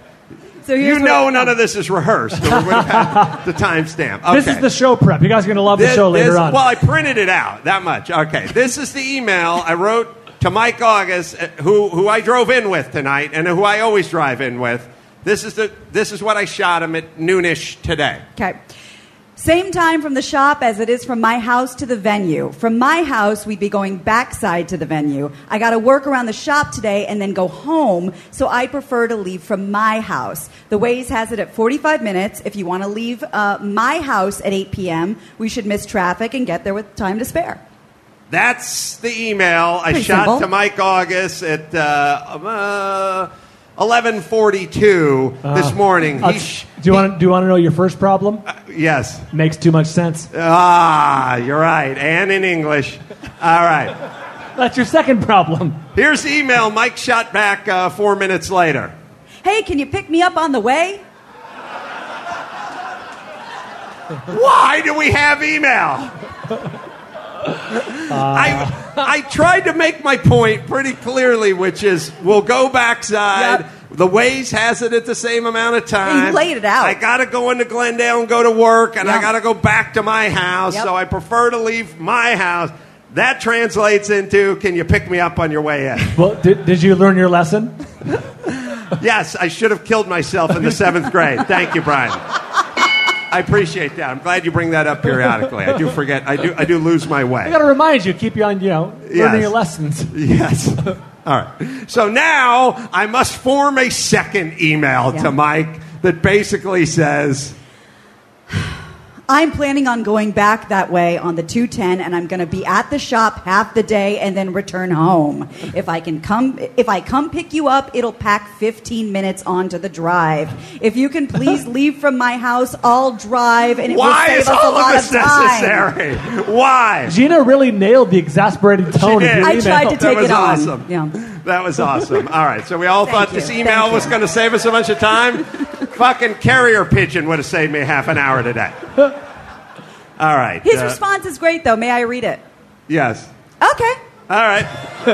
So here's You know what- none of this is rehearsed. Or we would have had the timestamp. Okay. This is the show prep. You guys are going to love the This- show later this- on. Well, I printed it out, that much. Okay, this is the email I wrote to Mike August, uh, who, who I drove in with tonight and who I always drive in with. This is, the, this is what I shot him at noonish today. Okay. Same time from the shop as it is from my house to the venue. From my house, we'd be going backside to the venue. I got to work around the shop today and then go home, so I prefer to leave from my house. The Waze has it at forty-five minutes. If you want to leave uh, my house at eight p.m., we should miss traffic and get there with time to spare. That's the email I Pretty shot simple. to Mike August at uh, uh, eleven forty-two this Uh, morning. I'll- He sh- do you want to do you want to know your first problem? yes. Makes too much sense. Ah, you're right. And in English. All right. That's your second problem. Here's the email Mike shot back uh, four minutes later. Hey, can you pick me up on the way? Why do we have email? I I tried to make my point pretty clearly, which is we'll go backside. Yep. The Waze has it at the same amount of time. You laid it out. I got to go into Glendale and go to work, and I Yep. got to go back to my house, Yep. so I prefer to leave my house. That translates into, can you pick me up on your way in? Well, did, did you learn your lesson? Yes, I should have killed myself in the seventh grade. Thank you, Brian. I appreciate that. I'm glad you bring that up periodically. I do forget. I do. I do lose my way. I got to remind you, keep you on, you know, learning Yes. your lessons. Yes. All right. So now I must form a second email Yeah. to Mike that basically says, I'm planning on going back that way on the two ten, and I'm going to be at the shop half the day and then return home. If I can come, if I come pick you up, it'll pack fifteen minutes onto the drive. If you can please leave from my house, I'll drive, and it why will save is us a all lot of this of time. necessary? Why? Gina really nailed the exasperated tone She of did. your I email. tried to That take was it on. awesome. Yeah. That was awesome. All right. So we all Thank thought you. this email Thank was you. going to save us a bunch of time. Fucking carrier pigeon would have saved me half an hour today. All right. His uh, response is great, though. May I read it? Yes. Okay. All right.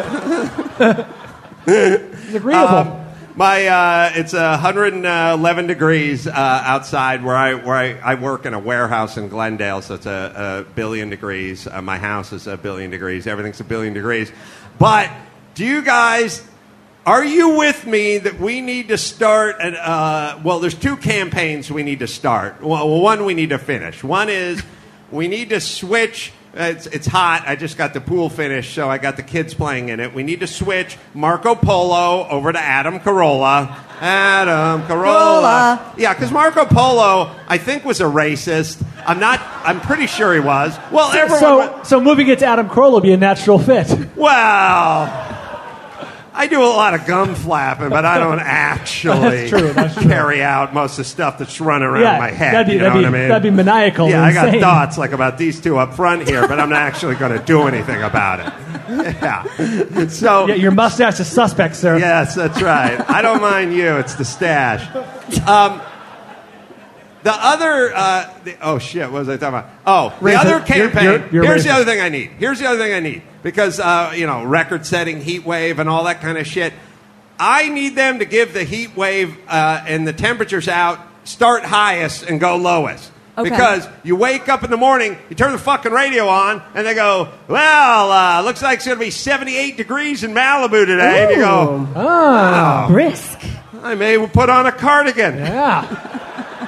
It's agreeable. Um, my uh, it's uh, one hundred eleven degrees uh, outside where I where I, I work in a warehouse in Glendale, so it's a, a billion degrees. Uh, my house is a billion degrees. Everything's a billion degrees. But do you guys? Are you with me that we need to start? An, uh, well, there's two campaigns we need to start. Well, one we need to finish. One is we need to switch. It's, it's hot. I just got the pool finished, so I got the kids playing in it. We need to switch Marco Polo over to Adam Carolla. Adam Carolla. Carolla. Yeah, because Marco Polo, I think, was a racist. I'm not. I'm pretty sure he was. Well, everyone. so, so moving it to Adam Carolla would be a natural fit. Well, I do a lot of gum flapping, but I don't actually That's true, that's true. carry out most of the stuff that's running around Yeah, my head. that'd be- you know that'd what be- I mean? that'd be maniacal Yeah, and I got insane. thoughts like about these two up front here, but I'm not actually going to do anything about it. Yeah. So yeah, your mustache is suspect, sir. Yes, that's right. I don't mind you. It's the stash. Um, the other. Uh, the, oh shit! What was I talking about? Oh, the Racist. other campaign. You're- you're- you're here's the racist. other thing I need. Here's the other thing I need because uh, you know, record-setting heat wave and all that kind of shit. I need them to give the heat wave uh, and the temperatures out start highest and go lowest. Okay. Because you wake up in the morning, you turn the fucking radio on, and they go, well, uh, looks like it's going to be seventy-eight degrees in Malibu today. And you go, Oh, wow. brisk. I may put on a cardigan. Yeah.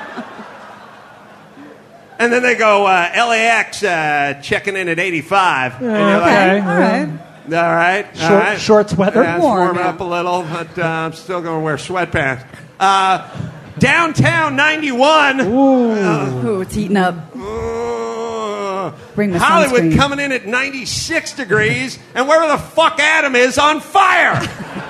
And then they go, uh, L A X uh, checking in at eighty-five. and Yeah, you're okay. like, All right. all right. all Short- right. shorts weather. Yeah, it's Warm, warming yeah. up a little, but uh, I'm still going to wear sweatpants. Uh, downtown ninety-one. Ooh. Ooh, it's heating up. Bring the Hollywood sunscreen. coming in at ninety-six degrees, and wherever the fuck Adam is, on fire.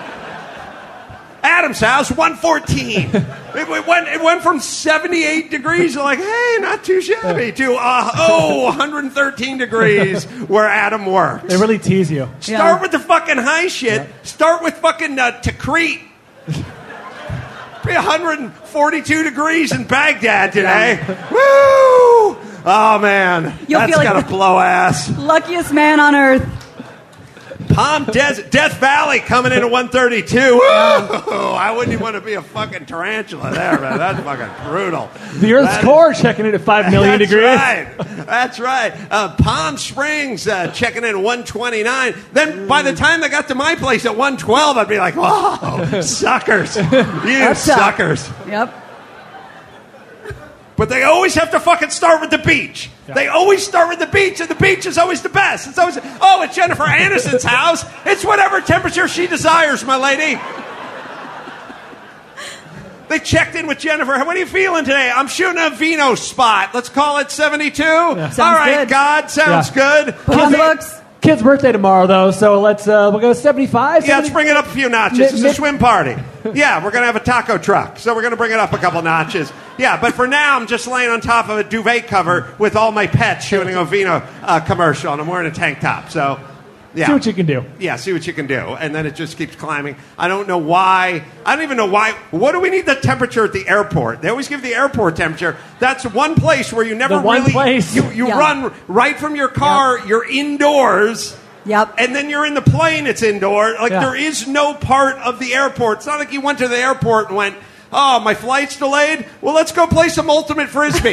Adam's house, one fourteen. It, it, went, it went from seventy-eight degrees, like, hey, not too shabby, to, uh, oh, one hundred thirteen degrees where Adam works. They really tease you. Start with the fucking high shit. Start with fucking uh, Tikrit. Be one hundred forty-two degrees in Baghdad today. Woo! Oh, man. You'll That's feel like got to the- blow ass. Luckiest man on earth. Palm Desert, Death Valley coming in at one thirty-two. Woo! I wouldn't even want to be a fucking tarantula there, man. That's fucking brutal. The Earth's That- core checking in at five million That's degrees. right. That's right. Uh, Palm Springs uh, checking in at one twenty-nine. Then by the time they got to my place at one twelve, I'd be like, "Whoa, suckers! You That's tough. suckers!" Yep. But they always have to fucking start with the beach. They always start with the beach, and the beach is always the best. It's always, oh, it's Jennifer Aniston's house. It's whatever temperature she desires, my lady. They checked in with Jennifer. What are you feeling today? I'm shooting a vino spot. Let's call it seventy-two. All Sounds right, good. God, sounds Yeah. good. Put on the books. Kid's birthday tomorrow, though, so let's uh, we'll go seventy-five. Yeah, let's bring it up a few notches. Mid- It's a mid- swim party. Yeah, we're going to have a taco truck, so we're going to bring it up a couple notches. Yeah, but for now, I'm just laying on top of a duvet cover with all my pets shooting a Vino uh, commercial, and I'm wearing a tank top. So, yeah. See what you can do. Yeah, see what you can do. And then it just keeps climbing. I don't know why. I don't even know why. What do we need the temperature at the airport? They always give the airport temperature. That's one place where you never The one really... place. You, you Yeah. run right from your car. You're indoors. Yep. And then you're in the plane, it's indoor. Like, Yeah. there is no part of the airport. It's not like you went to the airport and went, oh, my flight's delayed? Well, let's go play some Ultimate Frisbee.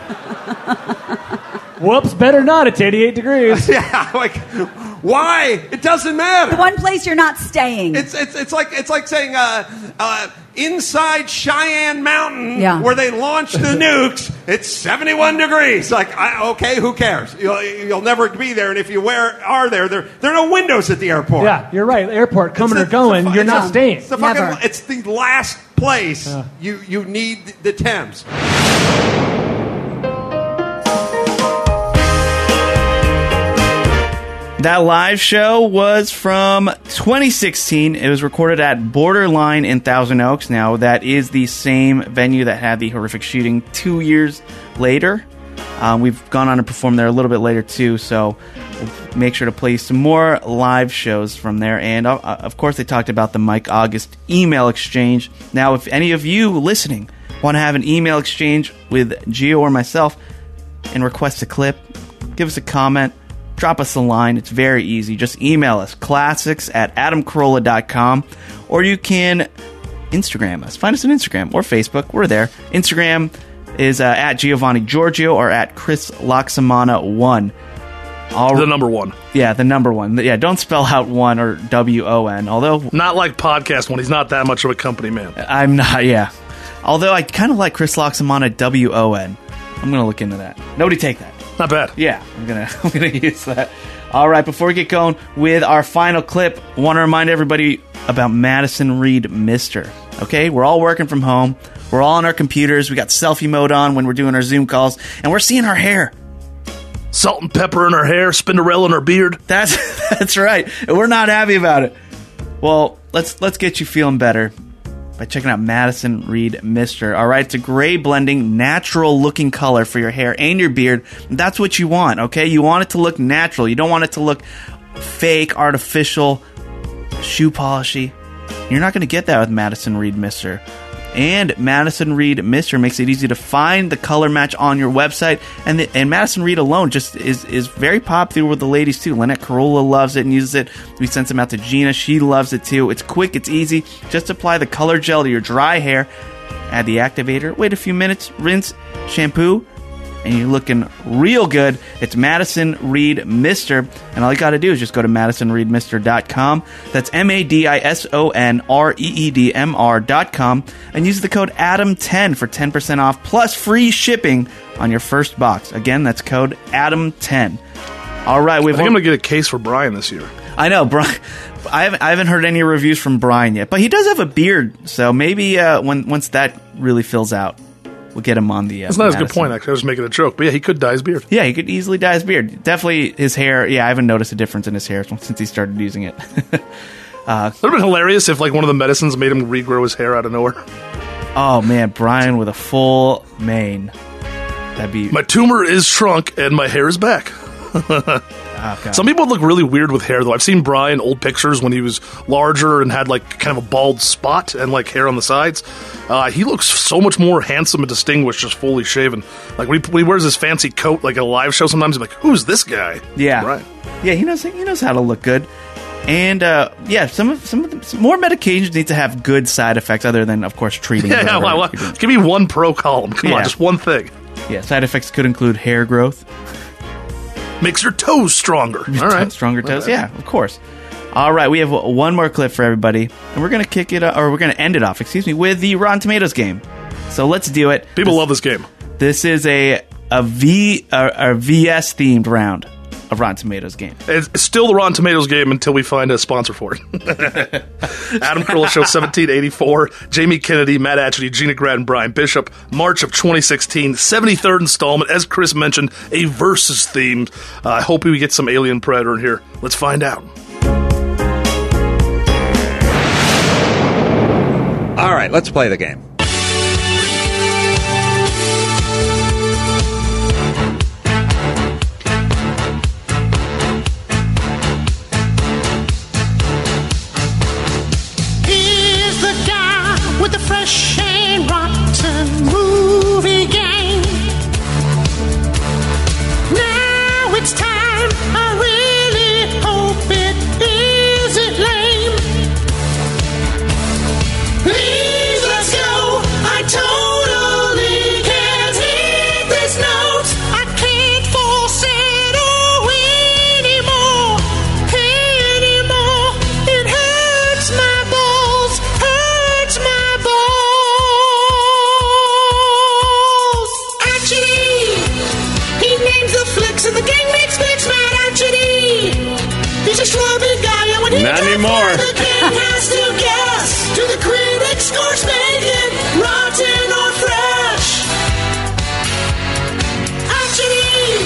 Whoops, better not. It's eighty-eight degrees. Yeah, like, why? It doesn't matter. The one place you're not staying. It's, it's, it's, like, it's like saying uh, uh, inside Cheyenne Mountain, Yeah. where they launched the nukes, it's seventy-one degrees. Like, I, okay, who cares? You'll, you'll never be there, and if you wear, are there, there, there are no windows at the airport. Yeah, you're right. Airport coming It's or the- going, it's the- you're it's not the- staying. It's the, fucking, Never. it's the last place Yeah. you, you need the Thames. That live show was from twenty sixteen. It was recorded at Borderline in Thousand Oaks. Now, that is the same venue that had the horrific shooting two years later. Um, we've gone on to perform there a little bit later, too, so we'll make sure to play some more live shows from there. And, uh, of course, they talked about the Mike August email exchange. Now, if any of you listening want to have an email exchange with Gio or myself and request a clip, give us a comment. Drop us a line. It's very easy. Just email us, classics at adam carolla dot com, or you can Instagram us. Find us on Instagram or Facebook. We're there. Instagram is uh, at Giovanni Giorgio or at Chris Loxamana one. All The number one. Yeah, the number one. Yeah, don't spell out one or W O N. Although Not like podcast one. He's not that much of a company man. I'm not, yeah. Although I kind of like Chris Loxamana W O N. I'm going to look into that. Nobody take that. Not bad. Yeah, I'm gonna I'm gonna use that. All right, before we get going with our final clip, I want to remind everybody about Madison Reed Mister. Okay, we're all working from home. We're all on our computers. We got selfie mode on when we're doing our Zoom calls, and we're seeing our hair. Salt and pepper in her hair, Spinderella in her beard. That's that's right. And we're not happy about it. Well, let's let's get you feeling better by checking out Madison Reed Mister. All right, it's a gray blending, natural looking color for your hair and your beard. That's what you want, okay? You want it to look natural. You don't want it to look fake, artificial shoe polishy. You're not going to get that with Madison Reed Mister. And Madison Reed Mister makes it easy to find the color match on your website. And the, and Madison Reed alone just is, is very popular with the ladies too. Lynette Carolla loves it and uses it. We sent some out to Gina. She loves it too. It's quick. It's easy. Just apply the color gel to your dry hair. Add the activator. Wait a few minutes. Rinse. Shampoo. And you're looking real good. It's Madison Reed Mister. And all you got to do is just go to madison reed mister dot com. That's M A D I S O N R E E D M R dot com. And use the code Adam ten for ten percent off plus free shipping on your first box. Again, that's code Adam ten. All right. We've I think I'm going to get a case for Brian this year. I know, Brian. I haven't, I haven't heard any reviews from Brian yet. But he does have a beard. So maybe uh, when once that really fills out, we'll get him on the. Uh, That's not Madison. a good point, actually. I was making a joke. But yeah, he could dye his beard. Yeah, he could easily dye his beard. Definitely his hair. Yeah, I haven't noticed a difference in his hair since he started using it. uh, It would have been hilarious if like one of the medicines made him regrow his hair out of nowhere. Oh, man. Brian with a full mane. That'd be. My tumor is shrunk and my hair is back. Oh, Some people look really weird with hair, though. I've seen Brian old pictures when he was larger and had like kind of a bald spot and like hair on the sides. Uh, he looks so much more handsome and distinguished just fully shaven. Like when he, when he wears his fancy coat, like at a live show, sometimes I'm like, "Who's this guy?" Yeah, Brian. Yeah, he knows. He knows how to look good. And uh, yeah, some of some of the, some more medications need to have good side effects, other than, of course, treating. Yeah, yeah. Well, well, give me one pro column. Come Yeah. on, just one thing. Yeah, side effects could include hair growth. Makes your toes stronger. All right, stronger toes. Yeah, of course. All right, we have one more clip for everybody, and we're gonna kick it, or we're gonna end it off. Excuse me, with the Rotten Tomatoes game. So let's do it. People this, love this game. This is a a V a, a V S themed round of Rotten Tomatoes game. It's still the Rotten Tomatoes game until we find a sponsor for it. Adam Carolla Show seventeen eighty-four, Jamie Kennedy, Matt Atchity, Gina Grad, and Brian Bishop. March of twenty sixteen, seventy-third installment. As Chris mentioned, a versus theme. Uh, I hope we get some Alien Predator in here. Let's find out. All right, let's play the game. Here's the guy with the fresh and rotten movie game. Now it's time. I really hope it isn't lame. Please, let's go. I totally can't hit this note. I can't force it anymore. Anymore. It hurts my balls. Hurts my balls. Actually, he names the flicks and the gang makes flicks. Mad Actually, he's a schlubby guy. And when he Not comes anymore. the gang has to guess. To the critics, scores make it rotten or fresh. Actually,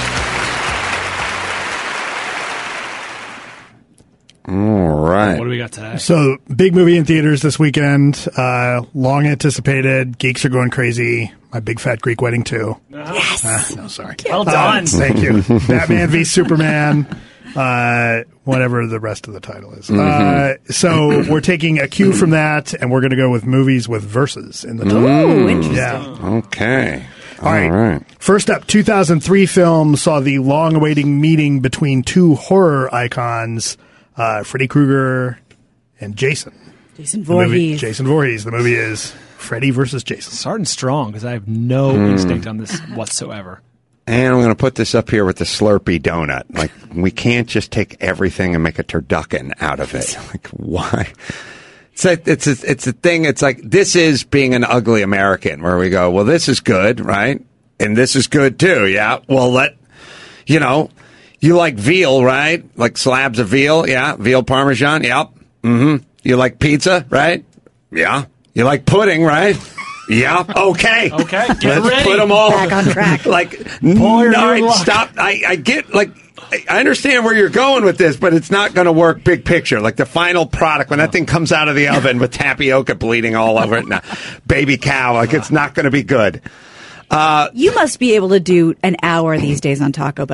All right. What do we got today? So, big movie in theaters this weekend. Uh, long anticipated. Geeks are going crazy. My Big Fat Greek Wedding too. Yes. Uh, no, sorry. Well done. Uh, thank you. Batman v Superman. Uh, whatever the rest of the title is. Uh, so we're taking a cue from that, and we're going to go with movies with verses in the title. Ooh, interesting. Yeah. Okay. All right. All right. First up, two thousand three film saw the long-awaiting meeting between two horror icons, uh, Freddy Krueger and Jason. Jason The movie- Voorhees. Jason Voorhees. The movie is Freddy versus Jason. Starting strong because I have no Hmm. instinct on this whatsoever. And I'm going to put this up here with the Slurpee donut. Like, we can't just take everything and make a turducken out of it. Like, why? It's a, it's a, it's a thing. It's like, this is being an ugly American where we go, well, this is good, right? And this is good too. Yeah. Well, let, you know, you like veal, right? Like slabs of veal. Yeah. Veal Parmesan. Yep. Mm-hmm. You like pizza, right? Yeah. You like pudding, right? Yeah. Okay. Okay. Get Let's ready. put them all Back on track. Like, Pull your no, good luck. stop. I, I get like. I understand where you're going with this, but it's not going to work big picture. Like the final product, when that thing comes out of the oven with tapioca bleeding all over it and a baby cow, like it's not going to be good. Uh, You must be able to do an hour these days on Taco Bell.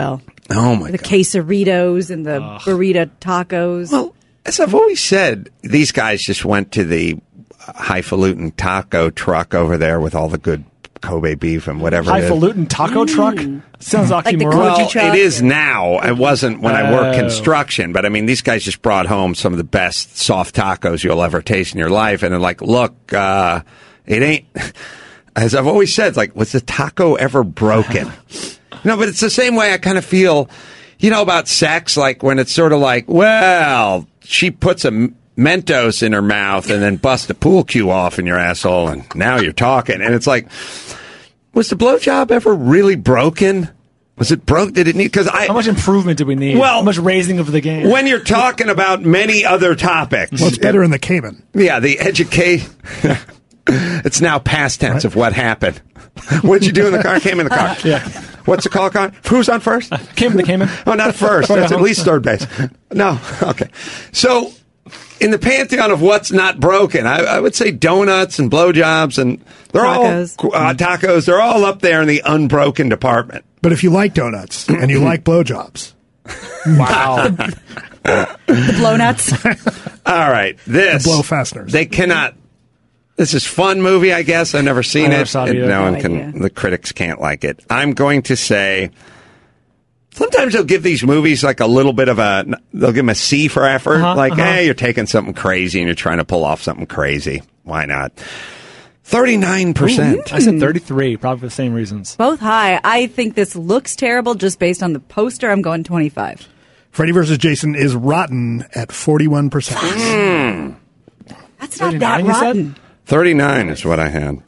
Oh, my the God. quesaritos and the burrito tacos. Well, as I've always said, these guys just went to the highfalutin taco truck over there with all the good Kobe beef and whatever it is. Highfalutin taco truck? Sounds Like the oxymoron. Well, truck? it is now. It wasn't when I worked Oh. construction, but I mean, these guys just brought home some of the best soft tacos you'll ever taste in your life, and they're like, "Look, uh, it ain't." As I've always said, it's like, was the taco ever broken? No, but it's the same way I kind of feel, you know, about sex, like when it's sort of like, well, she puts a Mentos in her mouth and then busts a pool cue off in your asshole, and now you're talking, and it's like, was the blowjob ever really broken? Was it broke? Did it need? Because I How much improvement do we need? Well, How much raising of the game? when you're talking about many other topics, What's better in the Cayman? yeah, the educate. It's now past tense of what happened. What'd you do in the car? Came in the car. Yeah. What's the call car? Who's on first? Came in the Cayman. Oh, not first. That's at least third base. No. Okay. So, in the pantheon of what's not broken, I, I would say donuts and blowjobs and they're Tacos. all uh, tacos. They're all up there in the unbroken department. But if you like donuts and you like blowjobs, Wow. The blow nuts. All right, this The blow fasteners. They cannot. This is fun movie, I guess. I've never seen I never it. saw it and either. no No one can. idea. The critics can't like it. I'm going to say. Sometimes they'll give these movies like a little bit of a. They'll give them a C for effort. Uh-huh, like, uh-huh. hey, you're taking something crazy and you're trying to pull off something crazy. Why not? Thirty-nine percent. I said thirty-three, probably for the same reasons. Both high. I think this looks terrible just based on the poster. I'm going twenty-five. Freddy versus Jason is rotten at forty-one percent. That's not that thirty-nine, you said? rotten. Thirty-nine is what I had.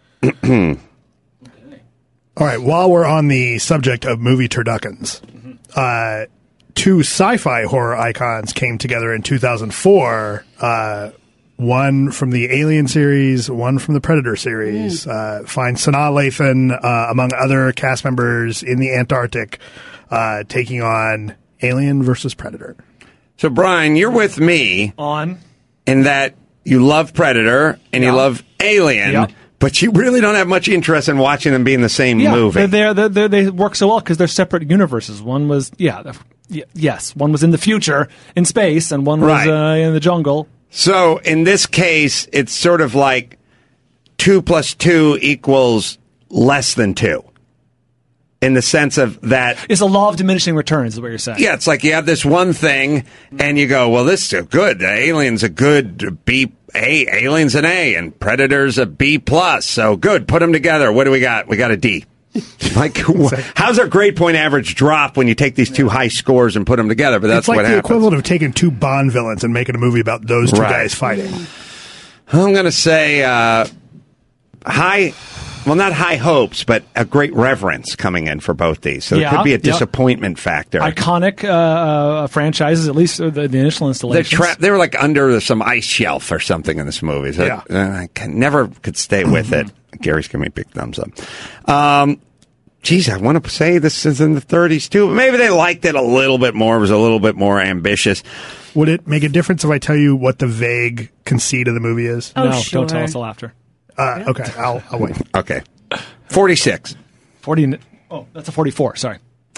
All right, while we're on the subject of movie turduckens, uh, two sci-fi horror icons came together in two thousand four. Uh, one from the Alien series, one from the Predator series. Uh, find Sanaa Lathan, uh, among other cast members, in the Antarctic, uh, taking on Alien versus Predator. So, Brian, you're with me On. in that you love Predator and you Yeah. love Alien, Yep. but you really don't have much interest in watching them be in the same Yeah, movie. they're, they're, they're, they work so well because they're separate universes. One was, yeah, the- y- yes, one was in the future in space, and one was Right. uh, in the jungle. So in this case, it's sort of like two plus two equals less than two. In the sense of that, It's a law of diminishing returns, is what you're saying. yeah, it's like you have this one thing, and you go, well, this is good. The Alien's a good B, A, Alien's an A, and Predator's a B plus. So good, put them together. What do we got? We got a D. Like, wh- how's our grade point average drop when you take these two high scores and put them together? But that's It's like what the happens. equivalent of taking two Bond villains and making a movie about those two Right. guys fighting. I'm going to say uh, high, well, not high hopes, but a great reverence coming in for both these. So Yeah, it could be a yep. disappointment factor. Iconic uh, uh, franchises, at least the, the initial They're installations. tra- they were like under some ice shelf or something in this movie. So Yeah. uh, I can, never could stay with it. Gary's giving me a big thumbs up. Um, geez, I want to say this is in the thirties too, but maybe they liked it a little bit more. It was a little bit more ambitious. Would it make a difference if I tell you what the vague conceit of the movie is? no, don't tell us till after. Uh, okay, I'll, I'll wait. Okay. forty-six. forty. Oh, that's a forty-four. Sorry.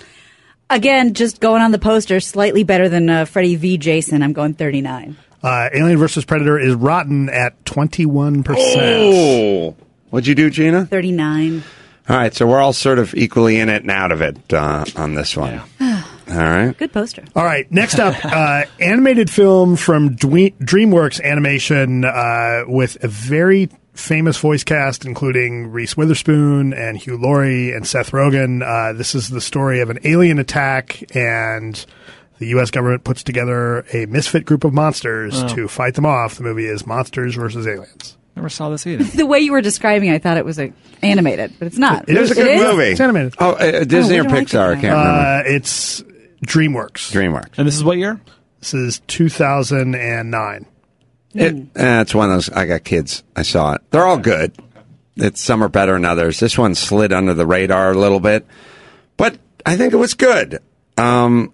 Again, just going on the poster, slightly better than uh, Freddy v. Jason. I'm going thirty-nine. Uh, Alien versus Predator is rotten at twenty-one percent. Oh, what'd you do, Gina? thirty-nine. All right, so we're all sort of equally in it and out of it uh, on this one. All right. Good poster. All right, next up, uh, animated film from Dwe- DreamWorks Animation uh, with a very famous voice cast, including Reese Witherspoon and Hugh Laurie and Seth Rogen. Uh, this is the story of an alien attack, and the U S government puts together a misfit group of monsters Oh. to fight them off. The movie is Monsters versus Aliens. Never saw this either. The way you were describing, I thought it was a animated, but it's not. It is a good It is? movie. It's animated. Oh, uh, Disney Oh, or we don't like Pixar? I it. can't remember. Uh, it's DreamWorks. DreamWorks. And this is what year? This is two thousand nine. It, uh, it's one of those. I got kids. I saw it. They're all good. It's some are better than others. This one slid under the radar a little bit, but I think it was good. Um,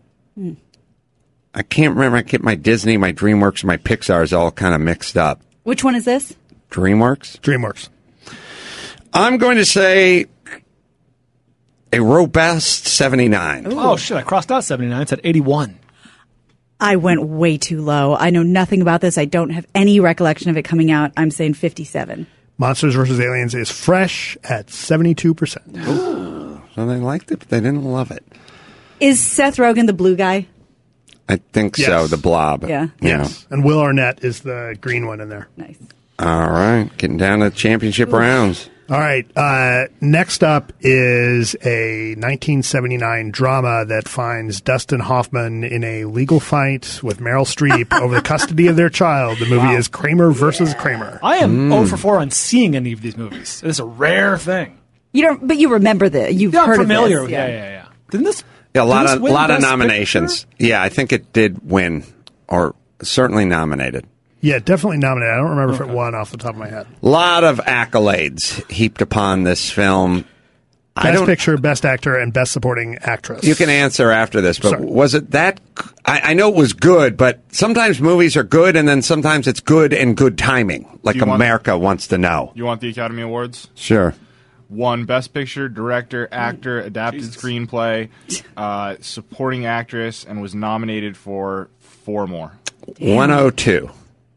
I can't remember. I get my Disney, my DreamWorks, my Pixar's all kind of mixed up. Which one is this? DreamWorks. DreamWorks. I'm going to say a robust seventy-nine. Oh, shit. I crossed out seventy-nine. It's at eighty-one. I went way too low. I know nothing about this. I don't have any recollection of it coming out. I'm saying fifty-seven. Monsters versus. Aliens is fresh at seventy-two percent. So they liked it, but they didn't love it. Is Seth Rogen the blue guy? I think Yes. so, the blob. Yeah. Yeah. And Will Arnett is the green one in there. Nice. All right. Getting down to the championship rounds. All right. Uh, next up is a nineteen seventy-nine drama that finds Dustin Hoffman in a legal fight with Meryl Streep over the custody of their child. The movie is Kramer versus Kramer. I am Mm. zero for four on seeing any of these movies. It's a rare thing. You don't, but you remember the you've Yeah, I'm heard familiar of with this. Yeah, yeah, yeah. Didn't this? Yeah, a did lot this of win lot of Best nominations. Yeah, I think it did win, or certainly nominated. Yeah, definitely nominated. I don't remember if it won off the top of my head. A lot of accolades heaped upon this film. I Best don't. Picture, Best Actor, and Best Supporting Actress. You can answer after this, but Sorry. was it that? I, I know it was good, but sometimes movies are good, and then sometimes it's good and good timing, like Do you want- America wants to know. You want the Academy Awards? Sure. Won Best Picture, Director, Actor, Adapted Screenplay, uh, Supporting Actress, and was nominated for four more. one oh two.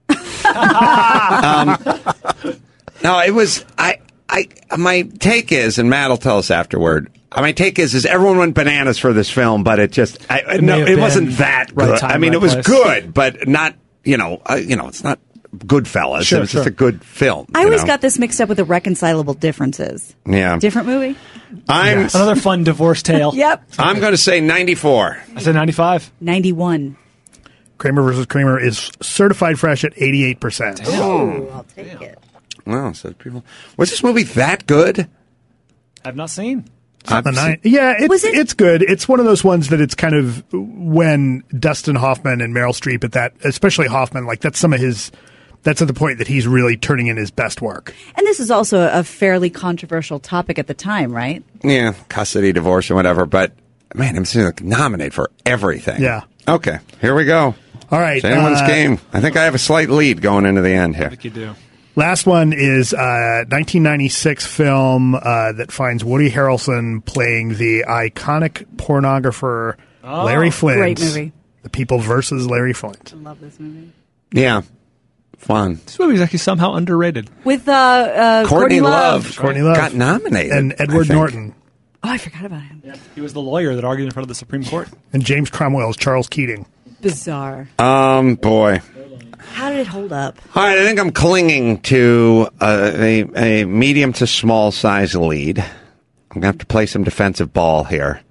um, no, it was. I. I. My take is, and Matt will tell us afterward. My take is, is everyone went bananas for this film, but it just. I, It may no, have it been wasn't that right good. time, I mean, right it was place. good, but not. You know. Uh, you know, it's not Goodfellas. Sure, it was just sure. a good film. I you always know? got this mixed up with the Reconcilable Differences. Yeah. Different movie? I'm Another fun divorce tale. Yep. I'm going to say ninety-four. I said ninety-five. ninety-one. Kramer versus Kramer is certified fresh at eighty-eight percent. Oh, I'll take it. Wow. So people. Was this movie that good? I've not seen. On the nine. Yeah, it's it's good. It's one of those ones that it's kind of when Dustin Hoffman and Meryl Streep at that, especially Hoffman, like that's some of his. That's at the point that he's really turning in his best work. And this is also a fairly controversial topic at the time, right? Yeah, custody, divorce, or whatever. But man, I'm seeing like nominated for everything. Yeah. Okay, here we go. All right. It's anyone's uh, game. I think I have a slight lead going into the end here. I think you do. Last one is a nineteen ninety-six film uh, that finds Woody Harrelson playing the iconic pornographer Oh, Larry Flint. great movie. The People versus Larry Flint. I love this movie. Yeah, fun. This movie is actually somehow underrated. With uh, uh, Courtney Courtney Love. Love. Courtney Love. Got nominated. And I Edward think. Norton. Oh, I forgot about him. He was the lawyer that argued in front of the Supreme Court. And James Cromwell's Charles Keating. Bizarre. Um, boy. How did it hold up? All right, I think I'm clinging to uh, a, a medium to small size lead. I'm going to have to play some defensive ball here.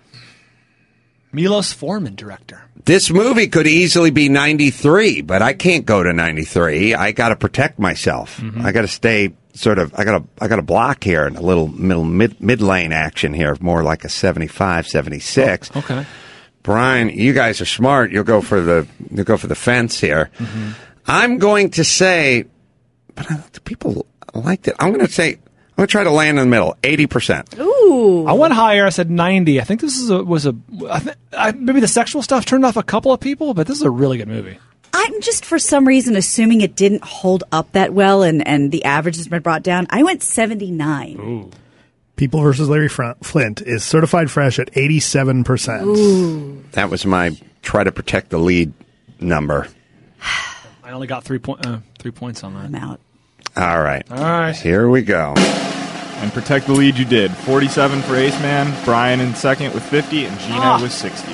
Milos Forman, director. This movie could easily be ninety-three, but I can't go to ninety-three. I got to protect myself. Mm-hmm. I got to stay sort of. I got to. I got to block here in a little middle mid mid lane action here, more like a seventy-five, seventy-six. Oh, okay. Brian, you guys are smart. You'll go for the. You'll go for the fence here. Mm-hmm. I'm going to say, but I, the people liked it. I'm going to say. I'm going to try to land in the middle, eighty percent. Ooh. I went higher. I said ninety. I think this is a, was a. I th- I, maybe the sexual stuff turned off a couple of people, but this is a really good movie. I'm just for some reason assuming it didn't hold up that well and, and the average has been brought down. I went seventy-nine. Ooh. People versus Larry Fr- Flint is certified fresh at eighty-seven percent. Ooh. That was my try to protect the lead number. I only got three point uh, three points on that. I'm out. All right. All right. Here we go. And protect the lead you did. forty-seven for Ace Man, Brian in second with fifty, and Gina Ah. with sixty.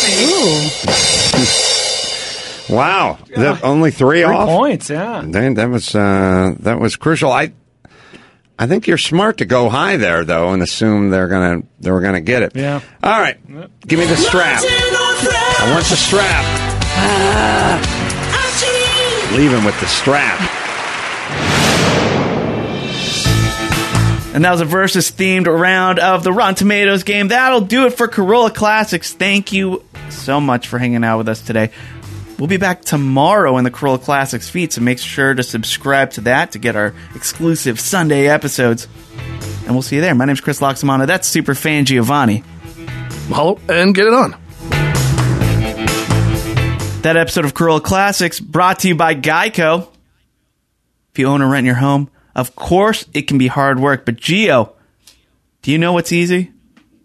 Wow. Is that only three, Three off? points, yeah. That, that was uh, that was crucial. I I think you're smart to go high there though and assume they're gonna they were gonna get it. Yeah. All right. Give me the strap. I want the strap. Leave him with the strap. And that was a versus themed round of the Rotten Tomatoes game. That'll do it for Corolla Classics. Thank you so much for hanging out with us today. We'll be back tomorrow in the Corolla Classics feed, so make sure to subscribe to that to get our exclusive Sunday episodes. And we'll see you there. My name's Chris Loxamana. That's Superfan Giovanni. Mahalo, and get it on. That episode of Corolla Classics brought to you by Geico. If you own or rent your home, of course it can be hard work, but Geo, do you know what's easy?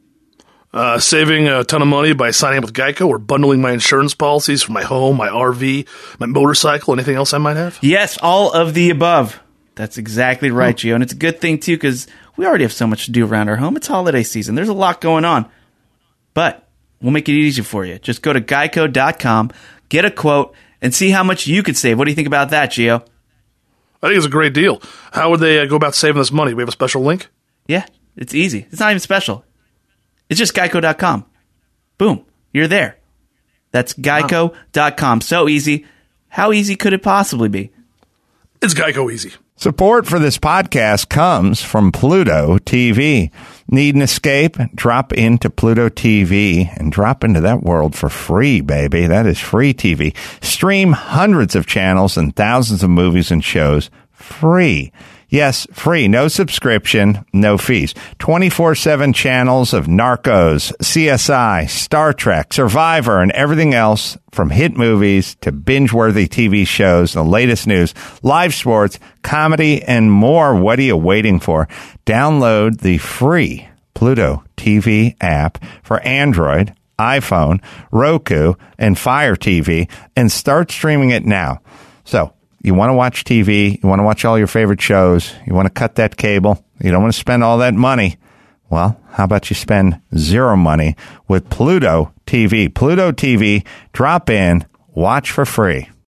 Uh, saving a ton of money by signing up with Geico or bundling my insurance policies for my home, my R V, my motorcycle, anything else I might have? Yes, all of the above. That's exactly right, Gio. And it's a good thing, too, because we already have so much to do around our home. It's holiday season. There's a lot going on. But we'll make it easy for you. Just go to geico dot com, get a quote, and see how much you could save. What do you think about that, Gio? I think it's a great deal. How would they uh, go about saving this money? We have a special link? Yeah, it's easy. It's not even special. It's just geico dot com. Boom. You're there. That's geico dot com. So easy. How easy could it possibly be? It's Geico easy. Support for this podcast comes from Pluto T V. Need an escape? Drop into Pluto T V and drop into that world for free, baby. That is free T V. Stream hundreds of channels and thousands of movies and shows free. Yes, free. No subscription, no fees. twenty-four seven channels of Narcos, C S I, Star Trek, Survivor, and everything else from hit movies to binge-worthy T V shows, the latest news, live sports, comedy, and more. What are you waiting for? Download the free Pluto T V app for Android, iPhone, Roku, and Fire T V and start streaming it now. So, you want to watch T V, you want to watch all your favorite shows, you want to cut that cable, you don't want to spend all that money. Well, how about you spend zero money with Pluto T V? Pluto T V, drop in, watch for free.